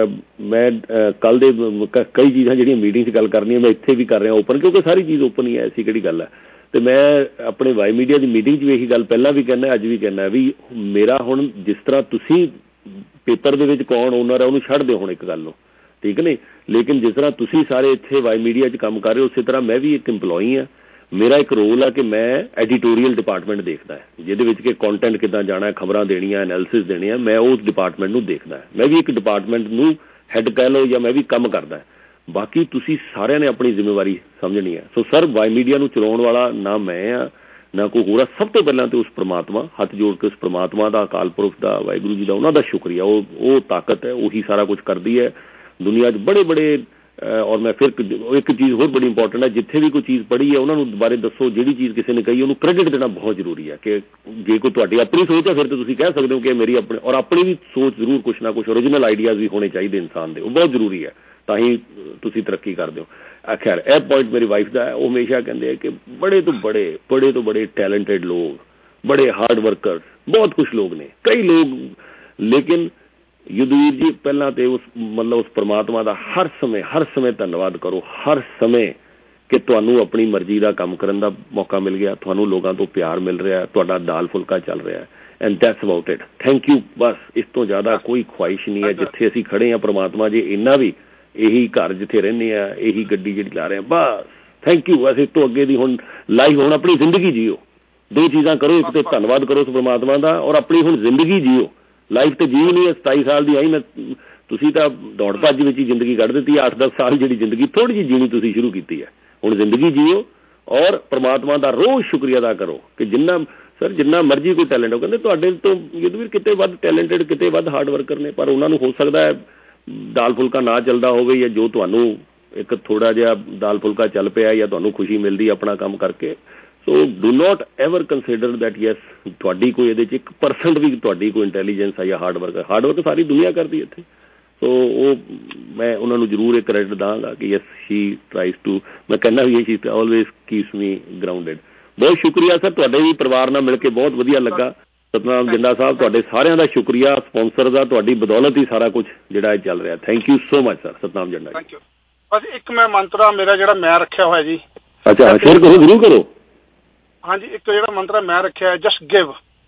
ਮੈਂ ਕੱਲ ਦੇ ਕਈ ਚੀਜ਼ਾਂ ਜਿਹੜੀਆਂ ਮੀਟਿੰਗ 'ਚ ਗੱਲ ਕਰਨੀ ਹੈ ਮੈਂ ਇੱਥੇ ਵੀ ਕਰ ਰਿਹਾ ਓਪਨ, ਕਿਉਂਕਿ ਸਾਰੀ ਚੀਜ਼ ਓਪਨ ਹੀ ਹੈ, ਐਸੀ ਕਿਹੜੀ ਗੱਲ ਹੈ। ਤੇ ਮੈਂ ਆਪਣੇ ਵਾਈ ਮੀਡੀਆ ਦੀ ਮੀਟਿੰਗ 'ਚ ਵੀ ਇਹੀ ਗੱਲ ਪਹਿਲਾਂ ਵੀ ਕਹਿੰਦਾ, ਅੱਜ ਵੀ ਕਹਿੰਦਾ ਵੀ ਮੇਰਾ ਹੁਣ ਜਿਸ ਤਰ੍ਹਾਂ ਤੁਸੀਂ ਪੇਪਰ ਦੇ ਵਿੱਚ ਕੌਣ ਓਨਰ ਹੈ ਉਹਨੂੰ ਛੱਡ ਦਿਓ ਹੁਣ ਇੱਕ ਗੱਲ ਨੂੰ, ਠੀਕ ਨਹੀਂ, ਲੇਕਿਨ ਜਿਸ ਤਰ੍ਹਾਂ ਤੁਸੀਂ ਸਾਰੇ ਇੱਥੇ ਵਾਈ ਮੀਡੀਆ 'ਚ ਕੰਮ ਕਰ ਰਹੇ ਹੋ, ਉਸੇ ਤਰ੍ਹਾਂ ਮੈਂ ਵੀ ਇੱਕ ਇੰਪਲੋਈ ਹਾਂ। ਮੇਰਾ ਇੱਕ ਰੋਲ ਆ ਕਿ ਮੈਂ ਐਡੀਟੋਰੀਅਲ ਡਿਪਾਰਟਮੈਂਟ ਦੇਖਦਾ ਹੈ, ਜਿਹਦੇ ਵਿੱਚ ਕਿ ਕੰਟੈਂਟ ਕਿੱਦਾਂ ਜਾਣਾ, ਖਬਰਾਂ ਦੇਣੀਆਂ, ਐਨਾਲਿਸਿਸ ਦੇਣੇ ਆ, ਮੈਂ ਉਸ ਡਿਪਾਰਟਮੈਂਟ ਨੂੰ ਦੇਖਦਾ। ਮੈਂ ਵੀ ਇੱਕ ਡਿਪਾਰਟਮੈਂਟ ਨੂੰ ਹੈਡ ਕਹਿ ਲਓ ਜਾਂ ਮੈਂ ਵੀ ਕੰਮ ਕਰਦਾ। ਬਾਕੀ ਤੁਸੀਂ ਸਾਰਿਆਂ ਨੇ ਆਪਣੀ ਜ਼ਿੰਮੇਵਾਰੀ ਸਮਝਣੀ ਹੈ। ਸੋ ਸਰ, ਵਾਈ ਮੀਡੀਆ ਨੂੰ ਚਲਾਉਣ ਵਾਲਾ ਨਾ ਮੈਂ ਆ ਨਾ ਕੋਈ ਹੋਰ ਆ। ਸਭ ਤੋਂ ਪਹਿਲਾਂ ਤੇ ਉਸ ਪ੍ਰਮਾਤਮਾ, ਹੱਥ ਜੋੜ ਕੇ ਉਸ ਪ੍ਰਮਾਤਮਾ ਦਾ, ਅਕਾਲ ਪੁਰਖ ਦਾ, ਵਾਹਿਗੁਰੂ ਜੀ ਦਾ, ਉਹਨਾਂ ਦਾ ਸ਼ੁਕਰੀਆ। ਉਹ ਉਹ ਤਾਕਤ ਹੈ, ਉਹੀ ਸਾਰਾ ਕੁਝ ਕਰਦੀ ਹੈ ਦੁਨੀਆ 'ਚ। ਬੜੇ ਬੜੇ ਔਰ ਮੈਂ ਫਿਰ ਇੱਕ ਚੀਜ਼ ਹੋਰ ਬੜੀ ਇੰਪੋਰਟੈਂਟ ਹੈ, ਜਿੱਥੇ ਵੀ ਕੋਈ ਚੀਜ਼ ਪੜ੍ਹੀ ਹੈ ਉਹਨਾਂ ਨੂੰ ਬਾਰੇ ਦੱਸੋ। ਜਿਹੜੀ ਚੀਜ਼ ਕਿਸੇ ਨੇ ਕਹੀ ਉਹਨੂੰ ਕ੍ਰੈਡਿਟ ਦੇਣਾ ਬਹੁਤ ਜ਼ਰੂਰੀ ਹੈ। ਕਿ ਜੇ ਕੋਈ ਤੁਹਾਡੀ ਆਪਣੀ ਸੋਚ ਹੈ ਫਿਰ ਤਾਂ ਤੁਸੀਂ ਕਹਿ ਸਕਦੇ ਹੋ ਕਿ ਮੇਰੀ ਆਪਣੀ, ਔਰ ਆਪਣੀ ਵੀ ਸੋਚ ਜ਼ਰੂਰ ਕੁਛ ਨਾ ਕੁਛ ਓਰੀਜਨਲ ਆਈਡੀਆਜ਼ ਵੀ ਹੋਣੇ ਚਾਹੀਦੇ ਇਨਸਾਨ ਦੇ, ਉਹ ਬਹੁਤ ਜ਼ਰੂਰੀ ਹੈ, ਤਾਂ ਹੀ ਤੁਸੀਂ ਤਰੱਕੀ ਕਰਦੇ ਹੋ। ਖੈਰ, ਇਹ ਪੁਆਇੰਟ ਮੇਰੀ ਵਾਈਫ ਦਾ ਹੈ। ਉਹ ਹਮੇਸ਼ਾ ਕਹਿੰਦੇ ਆ ਕਿ ਬੜੇ ਤੋਂ ਬੜੇ ਬੜੇ ਤੋਂ ਬੜੇ ਟੈਲੈਂਟਡ ਲੋਕ, ਬੜੇ ਹਾਰਡ ਵਰਕਰਸ, ਬਹੁਤ ਕੁਛ ਲੋਕ ਨੇ, ਕਈ ਲੋਕ, ਲੇਕਿਨ ਯੁਧਵੀਰ ਜੀ ਪਹਿਲਾਂ ਤੇ ਉਸ ਮਤਲਬ ਉਸ ਪਰਮਾਤਮਾ ਦਾ ਹਰ ਸਮੇਂ ਹਰ ਸਮੇਂ ਧੰਨਵਾਦ ਕਰੋ, ਹਰ ਸਮੇਂ ਕਿ ਤੁਹਾਨੂੰ ਆਪਣੀ ਮਰਜ਼ੀ ਦਾ ਕੰਮ ਕਰਨ ਦਾ ਮੌਕਾ ਮਿਲ ਗਿਆ, ਤੁਹਾਨੂੰ ਲੋਕਾਂ ਤੋਂ ਪਿਆਰ ਮਿਲ ਰਿਹਾ, ਤੁਹਾਡਾ ਦਾਲ ਫੁਲਕਾ ਚੱਲ ਰਿਹਾ, and that's about it. Thank you. ਬਸ ਇਸ ਤੋਂ ਜ਼ਿਆਦਾ ਕੋਈ ਖੁਆਇਸ਼ ਨਹੀਂ ਹੈ। ਜਿੱਥੇ ਅਸੀਂ ਖੜੇ ਹਾਂ ਪਰਮਾਤਮਾ ਜੀ ਇੰਨਾ ਵੀ, ਇਹੀ ਘਰ ਜਿੱਥੇ ਰਹਿੰਦੇ ਆ, ਇਹੀ ਗੱਡੀ ਜਿਹੜੀ ਲਾ ਰਹੇ ਹਾਂ, ਬਸ ਥੈਂਕ ਯੂ। ਬਸ ਇਸ ਤੋਂ ਅੱਗੇ ਦੀ ਹੁਣ ਲਾਈਫ, ਹੁਣ ਆਪਣੀ ਜ਼ਿੰਦਗੀ ਜੀਓ। ਦੋ ਚੀਜ਼ਾਂ ਕਰੋ, ਇੱਕ ਤੇ ਧੰਨਵਾਦ ਕਰੋ ਉਸ ਪਰਮਾਤਮਾ ਦਾ, ਔਰ ਆਪਣੀ ਹੁਣ ਜ਼ਿੰਦਗੀ ਜੀਓ। ਲਾਈਫ ਤੇ ਜੀ ਨਹੀਂ ਹੈ। ਸਤਾਈ ਸਾਲ ਦੀ ਆਈ ਮੈਂ, ਤੁਸੀਂ ਤਾਂ ਦੌੜ ਭੱਜ ਵਿੱਚ ਹੀ ਜ਼ਿੰਦਗੀ ਕੱਢ ਦਿੱਤੀ। ਅੱਠ ਦਸ ਸਾਲ ਜਿਹੜੀ ਜ਼ਿੰਦਗੀ ਥੋੜ੍ਹੀ ਜਿਹੀ ਜੀਣੀ ਤੁਸੀਂ ਸ਼ੁਰੂ ਕੀਤੀ ਹੈ, ਹੁਣ ਜ਼ਿੰਦਗੀ ਜੀਓ ਔਰ ਪਰਮਾਤਮਾ ਦਾ ਰੋਜ਼ ਸ਼ੁਕਰੀਆ ਅਦਾ ਕਰੋ ਕਿ ਜਿੰਨਾ ਸਰ ਜਿੰਨਾ ਮਰਜ਼ੀ ਕੋਈ ਟੈਲੈਂਟ ਹੋ, ਕਹਿੰਦੇ ਤੁਹਾਡੇ ਤੋਂ ਯੁਧਵੀਰ ਕਿਤੇ ਵੱਧ ਟੈਲੈਂਟਡ, ਕਿਤੇ ਵੱਧ ਹਾਰਡ ਵਰਕਰ ਨੇ, ਪਰ ਉਹਨਾਂ ਨੂੰ ਹੋ ਸਕਦਾ ਹੈ ਦਾਲ ਫੁਲਕਾ ਨਾ ਚੱਲਦਾ ਹੋਵੇ, ਜਾਂ ਜੋ ਤੁਹਾਨੂੰ ਇੱਕ ਥੋੜ੍ਹਾ ਜਿਹਾ ਦਾਲ ਫੁਲਕਾ ਚੱਲ ਪਿਆ ਜਾਂ ਤੁਹਾਨੂੰ ਖੁਸ਼ੀ ਮਿਲਦੀ ਆਪਣਾ ਕੰਮ ਕਰਕੇ। So do not ever consider that yes ਤੁਹਾਡੀ ਕੋਈ ਇਹਦੇ 'ਚ ਇੱਕ ਪਰਸੈਂਟ ਵੀ ਤੁਹਾਡੀ ਕੋਈ ਇੰਟੈਲੀਜੈਂਸ ਹੈ ਜਾਂ ਹਾਰਡ ਵਰਕ ਹੈ। ਹਾਰਡ ਵਰਕ ਸਾਰੀ ਦੁਨੀਆ ਕਰਦੀ ਇੱਥੇ। ਸੋ ਉਹ ਮੈਂ ਉਹਨਾਂ ਨੂੰ ਜ਼ਰੂਰ ਇਹ ਕ੍ਰੈਡਿਟ ਦਾਂਗਾ ਕਿ ਯੈਸ ਸ਼ੀ ਟਰਾਈਜ਼ ਟੂ, ਮੈਂ ਕਹਿੰਦਾ ਵੀ ਇਹ ਚੀਜ਼ ਆਲਵੇਜ਼ ਕੀਪਸ ਮੀ ਗਰਾਊਂਡਡ। ਬਹੁਤ ਸ਼ੁਕਰੀਆ ਸਰ, ਤੁਹਾਡੇ ਵੀ ਪਰਿਵਾਰ ਨਾਲ ਮਿਲ ਕੇ ਬਹੁਤ ਵਧੀਆ ਲੱਗਾ। ਸਤਨਾਮ ਜਿੰਦਾ ਸਾਹਿਬ, ਤੁਹਾਡੇ ਸਾਰਿਆਂ ਦਾ ਸ਼ੁਕਰੀਆ, ਸਪਾਂਸਰ ਦਾ, ਤੁਹਾਡੀ ਬਦੌਲਤ ਹੀ ਸਾਰਾ ਕੁਝ ਜਿਹੜਾ ਇਹ ਚੱਲ ਰਿਹਾ। Thank you so much sir, Satnam Jinda. Thank you. ਬਸ ਇੱਕ ਮੈਂ ਮੰਤਰਾ ਮੇਰਾ ਜਿਹੜਾ ਮੈਂ ਰੱਖਿਆ ਹੋਇਆ ਜੀ। ਅੱਛਾ, ਸ਼ੇਅਰ ਕਰੋ, ਜ਼ਰੂਰ ਕਰੋ। ਹਾਂਜੀ, ਇੱਕ ਜਿਹੜਾ ਮੰਤਰਾ ਮੈਂ ਰੱਖਿਆ ਹੈ, ਜਸਟ ਗਿਵ,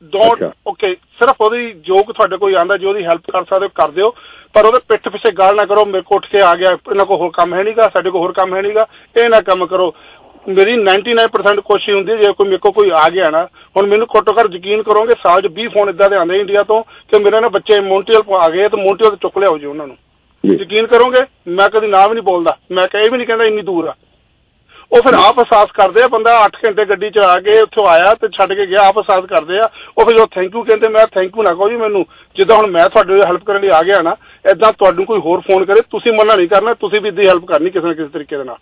ਡੋਂਟ ਓਕੇ ਸਿਰਫ ਉਹਦੀ ਜੋ ਤੁਹਾਡੇ ਕੋਈ ਆਉਂਦਾ ਜੋ ਉਹਦੀ ਹੈਲਪ ਕਰ ਸਕਦੇ ਹੋ ਕਰ ਦਿਓ, ਪਰ ਉਹਦੇ ਪਿੱਠ ਪਿੱਛੇ ਗੱਲ ਨਾ ਕਰੋ ਮੇਰੇ ਕੋਲ ਉੱਠ ਕੇ ਆ ਗਿਆ ਇਹਨਾਂ ਕੋਲ ਹੋਰ ਕੰਮ ਹੈ ਨਹੀਂਗਾ, ਸਾਡੇ ਕੋਲ ਹੋਰ ਕੰਮ ਹੈ ਨਹੀਂਗਾ, ਇਹ ਨਾ ਕੰਮ ਕਰੋ। ਮੇਰੀ ਨਾਈਨਟੀ ਨਾਈਨ ਪਰਸੈਂਟ ਕੋਸ਼ਿਸ਼ ਹੁੰਦੀ ਜੇ ਕੋਈ ਮੇਰੇ ਕੋਲ ਕੋਈ ਆ ਗਿਆ ਨਾ, ਹੁਣ ਮੈਨੂੰ ਘੱਟੋ ਘੱਟ ਯਕੀਨ ਕਰੋਗੇ ਸਾਲ 'ਚ ਵੀਹ ਫੋਨ ਇੱਦਾਂ ਦੇ ਆਉਂਦੇ ਇੰਡੀਆ ਤੋਂ ਕਿ ਮੇਰੇ ਨਾਲ ਬੱਚੇ ਮੌਂਟਰੀਅਲ ਆ ਗਏ ਤੇ ਮੌਂਟਰੀਅਲ ਤੋਂ ਚੁੱਕ ਲਿਆਓ ਜੀ ਉਹਨਾਂ ਨੂੰ। ਯਕੀਨ ਕਰੋਗੇ ਮੈਂ ਕਦੀ ਨਾਮ ਵੀ ਨਹੀਂ ਬੋਲਦਾ, ਮੈਂ ਕਹੇ ਵੀ ਨਹੀਂ ਕਹਿੰਦਾ ਇੰਨੀ ਦੂਰ ਆ। ਉਹ ਫਿਰ ਆਪ ਅਹਿਸਾਸ ਕਰਦੇ ਆ, ਬੰਦਾ ਅੱਠ ਘੰਟੇ ਗੱਡੀ ਚ ਆ ਕੇ ਉੱਥੋਂ ਆਇਆ ਤੇ ਛੱਡ ਕੇ ਗਿਆ, ਆਪ ਅਹਿਸਾਸ ਕਰਦੇ ਆ। ਉਹ ਫਿਰ ਜੋ ਥੈਂਕ ਯੂ ਕਹਿੰਦੇ, ਮੈਂ ਥੈਂਕ ਯੂ ਨਾ ਕਹੋ ਜੀ ਮੈਨੂੰ, ਜਿੱਦਾਂ ਹੁਣ ਮੈਂ ਤੁਹਾਡੇ ਹੈਲਪ ਕਰਨ ਲਈ ਆ ਗਿਆ ਨਾ, ਏਦਾਂ ਤੁਹਾਨੂੰ ਕੋਈ ਹੋਰ ਫੋਨ ਕਰੇ ਤੁਸੀਂ ਮਨਾ ਨਹੀਂ ਕਰਨਾ, ਤੁਸੀਂ ਵੀ ਇੱਦਾਂ ਹੈਲਪ ਕਰਨੀ ਕਿਸੇ ਨਾ ਕਿਸੇ ਤਰੀਕੇ ਦੇ ਨਾਲ।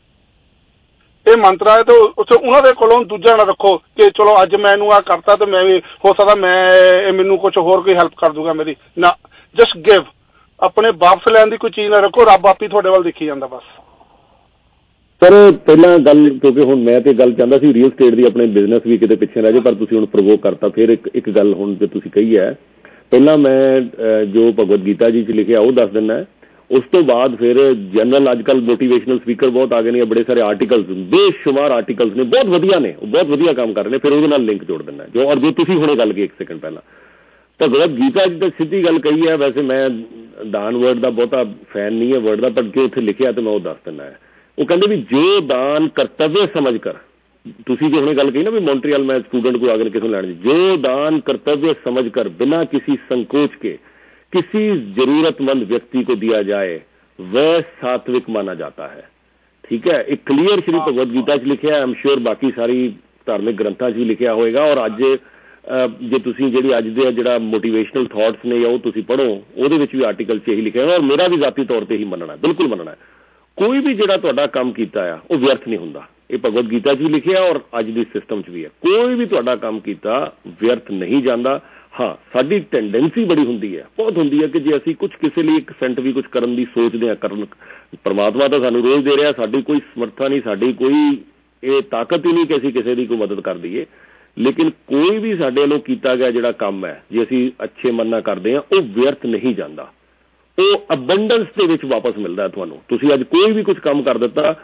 ਇਹ ਮੰਤਰ ਹੈ। ਤੇ ਉੱਥੇ ਉਹਨਾਂ ਦੇ ਕੋਲੋਂ ਦੂਜਾ ਨਾ ਰੱਖੋ ਕਿ ਚਲੋ ਅੱਜ ਮੈਂ ਇਹਨੂੰ ਆ ਕਰਤਾ ਤੇ ਮੈਂ ਵੀ ਹੋ ਸਕਦਾ ਮੈਂ ਮੈਨੂੰ ਕੁਛ ਹੋਰ ਕੋਈ ਹੈਲਪ ਕਰ ਦੂਗਾ ਮੇਰੀ, ਨਾ ਜਸਟ ਗਿਵ। ਆਪਣੇ ਵਾਪਸ ਲੈਣ ਦੀ ਕੋਈ ਚੀਜ਼ ਨਾ ਰੱਖੋ, ਰੱਬ ਆਪੀ ਤੁਹਾਡੇ ਵੱਲ ਦੇਖੀ ਜਾਂਦਾ ਬਸ। ਸਰ ਪਹਿਲਾਂ ਗੱਲ, ਕਿਉਂਕਿ ਹੁਣ ਮੈਂ ਤੇ ਗੱਲ ਚਾਹੁੰਦਾ ਸੀ ਰੀਅਲ ਸਟੇਟ ਦੀ, ਆਪਣੇ ਬਿਜ਼ਨਸ ਵੀ ਕਿਤੇ ਪਿੱਛੇ ਰਹਿ ਜਾਏ, ਪਰ ਤੁਸੀਂ ਹੁਣ ਪ੍ਰਵੋਕ ਕਰਤਾ। ਫਿਰ ਇੱਕ ਇੱਕ ਗੱਲ ਹੁਣ ਜੇ ਤੁਸੀਂ ਕਹੀ ਹੈ, ਪਹਿਲਾਂ ਮੈਂ ਜੋ ਭਗਵਦ ਗੀਤਾ ਜੀ 'ਚ ਲਿਖਿਆ ਉਹ ਦੱਸ ਦਿੰਦਾ, ਉਸ ਤੋਂ ਬਾਅਦ ਫਿਰ ਜਨਰਲ ਅੱਜ ਕੱਲ੍ਹ ਮੋਟੀਵੇਸ਼ਨਲ ਸਪੀਕਰ ਬਹੁਤ ਆ ਗਏ ਨੇ, ਬੜੇ ਸਾਰੇ ਆਰਟੀਕਲਸ, ਬੇਸ਼ੁਮਾਰ ਆਰਟੀਕਲਸ ਨੇ, ਬਹੁਤ ਵਧੀਆ ਨੇ, ਉਹ ਬਹੁਤ ਵਧੀਆ ਕੰਮ ਕਰ ਰਹੇ ਨੇ, ਫਿਰ ਉਹਦੇ ਨਾਲ ਲਿੰਕ ਜੋੜ ਦਿੰਦਾ ਜੋ ਔਰ ਜੋ ਤੁਸੀਂ ਹੁਣੇ ਗੱਲ ਕੀ ਇੱਕ ਸੈਕਿੰਡ ਪਹਿਲਾਂ ਭਗਵਦ ਗੀਤਾ ਜੀ ਤਾਂ ਸਿੱਧੀ ਗੱਲ ਕਹੀ ਹੈ। ਵੈਸੇ ਮੈਂ ਦਾਨ ਵਰਡ ਦਾ ਬਹੁਤਾ ਫੈਨ ਨਹੀਂ ਹੈ ਵਰਡ ਦਾ, ਪਰ ਜੋ ਉੱਥੇ ਲਿਖਿਆ ਤੇ ਮੈਂ ਉਹ ਦੱਸ ਦਿੰਦਾ ਹੈ। ਉਹ ਕਹਿੰਦੇ ਵੀ ਜੋ ਦਾਨ ਕਰਤੱਵਯ ਸਮਝ ਕਰ, ਤੁਸੀਂ ਜੋ ਹੁਣੇ ਗੱਲ ਕਹੀ ਨਾ ਵੀ ਮੌਂਟਰੀਅਲ ਮੈਂ ਸਟੂਡੈਂਟ को आगे किसी ਲੈਣ, जो दान कर्तव्य समझ कर बिना किसी संकोच के किसी जरूरतमंद व्यक्ति को दिया जाए वह सात्विक माना जाता है। ठीक है, एक क्लीयर श्री भगवद गीता 'ਚ ਲਿਖਿਆ, ਆਮ ਸ਼ੋਰ ਬਾਕੀ ਸਾਰੀ ਧਾਰਮਿਕ ਗ੍ਰੰਥਾਂ 'ਚ ਵੀ ਲਿਖਿਆ ਹੋਏਗਾ। ਔਰ ਅੱਜ ਜੇ ਤੁਸੀਂ ਜਿਹੜੀ ਅੱਜ ਦੇ ਜਿਹੜਾ ਮੋਟੀਵੇਸ਼ਨਲ ਥਾਟਸ ਨੇ ਜਾਂ ਉਹ ਤੁਸੀਂ ਪੜ੍ਹੋ, ਉਹਦੇ ਵਿੱਚ ਵੀ ਆਰਟੀਕਲ 'ਚ ਇਹੀ ਲਿਖਿਆ ਹੋਇਆ। ਔਰ ਮੇਰਾ ਵੀ ਜ਼ਾਤੀ ਤੌਰ ਤੇ ਹੀ ਮੰਨਣਾ, ਬਿਲਕੁਲ ਮੰਨਣਾ, ਕੋਈ ਵੀ ਜਿਹੜਾ ਤੁਹਾਡਾ ਕੰਮ ਕੀਤਾ ਆ ਉਹ ਵਿਅਰਥ ਨਹੀਂ ਹੁੰਦਾ। ਇਹ ਭਗਵਦ ਗੀਤਾ 'ਚ ਵੀ ਲਿਖਿਆ ਔਰ ਅੱਜ ਦੇ ਸਿਸਟਮ 'ਚ ਵੀ ਹੈ। ਕੋਈ ਵੀ ਤੁਹਾਡਾ ਕੰਮ ਕੀਤਾ ਵਿਅਰਥ ਨਹੀਂ ਜਾਂਦਾ। ਹਾਂ, ਸਾਡੀ ਟੈਂਡੈਂਸੀ ਬੜੀ ਹੁੰਦੀ ਹੈ, ਬਹੁਤ ਹੁੰਦੀ ਹੈ ਕਿ ਜੇ ਅਸੀਂ ਕੁਝ ਕਿਸੇ ਲਈ ਇੱਕ ਸੈਂਟ ਵੀ ਕੁਝ ਕਰਨ ਦੀ ਸੋਚਦੇ ਹਾਂ, ਕਰਨ, ਪਰਮਾਤਮਾ ਤਾਂ ਸਾਨੂੰ ਰੋਜ਼ ਦੇ ਰਿਹਾ, ਸਾਡੀ ਕੋਈ ਸਮਰੱਥਾ ਨਹੀਂ, ਸਾਡੀ ਕੋਈ ਇਹ ਤਾਕਤ ਹੀ ਨਹੀਂ ਕਿ ਅਸੀਂ ਕਿਸੇ ਦੀ ਕੋਈ ਮਦਦ ਕਰ ਦਈਏ। ਲੇਕਿਨ ਕੋਈ ਵੀ ਸਾਡੇ ਵੱਲੋਂ ਕੀਤਾ ਗਿਆ ਜਿਹੜਾ ਕੰਮ ਹੈ, ਜੇ ਅਸੀਂ ਅੱਛੇ ਮਨ ਨਾਲ ਕਰਦੇ ਹਾਂ, ਉਹ ਵਿਅਰਥ ਨਹੀਂ ਜਾਂਦਾ, ਉਹ ਅਬੰਡੈਂਸ ਦੇ ਵਿੱਚ ਵਾਪਸ ਮਿਲਦਾ ਤੁਹਾਨੂੰ। ਤੁਸੀਂ ਅੱਜ ਕੋਈ ਵੀ ਕੁਝ ਕੰਮ ਕਰ ਦਿੱਤਾ,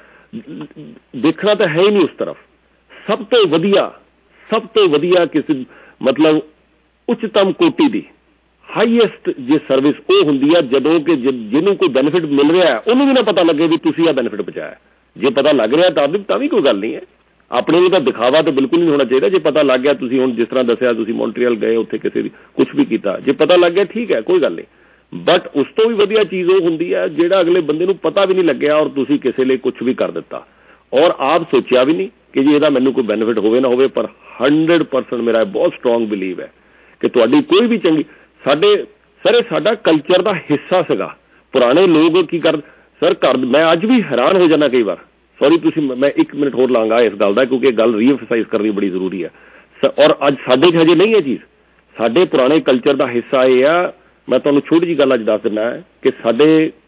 ਦੇਖਣਾ ਤਾਂ ਹੈ ਹੀ ਨਹੀਂ ਉਸ ਤਰਫ। ਸਭ ਤੋਂ ਵਧੀਆ, ਸਭ ਤੋਂ ਵਧੀਆ ਕਿਸੇ ਮਤਲਬ ਉੱਚਤਮ ਕੋਟੀ ਦੀ ਹਾਈਐਸਟ ਜੇ ਸਰਵਿਸ ਉਹ ਹੁੰਦੀ ਹੈ ਜਦੋਂ ਕਿ ਜਿਹਨੂੰ ਕੋਈ ਬੈਨੀਫਿਟ ਮਿਲ ਰਿਹਾ ਉਹਨੂੰ ਵੀ ਨਾ ਪਤਾ ਲੱਗੇ ਵੀ ਤੁਸੀਂ ਆ ਬੈਨੀਫਿਟ ਪਹੁੰਚਾਇਆ। ਜੇ ਪਤਾ ਲੱਗ ਰਿਹਾ ਤਾਂ ਵੀ ਤਾਂ ਵੀ ਕੋਈ ਗੱਲ ਨਹੀਂ ਹੈ, ਆਪਣੇ ਨੂੰ ਤਾਂ ਦਿਖਾਵਾ ਤਾਂ ਬਿਲਕੁਲ ਨਹੀਂ ਹੋਣਾ ਚਾਹੀਦਾ। ਜੇ ਪਤਾ ਲੱਗ ਗਿਆ, ਤੁਸੀਂ ਹੁਣ ਜਿਸ ਤਰ੍ਹਾਂ ਦੱਸਿਆ ਤੁਸੀਂ ਮੌਂਟਰੀਅਲ ਗਏ, ਉੱਥੇ ਕਿਸੇ ਦੀ ਕੁਝ ਵੀ ਕੀਤਾ, ਜੇ ਪਤਾ ਲੱਗ ਗਿਆ ਠੀਕ ਹੈ, ਕੋਈ ਗੱਲ ਨਹੀਂ। ਬਟ ਉਸ ਤੋਂ ਵੀ ਵਧੀਆ ਚੀਜ਼ ਉਹ ਹੁੰਦੀ ਹੈ ਜਿਹੜਾ ਅਗਲੇ ਬੰਦੇ ਨੂੰ ਪਤਾ ਵੀ ਨਹੀਂ ਲੱਗਿਆ ਔਰ ਤੁਸੀਂ ਕਿਸੇ ਲਈ ਕੁਝ ਵੀ ਕਰ ਦਿੱਤਾ ਔਰ ਆਪ ਸੋਚਿਆ ਵੀ ਨਹੀਂ ਕਿ ਜੀ ਇਹਦਾ ਮੈਨੂੰ ਕੋਈ ਬੈਨੀਫਿਟ ਹੋਵੇ ਨਾ ਹੋਵੇ, ਪਰ ਹੰਡਰਡ ਪਰਸੈਂਟ ਮੇਰਾ ਬਹੁਤ ਸਟਰੋਂਗ ਬਿਲੀਵ ਹੈ ਕਿ ਤੁਹਾਡੀ ਕੋਈ ਵੀ ਚੰਗੀ, ਸਾਡੇ ਸਰ ਇਹ ਸਾਡਾ ਕਲਚਰ ਦਾ ਹਿੱਸਾ ਸੀਗਾ। ਪੁਰਾਣੇ ਲੋਕ ਕੀ ਕਰ ਸਰ ਘਰ, ਮੈਂ ਅੱਜ ਵੀ ਹੈਰਾਨ ਹੋ ਜਾਂਦਾ ਕਈ ਵਾਰ, ਸੌਰੀ ਤੁਸੀਂ ਮੈਂ ਇੱਕ ਮਿੰਟ ਹੋਰ ਲਾਂਗਾ ਇਸ ਗੱਲ ਦਾ ਕਿਉਂਕਿ ਇਹ ਗੱਲ ਰੀਐਮਫਸਾਈਜ਼ ਕਰਨੀ ਬੜੀ ਜ਼ਰੂਰੀ ਹੈ। ਔਰ ਅੱਜ ਸਾਡੇ 'ਚ ਹਜੇ ਨਹੀਂ ਇਹ ਚੀਜ਼, ਸਾਡੇ ਪੁਰਾਣੇ ਕਲਚਰ ਦਾ ਹਿੱਸਾ ਇਹ ਆ। ਮੈਂ ਤੁਹਾਨੂੰ ਛੋਟੀ ਜਿਹੀ ਗੱਲ ਅੱਜ ਦੱਸ ਦਿੰਦਾ ਹੈ ਕਿ ਸਾਡੇ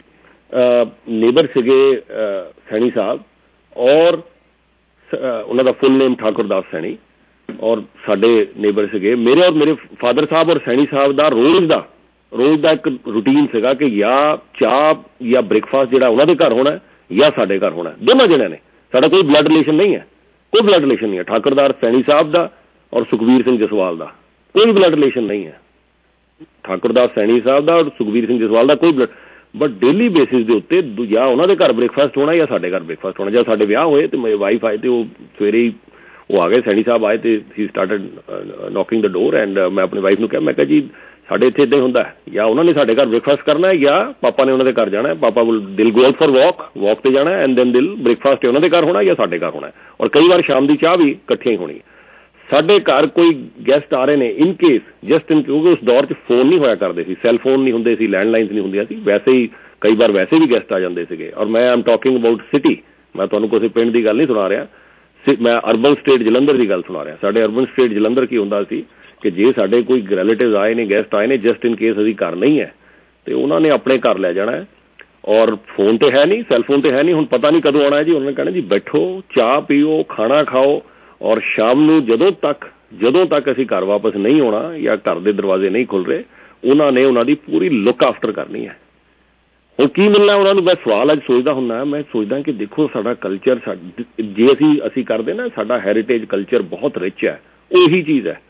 ਨੇਬਰ ਸੀਗੇ ਸੈਣੀ ਸਾਹਿਬ ਔਰ ਉਹਨਾਂ ਦਾ ਫੁੱਲ ਨੇਮ ਠਾਕੁਰ ਦਾਸ ਸੈਣੀ, ਔਰ ਸਾਡੇ ਨੇਬਰ ਸੀਗੇ ਮੇਰੇ ਔਰ ਮੇਰੇ ਫਾਦਰ ਸਾਹਿਬ ਔਰ ਸੈਣੀ ਸਾਹਿਬ ਦਾ ਰੋਜ਼ ਦਾ ਰੋਜ਼ ਦਾ ਇੱਕ ਰੂਟੀਨ ਸੀਗਾ ਕਿ ਜਾਂ ਚਾਹ ਜਾਂ ਬ੍ਰੇਕਫਾਸਟ ਜਿਹੜਾ ਉਹਨਾਂ ਦੇ ਘਰ ਹੋਣਾ ਜਾਂ ਸਾਡੇ ਘਰ ਹੋਣਾ, ਦੋਨਾਂ ਜਣਿਆਂ ਨੇ। ਸਾਡਾ ਕੋਈ ਬਲੱਡ ਰਿਲੇਸ਼ਨ ਨਹੀਂ ਹੈ, ਕੋਈ ਬਲੱਡ ਰਿਲੇਸ਼ਨ ਨਹੀਂ ਹੈ ਠਾਕੁਰਦਾਰ ਸੈਣੀ ਸਾਹਿਬ ਦਾ ਔਰ ਸੁਖਬੀਰ ਸਿੰਘ ਜਸਵਾਲ ਦਾ, ਕੋਈ ਬਲੱਡ ਰਿਲੇਸ਼ਨ ਨਹੀਂ ਹੈ ਠਾਕੁਰਦਾਸ ਸੈਣੀ ਸਾਹਿਬ ਦਾ ਔਰ ਸੁਖਬੀਰ ਸਿੰਘ ਜਸਵਾਲ ਦਾ, ਕੋਈ ਬਲੱਡ। ਬਟ ਡੇਲੀ ਬੇਸਿਸ ਦੇ ਉੱਤੇ ਜਾਂ ਉਹਨਾਂ ਦੇ ਘਰ ਬ੍ਰੇਕਫਾਸਟ ਹੋਣਾ ਜਾਂ ਸਾਡੇ ਘਰ ਬ੍ਰੇਕਫਾਸਟ ਹੋਣਾ। ਜਾਂ ਸਾਡੇ ਵਿਆਹ ਹੋਏ ਤੇ ਮੇਰੇ ਵਾਈਫ ਆਏ ਤੇ ਉਹ ਸਵੇਰੇ ਹੀ ਉਹ ਆ ਗਏ, ਸੈਣੀ ਸਾਹਿਬ ਆਏ ਤੇ he started knocking the door and ਮੈਂ ਆਪਣੀ ਵਾਈਫ ਨੂੰ ਕਿਹਾ, ਮੈਂ ਕਿਹਾ ਜੀ ਸਾਡੇ ਇੱਥੇ ਇੱਦਾਂ ਹੀ ਹੁੰਦਾ ਹੈ, ਜਾਂ ਉਹਨਾਂ ਨੇ ਸਾਡੇ ਘਰ ਬ੍ਰੇਕਫਾਸਟ ਕਰਨਾ ਹੈ ਜਾਂ ਪਾਪਾ ਨੇ ਉਹਨਾਂ ਦੇ ਘਰ ਜਾਣਾ, ਪਾਪਾ ਵਿਲ ਦਿਲ ਗੋ ਆਊਟ ਫॉर ਵਾਕ ਵਾਕ ਤੇ ਜਾਣਾ ਐਂਡ ਦੈਨ ਦਿਲ ਬ੍ਰੇਕਫਾਸਟ ਉਹਨਾਂ ਦੇ ਘਰ ਹੋਣਾ ਜਾਂ ਸਾਡੇ ਘਰ ਹੋਣਾ। ਔਰ ਕਈ ਵਾਰ ਸ਼ਾਮ ਦੀ ਚਾਹ ਵੀ ਇਕੱਠੀਆਂ ਹੀ ਹੋਣੀ। ਸਾਡੇ ਘਰ ਕੋਈ ਗੈਸਟ ਆ ਰਹੇ ਨੇ, ਇਨ ਕੇਸ ਜਸਟ ਇਨ ਕਿਉਂਕਿ ਉਸ ਦੌਰ 'ਚ ਫੋਨ ਨਹੀਂ ਹੋਇਆ ਕਰਦੇ ਸੀ, ਸੈੱਲ ਫੋਨ ਨਹੀਂ ਹੁੰਦੇ ਸੀ, ਲੈਂਡਲਾਈਨਸ ਨਹੀਂ ਹੁੰਦੀਆਂ ਸੀ, ਵੈਸੇ ਹੀ ਕਈ ਵਾਰ ਵੈਸੇ ਵੀ ਗੈਸਟ ਆ ਜਾਂਦੇ ਸੀਗੇ। ਔਰ ਮੈਂ ਆਮ ਟਾਕਿੰਗ ਅਬਾਊਟ ਸਿਟੀ, ਮੈਂ ਤੁਹਾਨੂੰ ਕਿਸੇ ਪਿੰਡ ਦੀ ਗੱਲ ਨਹੀਂ ਸੁਣਾ ਰਿਹਾ, ਮੈਂ ਅਰਬਨ ਸਟੇਟ ਜਲੰਧਰ ਦੀ ਗੱਲ ਸੁਣਾ ਰਿਹਾ। ਸਾਡੇ ਅਰਬਨ ਸਟੇਟ ਜਲੰਧਰ ਕੀ ਹੁੰਦਾ ਸੀ ਕਿ ਜੇ ਸਾਡੇ ਕੋਈ ਰਿਲੇਟਿਵ ਆਏ ਨੇ, ਗੈਸਟ ਆਏ ਨੇ, ਜਸਟ ਇਨ ਕੇਸ ਅਸੀਂ ਘਰ ਨਹੀਂ ਹੈ ਤੇ ਉਹਨਾਂ ਨੇ ਆਪਣੇ ਘਰ ਲੈ ਜਾਣਾ ਹੈ। ਔਰ ਫੋਨ ਤੇ ਹੈ ਨਹੀਂ, ਸੈੱਲ ਫੋਨ ਤੇ ਹੈ ਨਹੀਂ, ਹੁਣ ਪਤਾ ਨਹੀਂ ਕਦੋਂ ਆਉਣਾ ਜੀ। ਉਹਨਾਂ ਨੇ ਕਹਿਣਾ ਜੀ ਬੈਠੋ, ਚਾਹ ਪੀਓ, ਖਾਣਾ ਖਾਓ ਔਰ ਸ਼ਾਮ ਨੂੰ ਜਦੋਂ ਤੱਕ ਜਦੋਂ ਤੱਕ ਅਸੀਂ ਘਰ ਵਾਪਸ ਨਹੀਂ ਆਉਣਾ ਜਾਂ ਘਰ ਦੇ ਦਰਵਾਜ਼ੇ ਨਹੀਂ ਖੁੱਲ ਰਹੇ, ਉਹਨਾਂ ਨੇ ਉਹਨਾਂ ਦੀ ਪੂਰੀ ਲੁੱਕ ਆਫਟਰ ਕਰਨੀ ਹੈ। ਹੁਣ ਕੀ ਮਿਲਣਾ ਉਹਨਾਂ ਨੂੰ? ਮੈਂ ਸਵਾਲ ਅੱਜ ਸੋਚਦਾ ਹੁੰਦਾ, ਮੈਂ ਸੋਚਦਾ ਕਿ ਦੇਖੋ ਸਾਡਾ ਕਲਚਰ, ਜੇ ਅਸੀਂ ਅਸੀਂ ਕਰਦੇ ਨਾ, ਸਾਡਾ ਹੈਰੀਟੇਜ ਕਲਚਰ ਬਹੁਤ ਰਿਚ ਹੈ, ਉਹੀ ਚੀਜ਼ ਹੈ।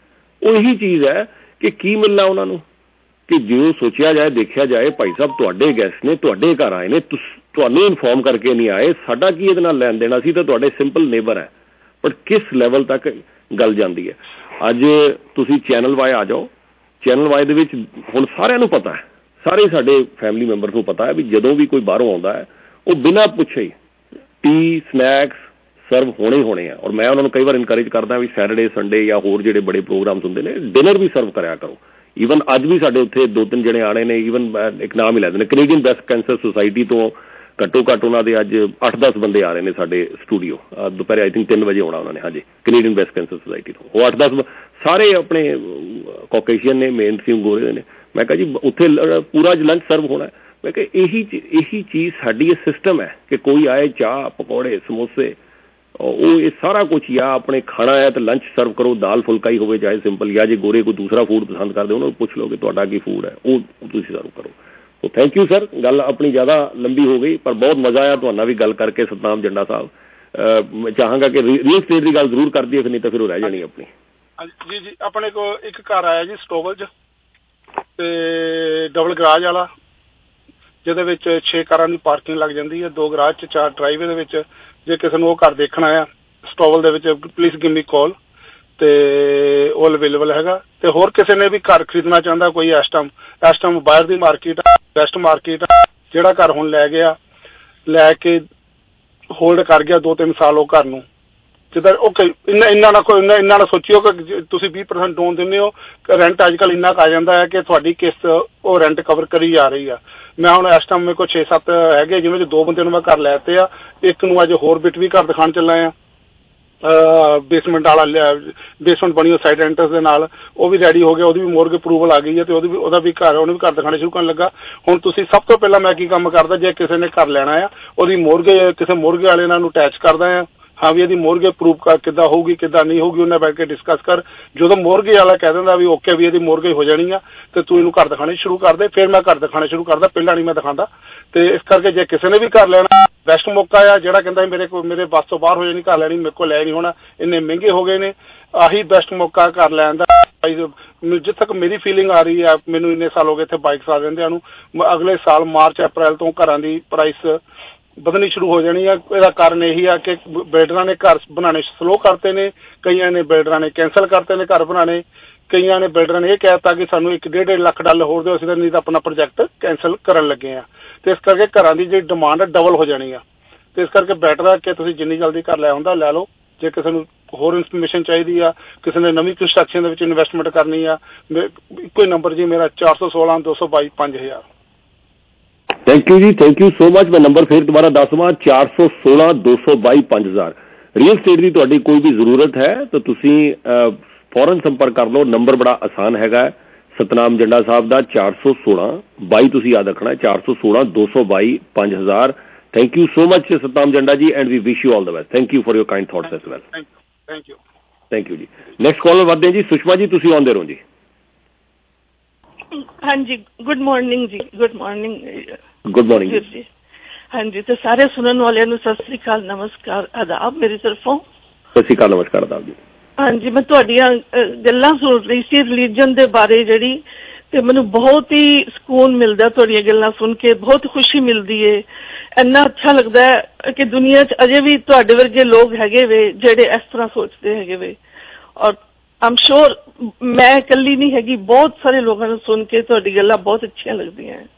ਉਹ ਇਹੀ ਚੀਜ਼ ਹੈ ਕਿ ਕੀ ਮਿਲਣਾ ਉਹਨਾਂ ਨੂੰ, ਕਿ ਜਿਉਂ ਸੋਚਿਆ ਜਾਏ ਦੇਖਿਆ ਜਾਏ ਭਾਈ ਸਾਹਿਬ ਤੁਹਾਡੇ ਗੈਸਟ ਨੇ, ਤੁਹਾਡੇ ਘਰ ਆਏ ਨੇ, ਤੁਹਾਨੂੰ ਇਨਫੋਰਮ ਕਰਕੇ ਨਹੀਂ ਆਏ, ਸਾਡਾ ਕੀ ਇਹਦੇ ਨਾਲ ਲੈਣ ਦੇਣਾ ਸੀ, ਤਾਂ ਤੁਹਾਡੇ ਸਿੰਪਲ ਨੇਬਰ ਹੈ। ਬਟ ਕਿਸ ਲੈਵਲ ਤੱਕ ਗੱਲ ਜਾਂਦੀ ਹੈ। ਅੱਜ ਤੁਸੀਂ ਚੈਨਲ ਵਾਈ ਆ ਜਾਓ, ਚੈਨਲ ਵਾਈ ਦੇ ਵਿੱਚ ਹੁਣ ਸਾਰਿਆਂ ਨੂੰ ਪਤਾ ਹੈ, ਸਾਰੇ ਸਾਡੇ ਫੈਮਿਲੀ ਮੈਂਬਰ ਨੂੰ ਪਤਾ ਹੈ ਵੀ ਜਦੋਂ ਵੀ ਕੋਈ ਬਾਹਰੋਂ ਆਉਂਦਾ ਹੈ ਉਹ ਬਿਨਾਂ ਪੁੱਛੇ ਹੀ ਟੀ ਸਨੈਕਸ ਸਰਵ ਹੋਣੇ ਹੀ ਹੋਣੇ ਆ। ਔਰ ਮੈਂ ਉਹਨਾਂ ਨੂੰ ਕਈ ਵਾਰ ਇਨਕਰੇਜ ਕਰਦਾ ਵੀ ਸੈਟਰਡੇ ਸੰਡੇ ਜਾਂ ਹੋਰ ਜਿਹੜੇ ਬੜੇ ਪ੍ਰੋਗਰਾਮਸ ਹੁੰਦੇ ਨੇ ਡਿਨਰ ਵੀ ਸਰਵ ਕਰਿਆ ਕਰੋ। ਈਵਨ ਅੱਜ ਵੀ ਸਾਡੇ ਉੱਥੇ ਦੋ ਤਿੰਨ ਜਣੇ ਆਣੇ ਨੇ, ਈਵਨ ਇੱਕ ਨਾਮ ਹੀ ਲੈ ਦਿੰਦੇ ਕੈਨੇਡੀਅਨ ਬ੍ਰੈਸਟ ਕੈਂਸਰ ਸੁਸਾਇਟੀ ਤੋਂ, ਘੱਟੋ ਘੱਟ ਉਹਨਾਂ ਦੇ ਅੱਜ ਅੱਠ ਦਸ ਬੰਦੇ ਆ ਰਹੇ ਨੇ ਸਾਡੇ ਸਟੂਡੀਓ, ਦੁਪਹਿਰੇ ਆਈ ਥਿੰਕ ਤਿੰਨ ਵਜੇ ਆਉਣਾ ਉਹਨਾਂ ਨੇ। ਹਾਂਜੀ, ਕੈਨੇਡੀਅਨ ਬ੍ਰੈਸਟ ਕੈਂਸਰ ਸੁਸਾਇਟੀ ਤੋਂ ਉਹ ਅੱਠ ਦਸ ਸਾਰੇ ਆਪਣੇ ਕਾਕੇਸ਼ੀਅਨ ਨੇ, ਮੇਨ ਸਟ੍ਰੀਮ ਗੋਰੇ ਨੇ। ਮੈਂ ਕਿਹਾ ਜੀ ਉੱਥੇ ਪੂਰਾ ਲੰਚ ਸਰਵ ਹੋਣਾ। ਮੈਂ ਕਿਹਾ ਇਹੀ ਇਹੀ ਚੀਜ਼ ਸਾਡੀ ਇਹ ਸਿਸਟਮ ਹੈ ਕਿ ਕੋਈ ਆਏ ਚਾਹ ਪਕੌੜੇ ਸਮੋਸੇ ਉਹ ਇਹ ਸਾਰਾ ਕੁਛ, ਜਾਂ ਆਪਣੇ ਖਾਣਾ ਹੈ ਤਾਂ ਲੰਚ ਸਰਵ ਕਰੋ, ਦਾਲ ਫੁਲਕਾ ਹੀ ਹੋਵੇ ਚਾਹੇ ਸਿੰਪਲ, ਜਾਂ ਜੇ ਗੋਰੇ ਕੋਈ ਦੂਸਰਾ ਫੂਡ ਪਸੰਦ ਕਰਦੇ ਉਹਨਾਂ ਨੂੰ ਪੁੱਛ ਲਓ ਕਿ ਤੁਹਾਡਾ ਕੀ ਫੂਡ ਹੈ, ਉਹ ਤੁਸੀਂ ਸਰਵ ਕਰੋ। So thank you sir. ਗੱਲ ਆਪਣੀ ਜ਼ਿਆਦਾ ਲੰਬੀ ਹੋ ਗਈ ਪਰ ਬਹੁਤ ਮਜ਼ਾ ਆਇਆ ਤੁਹਾਡੇ ਨਾਲ ਵੀ ਗੱਲ ਕਰਕੇ ਸਤਨਾਮ ਜੰਡਾ ਸਾਹਿਬ। ਮੈਂ ਚਾਹਾਂਗਾ ਕਿ ਰੀਅਲ ਸਟੇਟ ਦੀ ਗੱਲ ਜ਼ਰੂਰ ਕਰ ਦਈਏ, ਫਿਰ ਨਹੀਂ ਤਾਂ ਫਿਰ ਉਹ ਰਹਿ ਜਾਣੀ ਆਪਣੀ। ਜੀ ਜੀ ਆਪਣੇ ਕੋਲ ਇੱਕ ਘਰ ਆਇਆ ਜੀ ਸਟੋਵਲ 'ਚ ਤੇ ਡਬਲ ਗਰਾਜ ਵਾਲਾ, ਜਿਹਦੇ ਵਿੱਚ ਛੇ ਕਾਰਾਂ ਦੀ ਪਾਰਕਿੰਗ ਲੱਗ ਜਾਂਦੀ ਹੈ, ਦੋ ਗਰਾਜ 'ਚ ਚਾਰ ਡਰਾਈਵੇ ਦੇ ਵਿੱਚ। ਜੇ ਕਿਸੇ ਨੂੰ ਉਹ ਘਰ ਦੇਖਣਾ ਆ ਸਟੋਵਲ ਦੇ ਵਿੱਚ ਪਲੀਜ਼ ਗਿਵ ਮੀ ਕਾਲ, ਤੇ ਉਹ ਅਵੇਲੇਬਲ ਹੈਗਾ। ਤੇ ਹੋਰ ਕਿਸੇ ਨੇ ਵੀ ਘਰ ਖਰੀਦਣਾ ਚਾਹੁੰਦਾ ਕੋਈ ਇਸ ਟਾਈਮ ਇਸ ਟਾਈਮ ਬਾਹਰ ਦੀ ਮਾਰਕੀਟ ਆ, ਬੈਸਟ ਮਾਰਕੀਟ ਆ, ਜਿਹੜਾ ਘਰ ਹੁਣ ਲੈ ਗਿਆ ਲੈ ਕੇ ਹੋਲਡ ਕਰ ਗਿਆ ਦੋ ਤਿੰਨ ਸਾਲ ਉਹ ਘਰ ਨੂੰ, ਜਿੱਦਾਂ ਉਹ ਇੰਨਾ ਇੰਨਾ ਨਾ ਕੋਈ ਇੰਨਾ ਇੰਨਾ ਨਾ ਸੋਚਿਓ ਕਿ ਤੁਸੀਂ ਵੀਹ ਪਰਸੈਂਟ ਲੋਨ ਦਿੰਦੇ ਹੋ, ਰੈਂਟ ਅੱਜ ਕੱਲ੍ਹ ਇੰਨਾ ਕੁ ਆ ਜਾਂਦਾ ਹੈ ਕਿ ਤੁਹਾਡੀ ਕਿਸ਼ਤ ਉਹ ਰੈਂਟ ਕਵਰ ਕਰੀ ਜਾ ਰਹੀ ਆ। ਮੈਂ ਹੁਣ ਇਸ ਟਾਈਮ ਮੇਰੇ ਕੋਲ ਛੇ ਸੱਤ ਹੈਗੇ, ਜਿਨ੍ਹਾਂ 'ਚ ਦੋ ਬੰਦੇ ਨੂੰ ਮੈਂ ਘਰ ਲੈ ਤੇ ਆ, ਇੱਕ ਨੂੰ ਅੱਜ ਹੋਰ ਬਿਟ ਵੀ ਘਰ ਦਿਖਾਉਣ ਚੱਲਾ ਆ, ਬੇਸਮੈਂਟ ਵਾਲਾ ਬੇਸਮੈਂਟ ਬਣੀ ਉਹ ਸਾਈਡ ਐਂਟਰਸ ਦੇ ਨਾਲ, ਉਹ ਵੀ ਰੈਡੀ ਹੋ ਗਿਆ, ਉਹਦੀ ਵੀ ਮੋਰਗੇ ਅਪਰੂਵਲ ਆ ਗਈ ਹੈ ਤੇ ਉਹਦੀ ਵੀ ਉਹਦਾ ਵੀ ਘਰ ਉਹਨੇ ਵੀ ਘਰ ਦਿਖਾਉਣੇ ਸ਼ੁਰੂ ਕਰਨ ਲੱਗਾ। ਹੁਣ ਤੁਸੀਂ ਸਭ ਤੋਂ ਪਹਿਲਾਂ ਮੈਂ ਕੀ ਕੰਮ ਕਰਦਾ, ਜੇ ਕਿਸੇ ਨੇ ਘਰ ਲੈਣਾ ਆ ਉਹਦੀ ਮੋਰਗੇ ਕਿਸੇ ਮੋਰਗੇ ਵਾਲੇ ਨਾਲ ਨੂੰ ਅਟੈਚ ਕਰਦਾ ਆ, ਹਾਂ ਵੀ ਇਹਦੀ ਮੋਰਗੇ ਅਪਰੂਵ ਕਰ ਕਿੱਦਾਂ ਹੋਊਗੀ ਕਿੱਦਾਂ ਨਹੀਂ ਹੋਊਗੀ, ਉਹਨੇ ਬੈਠ ਕੇ ਡਿਸਕਸ ਕਰ। ਜਦੋਂ ਮੋਰਗੇ ਵਾਲਾ ਕਹਿ ਦਿੰਦਾ ਵੀ ਓਕੇ ਵੀ ਇਹਦੀ ਮੋਰਗੇ ਹੋ ਜਾਣੀ ਆ ਤੇ ਤੂੰ ਇਹਨੂੰ ਘਰ ਦਿਖਾਣੇ ਸ਼ੁਰੂ ਕਰ ਦੇ, ਫਿਰ ਮੈਂ ਘਰ ਦਿਖਾਣੇ ਸ਼ੁਰੂ ਕਰਦਾ, ਪਹਿਲਾਂ ਨਹੀਂ ਮੈਂ ਦਿਖਾਉਂਦਾ। ਤੇ ਇਸ ਕਰਕੇ ਜੇ ਕਿਸੇ ਨੇ ਵੀ ਘਰ ਲੈਣਾ ਬੈਸਟ ਮੌਕਾ ਆ। ਜਿਹੜਾ ਕਹਿੰਦਾ ਮੇਰੇ ਕੋਲ ਮੇਰੇ ਬੱਸ ਤੋਂ ਬਾਹਰ ਹੋ ਜਾਣੀ ਘਰ ਲੈਣੀ, ਮੇਰੇ ਕੋਲ ਲੈ ਨਹੀਂ ਹੋਣਾ, ਇੰਨੇ ਮਹਿੰਗੇ ਹੋ ਗਏ ਨੇ, ਆਹੀ ਬੈਸਟ ਮੌਕਾ ਘਰ ਲੈਣ ਦਾ। ਜਿੱਥੇ ਤੱਕ ਮੇਰੀ ਫੀਲਿੰਗ ਆ ਰਹੀ ਹੈ, ਮੈਨੂੰ ਇੰਨੇ ਸਾਲ ਹੋ ਗਏ ਇੱਥੇ ਬਾਈਕਸ ਆ ਜਾਂਦਿਆਂ ਨੂੰ, ਅਗਲੇ ਸਾਲ ਮਾਰਚ ਅਪ੍ਰੈਲ ਤੋਂ ਘਰਾਂ ਦੀ ਪ੍ਰਾਈਸ ਵਧਣੀ ਸ਼ੁਰੂ ਹੋ ਜਾਣੀ ਆ। ਇਹਦਾ ਕਾਰਨ ਇਹੀ ਆ ਕਿ ਬਿਲਡਰਾਂ ਨੇ ਘਰ ਬਣਾਉਣੇ ਸਲੋ ਕਰਤੇ ਨੇ, ਕਈਆਂ ਨੇ ਬਿਲਡਰਾਂ ਨੇ ਕੈਂਸਲ ਕਰਤੇ ਨੇ ਘਰ ਬਣਾਉਣੇ, ਕਈਆਂ ਨੇ ਬਿਲਡਰਾਂ ਨੇ ਇਹ ਕਹਿ ਦਿੱਤਾ ਕਿ ਸਾਨੂੰ ਇੱਕ ਡੇਢ ਡੇਢ ਲੱਖ ਡਾਲਰ ਹੋਰ ਦਿਓ, ਅਸੀਂ ਤਾਂ ਨਹੀਂ ਤਾਂ ਆਪਣਾ ਪ੍ਰੋਜੈਕਟ ਕੈਂਸਲ ਕਰਨ ਲੱਗੇ ਆ। ਤੇ ਇਸ ਕਰਕੇ ਘਰਾਂ ਦੀ ਜਿਹੜੀ ਡਿਮਾਂਡ ਹੈ ਡਬਲ ਹੋ ਜਾਣੀ ਆ। ਤੇ ਇਸ ਕਰਕੇ ਬੈਟਰ ਆ ਕਿ ਤੁਸੀਂ ਜਿੰਨੀ ਜਲਦੀ ਘਰ ਲੈ ਹੁੰਦਾ ਲੈ ਲਓ। ਜੇ ਕਿਸੇ ਨੂੰ ਹੋਰ ਇਨਫੋਰਮੇਸ਼ਨ ਚਾਹੀਦੀ ਆ, ਕਿਸੇ ਨੇ ਨਵੀਂ ਕੰਸਟਰਕਸ਼ਨ ਦੇ ਵਿੱਚ ਇਨਵੈਸਟਮੈਂਟ ਕਰਨੀ ਆ, ਇੱਕੋ ਹੀ ਨੰਬਰ ਜੀ ਮੇਰਾ ਚਾਰ ਸੌ ਸੋਲਾਂ ਦੋ ਸੌ ਬਾਈ ਪੰਜ ਹਜ਼ਾਰ। Thank you ji, thank you so much. ਮੈਂ ਨੰਬਰ ਫਿਰ ਦੁਬਾਰਾ ਦੱਸਵਾਂ, ਚਾਰ ਸੌ ਸੋਲਾਂ ਦੋ ਸੌ ਬਾਈ ਪੰਜ ਹਜ਼ਾਰ। ਰੀਅਲ ਸਟੇਟ ਦੀ ਤੁਹਾਡੀ ਕੋਈ ਵੀ ਜ਼ਰੂਰਤ ਹੈ ਤਾਂ ਤੁਸੀਂ ਫੌਰਨ ਸੰਪਰਕ ਕਰ ਲਓ। ਨੰਬਰ ਬੜਾ ਆਸਾਨ ਹੈਗਾ ਸਤਨਾਮ ਜੰਡਾ ਸਾਹਿਬ ਦਾ, ਚਾਰ ਸੌ ਸੋਲਾਂ ਬਾਈ ਤੁਸੀਂ ਯਾਦ ਰੱਖਣਾ, ਚਾਰ ਸੌ ਸੋਲਾਂ ਦੋ ਸੌ ਬਾਈ ਪੰਜ ਹਜ਼ਾਰ। Thank you so much Satnam Janda ji, and we wish you all the best. Thank you for your kind thoughts as well. Thank you thank you ji. Next caller ਵਧਦੇ ਹਾਂ ਜੀ, ਸੁਸ਼ਮਾ ਜੀ ਤੁਸੀਂ ਆਉਂਦੇ ਰਹੋ ਜੀ। ਹਾਂਜੀ, good morning ji. Good morning good morning ji. ਹਾਂਜੀ, ਤੇ ਸਾਰੇ ਸੁਣਨ ਵਾਲਿਆਂ ਨੂੰ ਸਤਿ ਸ੍ਰੀ ਅਕਾਲ, ਨਮਸਕਾਰ, ਆਦਾਬ ਮੇਰੀ ਤਰਫੋਂ। ਸਤਿ ਸ੍ਰੀ ਅਕਾਲ, ਨਮਸਕਾਰ ਆਦਾਬ ਜੀ। ਹਾਂਜੀ, ਮੈਂ ਤੁਹਾਡੀਆਂ ਗੱਲਾਂ ਸੁਣ ਰਹੀ ਸੀ ਰਿਲੀਜਨ ਦੇ ਬਾਰੇ ਜਿਹੜੀ, ਤੇ ਮੈਨੂੰ ਬਹੁਤ ਹੀ ਸਕੂਨ ਮਿਲਦਾ ਤੁਹਾਡੀਆਂ ਗੱਲਾਂ ਸੁਣ ਕੇ, ਬਹੁਤ ਖੁਸ਼ੀ ਮਿਲਦੀ ਹੈ। ਇੰਨਾ ਅੱਛਾ ਲੱਗਦਾ ਹੈ ਕਿ ਦੁਨੀਆ 'ਚ ਅਜੇ ਵੀ ਤੁਹਾਡੇ ਵਰਗੇ ਲੋਕ ਹੈਗੇ ਵੇ ਜਿਹੜੇ ਇਸ ਤਰ੍ਹਾਂ ਸੋਚਦੇ ਹੈਗੇ ਵੇ। ਔਰ ਆਮ ਸ਼ੋਰ ਮੈਂ ਇਕੱਲੀ ਨਹੀਂ ਹੈਗੀ, ਬਹੁਤ ਸਾਰੇ ਲੋਕਾਂ ਨੂੰ ਸੁਣ ਕੇ ਤੁਹਾਡੀ ਗੱਲਾਂ ਬਹੁਤ ਅੱਛੀਆਂ ਲੱਗਦੀਆਂ ਹੈ।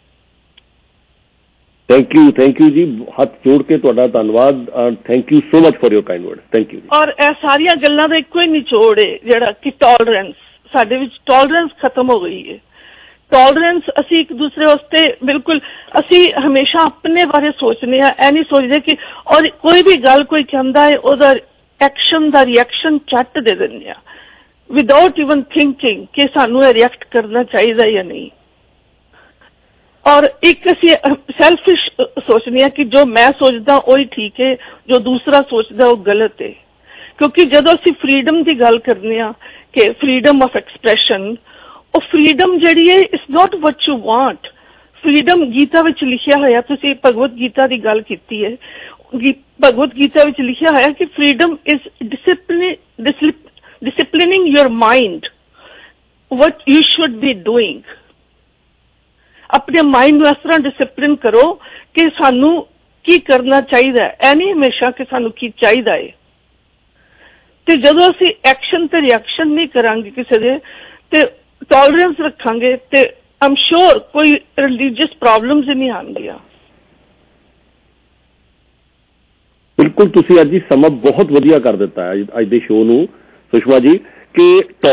ਥੈਂਕ ਯੂ ਥੈਂਕ ਯੂ ਜੀ, ਹੱਥ ਜੋੜ ਕੇ ਤੁਹਾਡਾ ਧੰਨਵਾਦ। Thank you so much for your kind word. Thank you. ਔਰ ਇਹ ਸਾਰੀਆਂ ਗੱਲਾਂ ਦਾ ਇੱਕੋ ਹੀ ਨਿਚੋੜ ਹੈ ਜਿਹੜਾ ਕਿ ਟੋਲਰੈਂਸ, ਸਾਡੇ ਵਿੱਚ ਟੋਲਰੈਂਸ ਖਤਮ ਹੋ ਗਈ ਹੈ। ਟੋਲਰੈਂਸ, ਅਸੀਂ ਇੱਕ ਦੂਸਰੇ ਵਾਸਤੇ ਬਿਲਕੁਲ, ਅਸੀਂ ਹਮੇਸ਼ਾ ਆਪਣੇ ਬਾਰੇ ਸੋਚਦੇ ਹਾਂ, ਇਹ ਨਹੀਂ ਸੋਚਦੇ ਕਿ ਔਰ ਕੋਈ ਵੀ ਗੱਲ ਕੋਈ ਕਹਿੰਦਾ ਹੈ ਉਹਦਾ ਐਕਸ਼ਨ ਦਾ ਰਿਐਕਸ਼ਨ ਝੱਟ ਦੇ ਦਿੰਦੇ ਆ, ਵਿਦਆਊਟ ਇਵਨ ਥਿੰਕਿੰਗ ਕਿ ਸਾਨੂੰ ਇਹ ਰਿਐਕਟ ਕਰਨਾ ਚਾਹੀਦਾ ਜਾਂ ਨਹੀਂ। ਔਰ ਇੱਕ ਅਸੀਂ ਸੈਲਫਿਸ਼ ਸੋਚਦੇ ਹਾਂ ਕਿ ਜੋ ਮੈਂ ਸੋਚਦਾ ਉਹੀ ਠੀਕ ਹੈ, ਜੋ ਦੂਸਰਾ ਸੋਚਦਾ ਉਹ ਗਲਤ ਹੈ। ਕਿਉਂਕਿ ਜਦੋਂ ਅਸੀਂ ਫਰੀਡਮ ਦੀ ਗੱਲ ਕਰਨੇ ਆ ਕਿ ਫਰੀਡਮ ਆਫ ਐਕਸਪ੍ਰੈਸ਼ਨ, ਉਹ ਫਰੀਡਮ ਜਿਹੜੀ ਹੈ it's not what you want. Freedom Gita ਵਿੱਚ ਲਿਖਿਆ ਹੋਇਆ, ਤੁਸੀਂ ਭਗਵਤ ਗੀਤਾ ਦੀ ਗੱਲ ਕੀਤੀ ਹੈ, ਭਗਵਤ ਗੀਤਾ ਵਿੱਚ ਲਿਖਿਆ ਹੋਇਆ ਕਿ freedom is discipline disciplining your mind what you should be doing. अपने माइंड ਨੂੰ ਇਸ ਤਰ੍ਹਾਂ ਡਿਸਪਲਿਨ ਕਰੋ ਕਿ ਸਾਨੂੰ ਕੀ ਕਰਨਾ ਚਾਹੀਦਾ ਹੈ, ਐ ਨਹੀਂ ਹਮੇਸ਼ਾ ਕਿ ਸਾਨੂੰ ਕੀ ਚਾਹੀਦਾ ਹੈ। ਤੇ ਜਦੋਂ ਅਸੀਂ ਐਕਸ਼ਨ ਤੇ ਰਿਐਕਸ਼ਨ ਨਹੀਂ ਕਰਾਂਗੇ ਕਿਸੇ ਦੇ ਤੇ ਟੋਲਰੈਂਸ ਰੱਖਾਂਗੇ ਤੇ ਆਮ ਸ਼ੋਰ ਕੋਈ ਰਿਲੀਜੀਅਸ ਪ੍ਰੋਬਲਮਸ ਹੀ ਨਹੀਂ ਆਉਣਗੀਆਂ। ਬਿਲਕੁਲ, ਤੁਸੀਂ ਅੱਜ ਹੀ ਸਮਾਂ ਬਹੁਤ ਵਧੀਆ ਕਰ ਦਿੱਤਾ ਹੈ ਅੱਜ ਦੇ ਸ਼ੋਅ ਨੂੰ ਸੁਸ਼ਮਾ ਜੀ, ਕਿ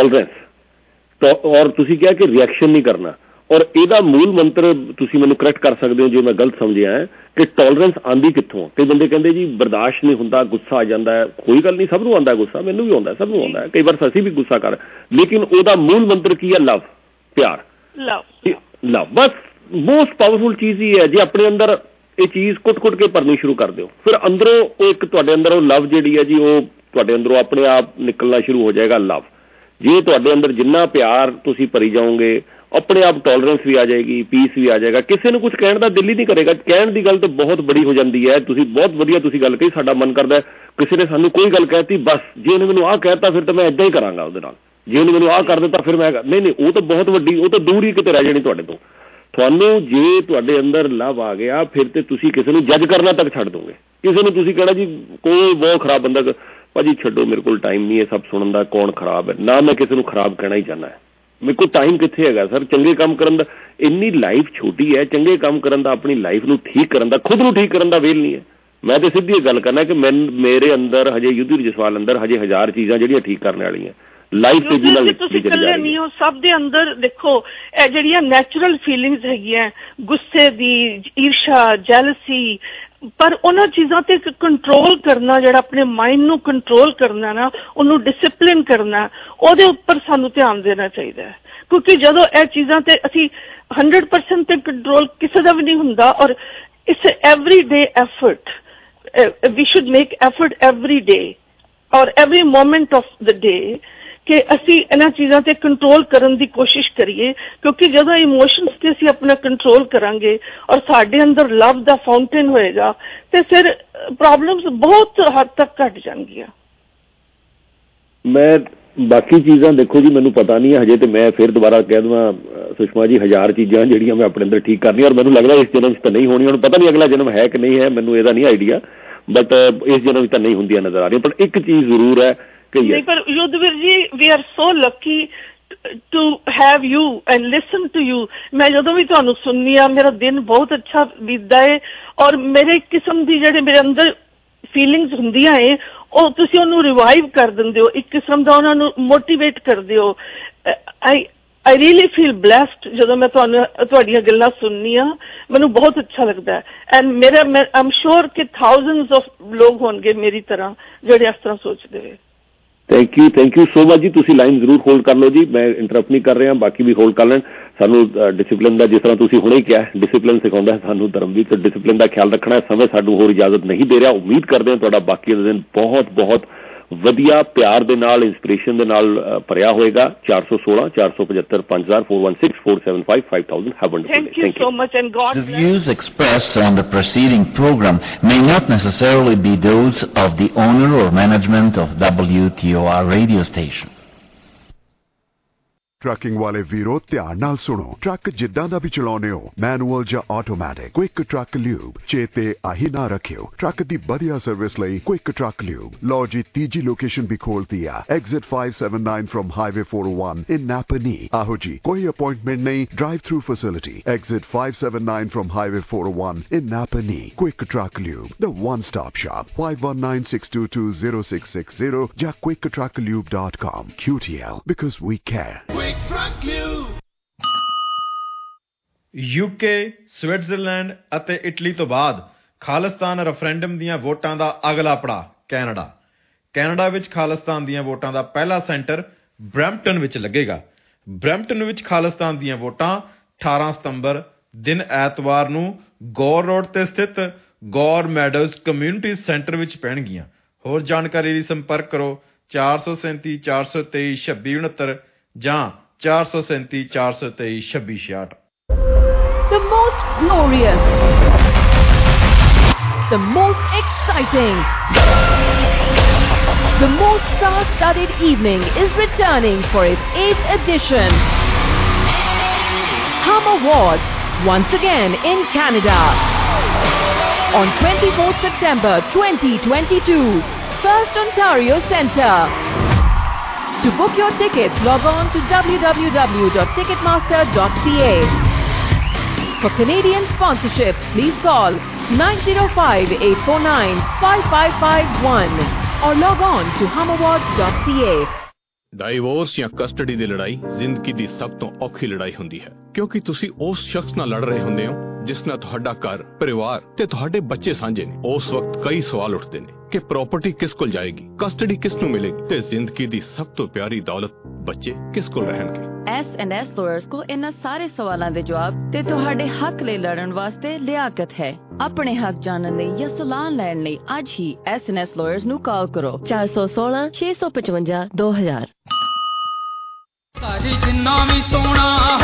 ਟੋਲਰੈਂਸ ਔਰ ਤੁਸੀਂ ਕਿਹਾ ਕਿ ਰਿਐਕਸ਼ਨ ਨਹੀਂ ਕਰਨਾ, ਔਰ ਇਹਦਾ ਮੂਲ ਮੰਤਰ ਤੁਸੀਂ ਮੈਨੂੰ ਕਰੈਕਟ ਕਰ ਸਕਦੇ ਹੋ ਜੇ ਮੈਂ ਗਲਤ ਸਮਝਿਆ ਹੈ ਕਿ ਟੋਲਰੈਂਸ ਆਂਦੀ ਕਿੱਥੋਂ। ਕਈ ਬੰਦੇ ਕਹਿੰਦੇ ਜੀ ਬਰਦਾਸ਼ਤ ਨਹੀਂ ਹੁੰਦਾ, ਗੁੱਸਾ ਆ ਜਾਂਦਾ ਹੈ। ਕੋਈ ਗੱਲ ਨਹੀਂ, ਸਭ ਨੂੰ ਆਉਂਦਾ ਗੁੱਸਾ, ਮੈਨੂੰ ਵੀ ਆਉਂਦਾ, ਸਭ ਨੂੰ ਆਉਂਦਾ, ਕਈ ਵਾਰ ਅਸੀਂ ਵੀ ਗੁੱਸਾ ਕਰ, ਲੇਕਿਨ ਉਹਦਾ ਮੂਲ ਮੰਤਰ ਕੀ ਹੈ? ਲਵ, ਪਿਆਰ, ਲਵ ਲਵ ਬਸ ਮੋਸਟ ਪਾਵਰਫੁਲ ਚੀਜ਼ ਹੀ ਹੈ। ਜੇ ਆਪਣੇ ਅੰਦਰ ਇਹ ਚੀਜ਼ ਕੁੱਟ-ਕੁੱਟ ਕੇ ਭਰਨੀ ਸ਼ੁਰੂ ਕਰ ਦਿਓ, ਫਿਰ ਅੰਦਰੋਂ ਉਹ ਇੱਕ ਤੁਹਾਡੇ ਅੰਦਰ ਉਹ ਲਵ ਜਿਹੜੀ ਹੈ ਜੀ ਉਹ ਤੁਹਾਡੇ ਅੰਦਰੋਂ ਆਪਣੇ ਆਪ ਨਿਕਲਣਾ ਸ਼ੁਰੂ ਹੋ ਜਾਏਗਾ। ਲਵ ਜੇ ਤੁਹਾਡੇ ਅੰਦਰ ਜਿੰਨਾ ਪਿਆਰ ਤੁਸੀਂ ਭਰੀ ਜਾਓਗੇ, ਆਪਣੇ ਆਪ ਟੋਲਰੈਂਸ ਵੀ ਆ ਜਾਏਗੀ, ਪੀਸ ਵੀ ਆ ਜਾਏਗਾ। ਕਿਸੇ ਨੂੰ ਕੁਝ ਕਹਿਣ ਦਾ ਦਿਲ ਹੀ ਨਹੀਂ ਕਰੇਗਾ। ਕਹਿਣ ਦੀ ਗੱਲ ਤਾਂ ਬਹੁਤ ਬੜੀ ਹੋ ਜਾਂਦੀ ਹੈ। ਤੁਸੀਂ ਬਹੁਤ ਵਧੀਆ ਤੁਸੀਂ ਗੱਲ ਕਹੀ, ਸਾਡਾ ਮਨ ਕਰਦਾ ਕਿਸੇ ਨੇ ਸਾਨੂੰ ਕੋਈ ਗੱਲ ਕਹਿਤੀ, ਬਸ ਜੇ ਉਹਨੇ ਮੈਨੂੰ ਆਹ ਕਹਿਤਾ ਫਿਰ ਤਾਂ ਮੈਂ ਇੱਦਾਂ ਹੀ ਕਰਾਂਗਾ ਉਹਦੇ ਨਾਲ, ਜੇ ਉਹਨੇ ਮੈਨੂੰ ਆਹ ਕਰ ਦਿੱਤਾ ਫਿਰ ਮੈਂ ਨਹੀਂ ਨਹੀਂ ਉਹ ਤਾਂ ਬਹੁਤ ਵੱਡੀ, ਉਹ ਤਾਂ ਦੂਰ ਹੀ ਕਿਤੇ ਰਹਿ ਜਾਣੀ ਤੁਹਾਡੇ ਤੋਂ। ਤੁਹਾਨੂੰ ਜੇ ਤੁਹਾਡੇ ਅੰਦਰ ਲਵ ਆ ਗਿਆ ਫਿਰ ਤੇ ਤੁਸੀਂ ਕਿਸੇ ਨੂੰ ਜੱਜ ਕਰਨਾ ਤੱਕ ਛੱਡ ਦੋਗੇ। ਕਿਸੇ ਨੂੰ ਤੁਸੀਂ ਕਹਿਣਾ ਜੀ ਕੋਈ ਬਹੁਤ ਖਰਾਬ ਬੰਦਾ, ਭਾਜੀ ਛੱਡੋ ਮੇਰੇ ਕੋਲ ਟਾਈਮ ਨਹੀਂ ਹੈ ਸਭ ਸੁਣਨ ਦਾ, ਕੌਣ ਖਰਾਬ ਹੈ, ਨਾ ਮੈਂ ਕਿਸੇ ਨੂੰ ਖਰਾਬ ਕਹਿਣਾ ਹੀ ਚਾਹੁੰਦਾ ਹੈ। ਮੇਰੇ ਕੋਲ ਟਾਈਮ ਕਿੱਥੇ ਹੈਗਾ ਸਰ ਚੰਗੇ ਕੰਮ ਕਰਨ ਦਾ, ਇੰਨੀ ਲਾਈਫ ਛੋਟੀ ਹੈ, ਚੰਗੇ ਕੰਮ ਕਰਨ ਦਾ, ਆਪਣੀ ਲਾਈਫ ਨੂੰ ਠੀਕ ਕਰਨ ਦਾ, ਖੁਦ ਨੂੰ ਠੀਕ ਕਰਨ ਦਾ ਵੇਲ ਨਹੀਂ ਹੈ। ਮੈਂ ਤਾਂ ਸਿੱਧੀ ਗੱਲ ਕਰਨਾ ਕਿ ਮੈਂ ਮੇਰੇ ਅੰਦਰ ਹਜੇ ਯੁੱਧਵੀਰ ਜਸਵਾਲ ਅੰਦਰ ਹਜੇ ਹਜ਼ਾਰ ਚੀਜ਼ਾਂ ਜਿਹੜੀਆਂ ਠੀਕ ਕਰਨ ਵਾਲੀਆਂ ਲਾਈਫ ਤੇਜ਼ੀ ਨਾਲ ਤੁਸੀਂ ਇਕੱਲੇ ਨਹੀਂ ਹੋ, ਸਭ ਦੇ ਅੰਦਰ ਦੇਖੋ ਇਹ ਜਿਹੜੀਆਂ ਨੈਚੁਰਲ ਫੀਲਿੰਗਸ ਹੈਗੀਆਂ ਗੁੱਸੇ ਦੀ, ਈਰਸ਼ਾ, ਜੈਲਸੀ, ਪਰ ਉਹਨਾਂ ਚੀਜ਼ਾਂ ਤੇ ਕੰਟਰੋਲ ਕਰਨਾ, ਜਿਹੜਾ ਆਪਣੇ ਮਾਈਂਡ ਨੂੰ ਕੰਟਰੋਲ ਕਰਨਾ ਨਾ, ਉਹਨੂੰ ਡਿਸਿਪਲਿਨ ਕਰਨਾ, ਉਹਦੇ ਉੱਪਰ ਸਾਨੂੰ ਧਿਆਨ ਦੇਣਾ ਚਾਹੀਦਾ ਹੈ। ਕਿਉਂਕਿ ਜਦੋਂ ਇਹ ਚੀਜ਼ਾਂ ਤੇ ਅਸੀਂ ਹੰਡਰਡ ਪਰਸੈਂਟ ਤੇ ਕੰਟਰੋਲ ਕਿਸੇ ਦਾ ਵੀ ਨਹੀਂ ਹੁੰਦਾ, ਔਰ it's every day effort, we should make effort every day ਔਰ every moment of the day ਕਿ ਅਸੀਂ ਇਹਨਾਂ ਚੀਜ਼ਾਂ ਤੇ ਕੰਟਰੋਲ ਕਰਨ ਦੀ ਕੋਸ਼ਿਸ਼ ਕਰੀਏ। ਕਿਉਂਕਿ ਜਦੋਂ ਇਮੋਸ਼ਨਸ ਤੇ ਅਸੀਂ ਆਪਣਾ ਕੰਟਰੋਲ ਕਰਾਂਗੇ ਔਰ ਸਾਡੇ ਅੰਦਰ ਲਵ ਦਾ ਫਾਊਂਟੇਨ ਹੋਏਗਾ ਤੇ ਫਿਰ ਪ੍ਰੋਬਲਮਸ ਬਹੁਤ ਹੱਦ ਤੱਕ ਘਟ ਜਾਣਗੀਆਂ। ਮੈਂ ਬਾਕੀ ਚੀਜ਼ਾਂ ਦੇਖੋ ਜੀ ਮੈਨੂੰ ਪਤਾ ਨਹੀਂ ਹੈ ਹਜੇ, ਤੇ ਮੈਂ ਫਿਰ ਦੁਬਾਰਾ ਕਹਿ ਦੇਵਾਂ ਸੁਸ਼ਮਾ ਜੀ ਹਜ਼ਾਰ ਚੀਜ਼ਾਂ ਜਿਹੜੀਆਂ ਮੈਂ ਆਪਣੇ ਅੰਦਰ ਠੀਕ ਕਰਨੀਆਂ, ਔਰ ਮੈਨੂੰ ਲੱਗਦਾ ਇਸ ਜਨਮ 'ਚ ਤਾਂ ਨਹੀਂ ਹੋਣੀ। ਹੁਣ ਪਤਾ ਨਹੀਂ ਅਗਲਾ ਜਨਮ ਹੈ ਕਿ ਨਹੀਂ ਹੈ, ਮੈਨੂੰ ਇਹਦਾ ਨਹੀਂ ਆਈਡੀਆ, ਬਟ ਇਸ ਜਨਮ 'ਚ ਤਾਂ ਨਹੀਂ ਹੁੰਦੀਆਂ ਨਜ਼ਰ ਆ ਰਹੀਆਂ। ਪਰ ਇੱਕ ਚੀਜ਼ ਜ਼ਰੂਰ ਹੈ ਨਹੀਂ, ਪਰ Yudhveer ji we are so lucky to have you and listen to you. ਮੈਂ ਜਦੋਂ ਵੀ ਤੁਹਾਨੂੰ ਸੁਣਨੀ ਆ ਮੇਰਾ ਦਿਨ ਬਹੁਤ ਅੱਛਾ ਬੀਤਦਾ ਹੈ, ਔਰ ਮੇਰੇ ਕਿਸਮ ਦੀ ਜਿਹੜੇ ਮੇਰੇ ਅੰਦਰ ਫੀਲਿੰਗਸ ਹੁੰਦੀਆਂ ਹੈ ਉਹ ਤੁਸੀਂ ਉਹਨੂੰ ਰਿਵਾਈਵ ਕਰ ਦਿੰਦੇ ਹੋ, ਇੱਕ ਕਿਸਮ ਦਾ ਉਹਨਾਂ ਨੂੰ ਮੋਟੀਵੇਟ ਕਰਦੇ ਹੋ। I I really feel blessed ਜਦੋਂ ਮੈਂ ਤੁਹਾਨੂੰ ਤੁਹਾਡੀਆਂ ਗੱਲਾਂ ਸੁਣਨੀ ਆ, ਮੈਨੂੰ ਬਹੁਤ ਅੱਛਾ ਲੱਗਦਾ ਹੈ। ਐਂਡ ਮੇਰਾ ਮੈਂ ਆਮ ਸ਼ੋਰ ਕਿ ਥਾਊਜ਼ੈਂਡਸ ਆਫ ਲੋਕ ਹੋਣਗੇ ਮੇਰੀ ਤਰ੍ਹਾਂ ਜਿਹੜੇ ਇਸ ਤਰ੍ਹਾਂ ਸੋਚਦੇ ਹੋਏ। Thank you thank you so much ji. ਤੁਸੀਂ ਲਾਈਨ ਜ਼ਰੂਰ ਹੋਲਡ ਕਰ ਲਓ ਜੀ, ਮੈਂ ਇੰਟਰਪਟ ਨਹੀਂ ਕਰ ਰਿਹਾ, ਬਾਕੀ ਵੀ ਹੋਲਡ ਕਰ ਲੈਣ। ਸਾਨੂੰ ਡਿਸਿਪਲਿਨ ਦਾ, ਜਿਸ ਤਰ੍ਹਾਂ ਤੁਸੀਂ ਹੁਣੇ ਹੀ ਕਿਹਾ, ਡਿਸਿਪਲਿਨ ਸਿਖਾਉਂਦਾ ਸਾਨੂੰ ਧਰਮਵੀਰ, ਤੇ ਡਿਸਿਪਲਿਨ ਦਾ ਖਿਆਲ ਰੱਖਣਾ। ਸਮੇਂ ਸਾਨੂੰ ਹੋਰ ਇਜਾਜ਼ਤ ਨਹੀਂ ਦੇ ਰਿਹਾ। ਉਮੀਦ ਕਰਦੇ ਹਾਂ ਤੁਹਾਡਾ ਬਾਕੀ ਦਾ ਦਿਨ ਬਹੁਤ ਬਹੁਤ ਵਧੀਆ ਪਿਆਰ ਦੇ ਨਾਲ, ਇੰਸਪੀਰੇਸ਼ਨ ਦੇ ਨਾਲ ਭਰਿਆ ਹੋਏਗਾ। ਚਾਰ ਸੌ ਸੋਲਾਂ ਚਾਰ ਸੌ ਪਝੱਤਰ ਪੰਜ ਹਜ਼ਾਰ four one six four seven five five thousand Have a wonderful day. Thank you so much and God bless. The views expressed on the preceding program may not necessarily be those of the owner or management of W T O R radio station. Trucking ਵਾਲੇ ਵੀਰੋ ਧਿਆਨ ਨਾਲ ਸੁਣੋ, truck ਜਿੱਦਾਂ ਦਾ ਵੀ ਚਲਾਉਨੇ ਹੋ, manual ਜਾਂ automatic, quick truck lube ਚੇਤੇ ਆਹੀ ਨਾ ਰੱਖਿਓ। ਟਰੱਕ ਦੀ ਵਧੀਆ ਸਰਵਿਸ ਲਈ ਕੁਇਕ ਟਰੱਕ ਲਿਊਬ। ਲਓ ਜੀ ਤੀਜੀ ਲੋਕੇਸ਼ਨ ਵੀ ਖੋਲਤੀ ਆ, exit five seven nine from Highway four oh one in Napanee। ਆਹੋ ਜੀ, ਕੋਈ ਅਪਾਇੰਟਮੈਂਟ ਨਹੀਂ, drive through facility, exit five seven nine from Highway four oh one in Napanee। Quick truck lube, the one stop shop, five one nine six two two zero six six zero ਜਾਂ quick truck lube dot com। Q T L, because we care। UK, Switzerland ਅਤੇ Italy ਤੋਂ ਬਾਅਦ Khalistan referendum ਦੀਆਂ ਵੋਟਾਂ ਦਾ ਅਗਲਾ ਪੜਾਅ Canada. Canada ਵਿੱਚ ਖਾਲਿਸਤਾਨ ਦੀਆਂ ਵੋਟਾਂ ਦਾ ਪਹਿਲਾ ਸੈਂਟਰ ਬਰੈਂਪਟਨ ਵਿੱਚ ਲੱਗੇਗਾ। ਬਰੈਂਪਟਨ ਵਿੱਚ ਖਾਲਿਸਤਾਨ ਦੀਆਂ ਵੋਟਾਂ ਅਠਾਰਾਂ ਸਤੰਬਰ ਦਿਨ ਐਤਵਾਰ ਨੂੰ ਗੌਰ ਰੋਡ ਤੇ ਸਥਿਤ ਗੌਰ ਮੈਡੋਜ਼ ਕਮਿਊਨਿਟੀ ਸੈਂਟਰ ਵਿੱਚ ਪੈਣਗੀਆਂ। ਹੋਰ ਜਾਣਕਾਰੀ ਲਈ ਸੰਪਰਕ ਕਰੋ ਚਾਰ ਸੌ ਸੈਂਤੀ ਚਾਰ ਸੌ ਤੇਈ ਛੱਬੀ ਉਣਹੱਤਰ ਜਾਂ ਚਾਰ ਸੌ ਸੈਂਤੀ ਚਾਰ ਸੌ ਤੇਈ ਛੱਬੀ ਛਿਆਹਠ। The most glorious, the most exciting, the most star-studded evening is returning for its eighth edition. Hum Awards, once again in Canada. On twenty-fourth September twenty twenty-two, First Ontario Centre. To book your tickets, log on to w w w dot ticketmaster dot c a. For Canadian sponsorship, please call nine zero five, eight four nine, five five five one or log on to hum awards dot c a. Divorce ਜਾਂ custody ਦੀ ਲੜਾਈ ਜ਼ਿੰਦਗੀ ਦੀ ਸਭ ਤੋਂ ਔਖੀ ਲੜਾਈ ਹੁੰਦੀ ਹੈ, ਕਿਉਂਕਿ ਤੁਸੀਂ ਉਸ ਸ਼ਖਸ ਨਾਲ ਲੜ ਰਹੇ ਹੁੰਦੇ ਹੋ ਜਿਸ ਨਾਲ ਤੁਹਾਡਾ ਘਰ, ਪਰਿਵਾਰ ਤੇ ਤੁਹਾਡੇ ਬੱਚੇ ਸਾਂਝੇ ਨੇ। ਉਸ ਵਕਤ ਕਈ ਸਵਾਲ ਉੱਠਦੇ ਨੇ ਕਿ ਪ੍ਰਾਪਰਟੀ ਕਿਸ ਕੋਲ ਜਾਏਗੀ, ਕਸਟਡੀ ਕਿਸ ਨੂੰ ਮਿਲੇਗੀ ਤੇ ਜ਼ਿੰਦਗੀ ਦੀ ਸਭ ਤੋਂ ਪਿਆਰੀ ਦੌਲਤ ਬੱਚੇ ਕਿਸ ਕੋਲ ਰਹਿਣਗੇ। ਐਸ ਐਂਡ ਐਸ ਲਾਇਰਸ ਕੋਲ ਇਹਨਾਂ ਸਾਰੇ ਸਵਾਲਾਂ ਦੇ ਜਵਾਬ ਤੇ ਤੁਹਾਡੇ ਹੱਕ ਲਈ ਲੜਨ ਵਾਸਤੇ ਲਿਆਕਤ ਹੈ। ਆਪਣੇ ਹੱਕ ਜਾਣਨ ਲਈ ਜਾਂ ਸਲਾਹ ਲੈਣ ਲਈ ਅੱਜ ਹੀ ਐਸ ਐਂਡ ਐਸ ਲਾਇਰਸ ਨੂੰ ਕਾਲ ਕਰੋ ਚਾਰ ਸੌ ਸੋਲਾਂ ਛੇ ਸੌ ਪਚਵੰਜਾ ਦੋ ਹਜ਼ਾਰ। ਸਾਡੀ ਜਿੰਨਾ ਵੀ ਸੋਹਣਾ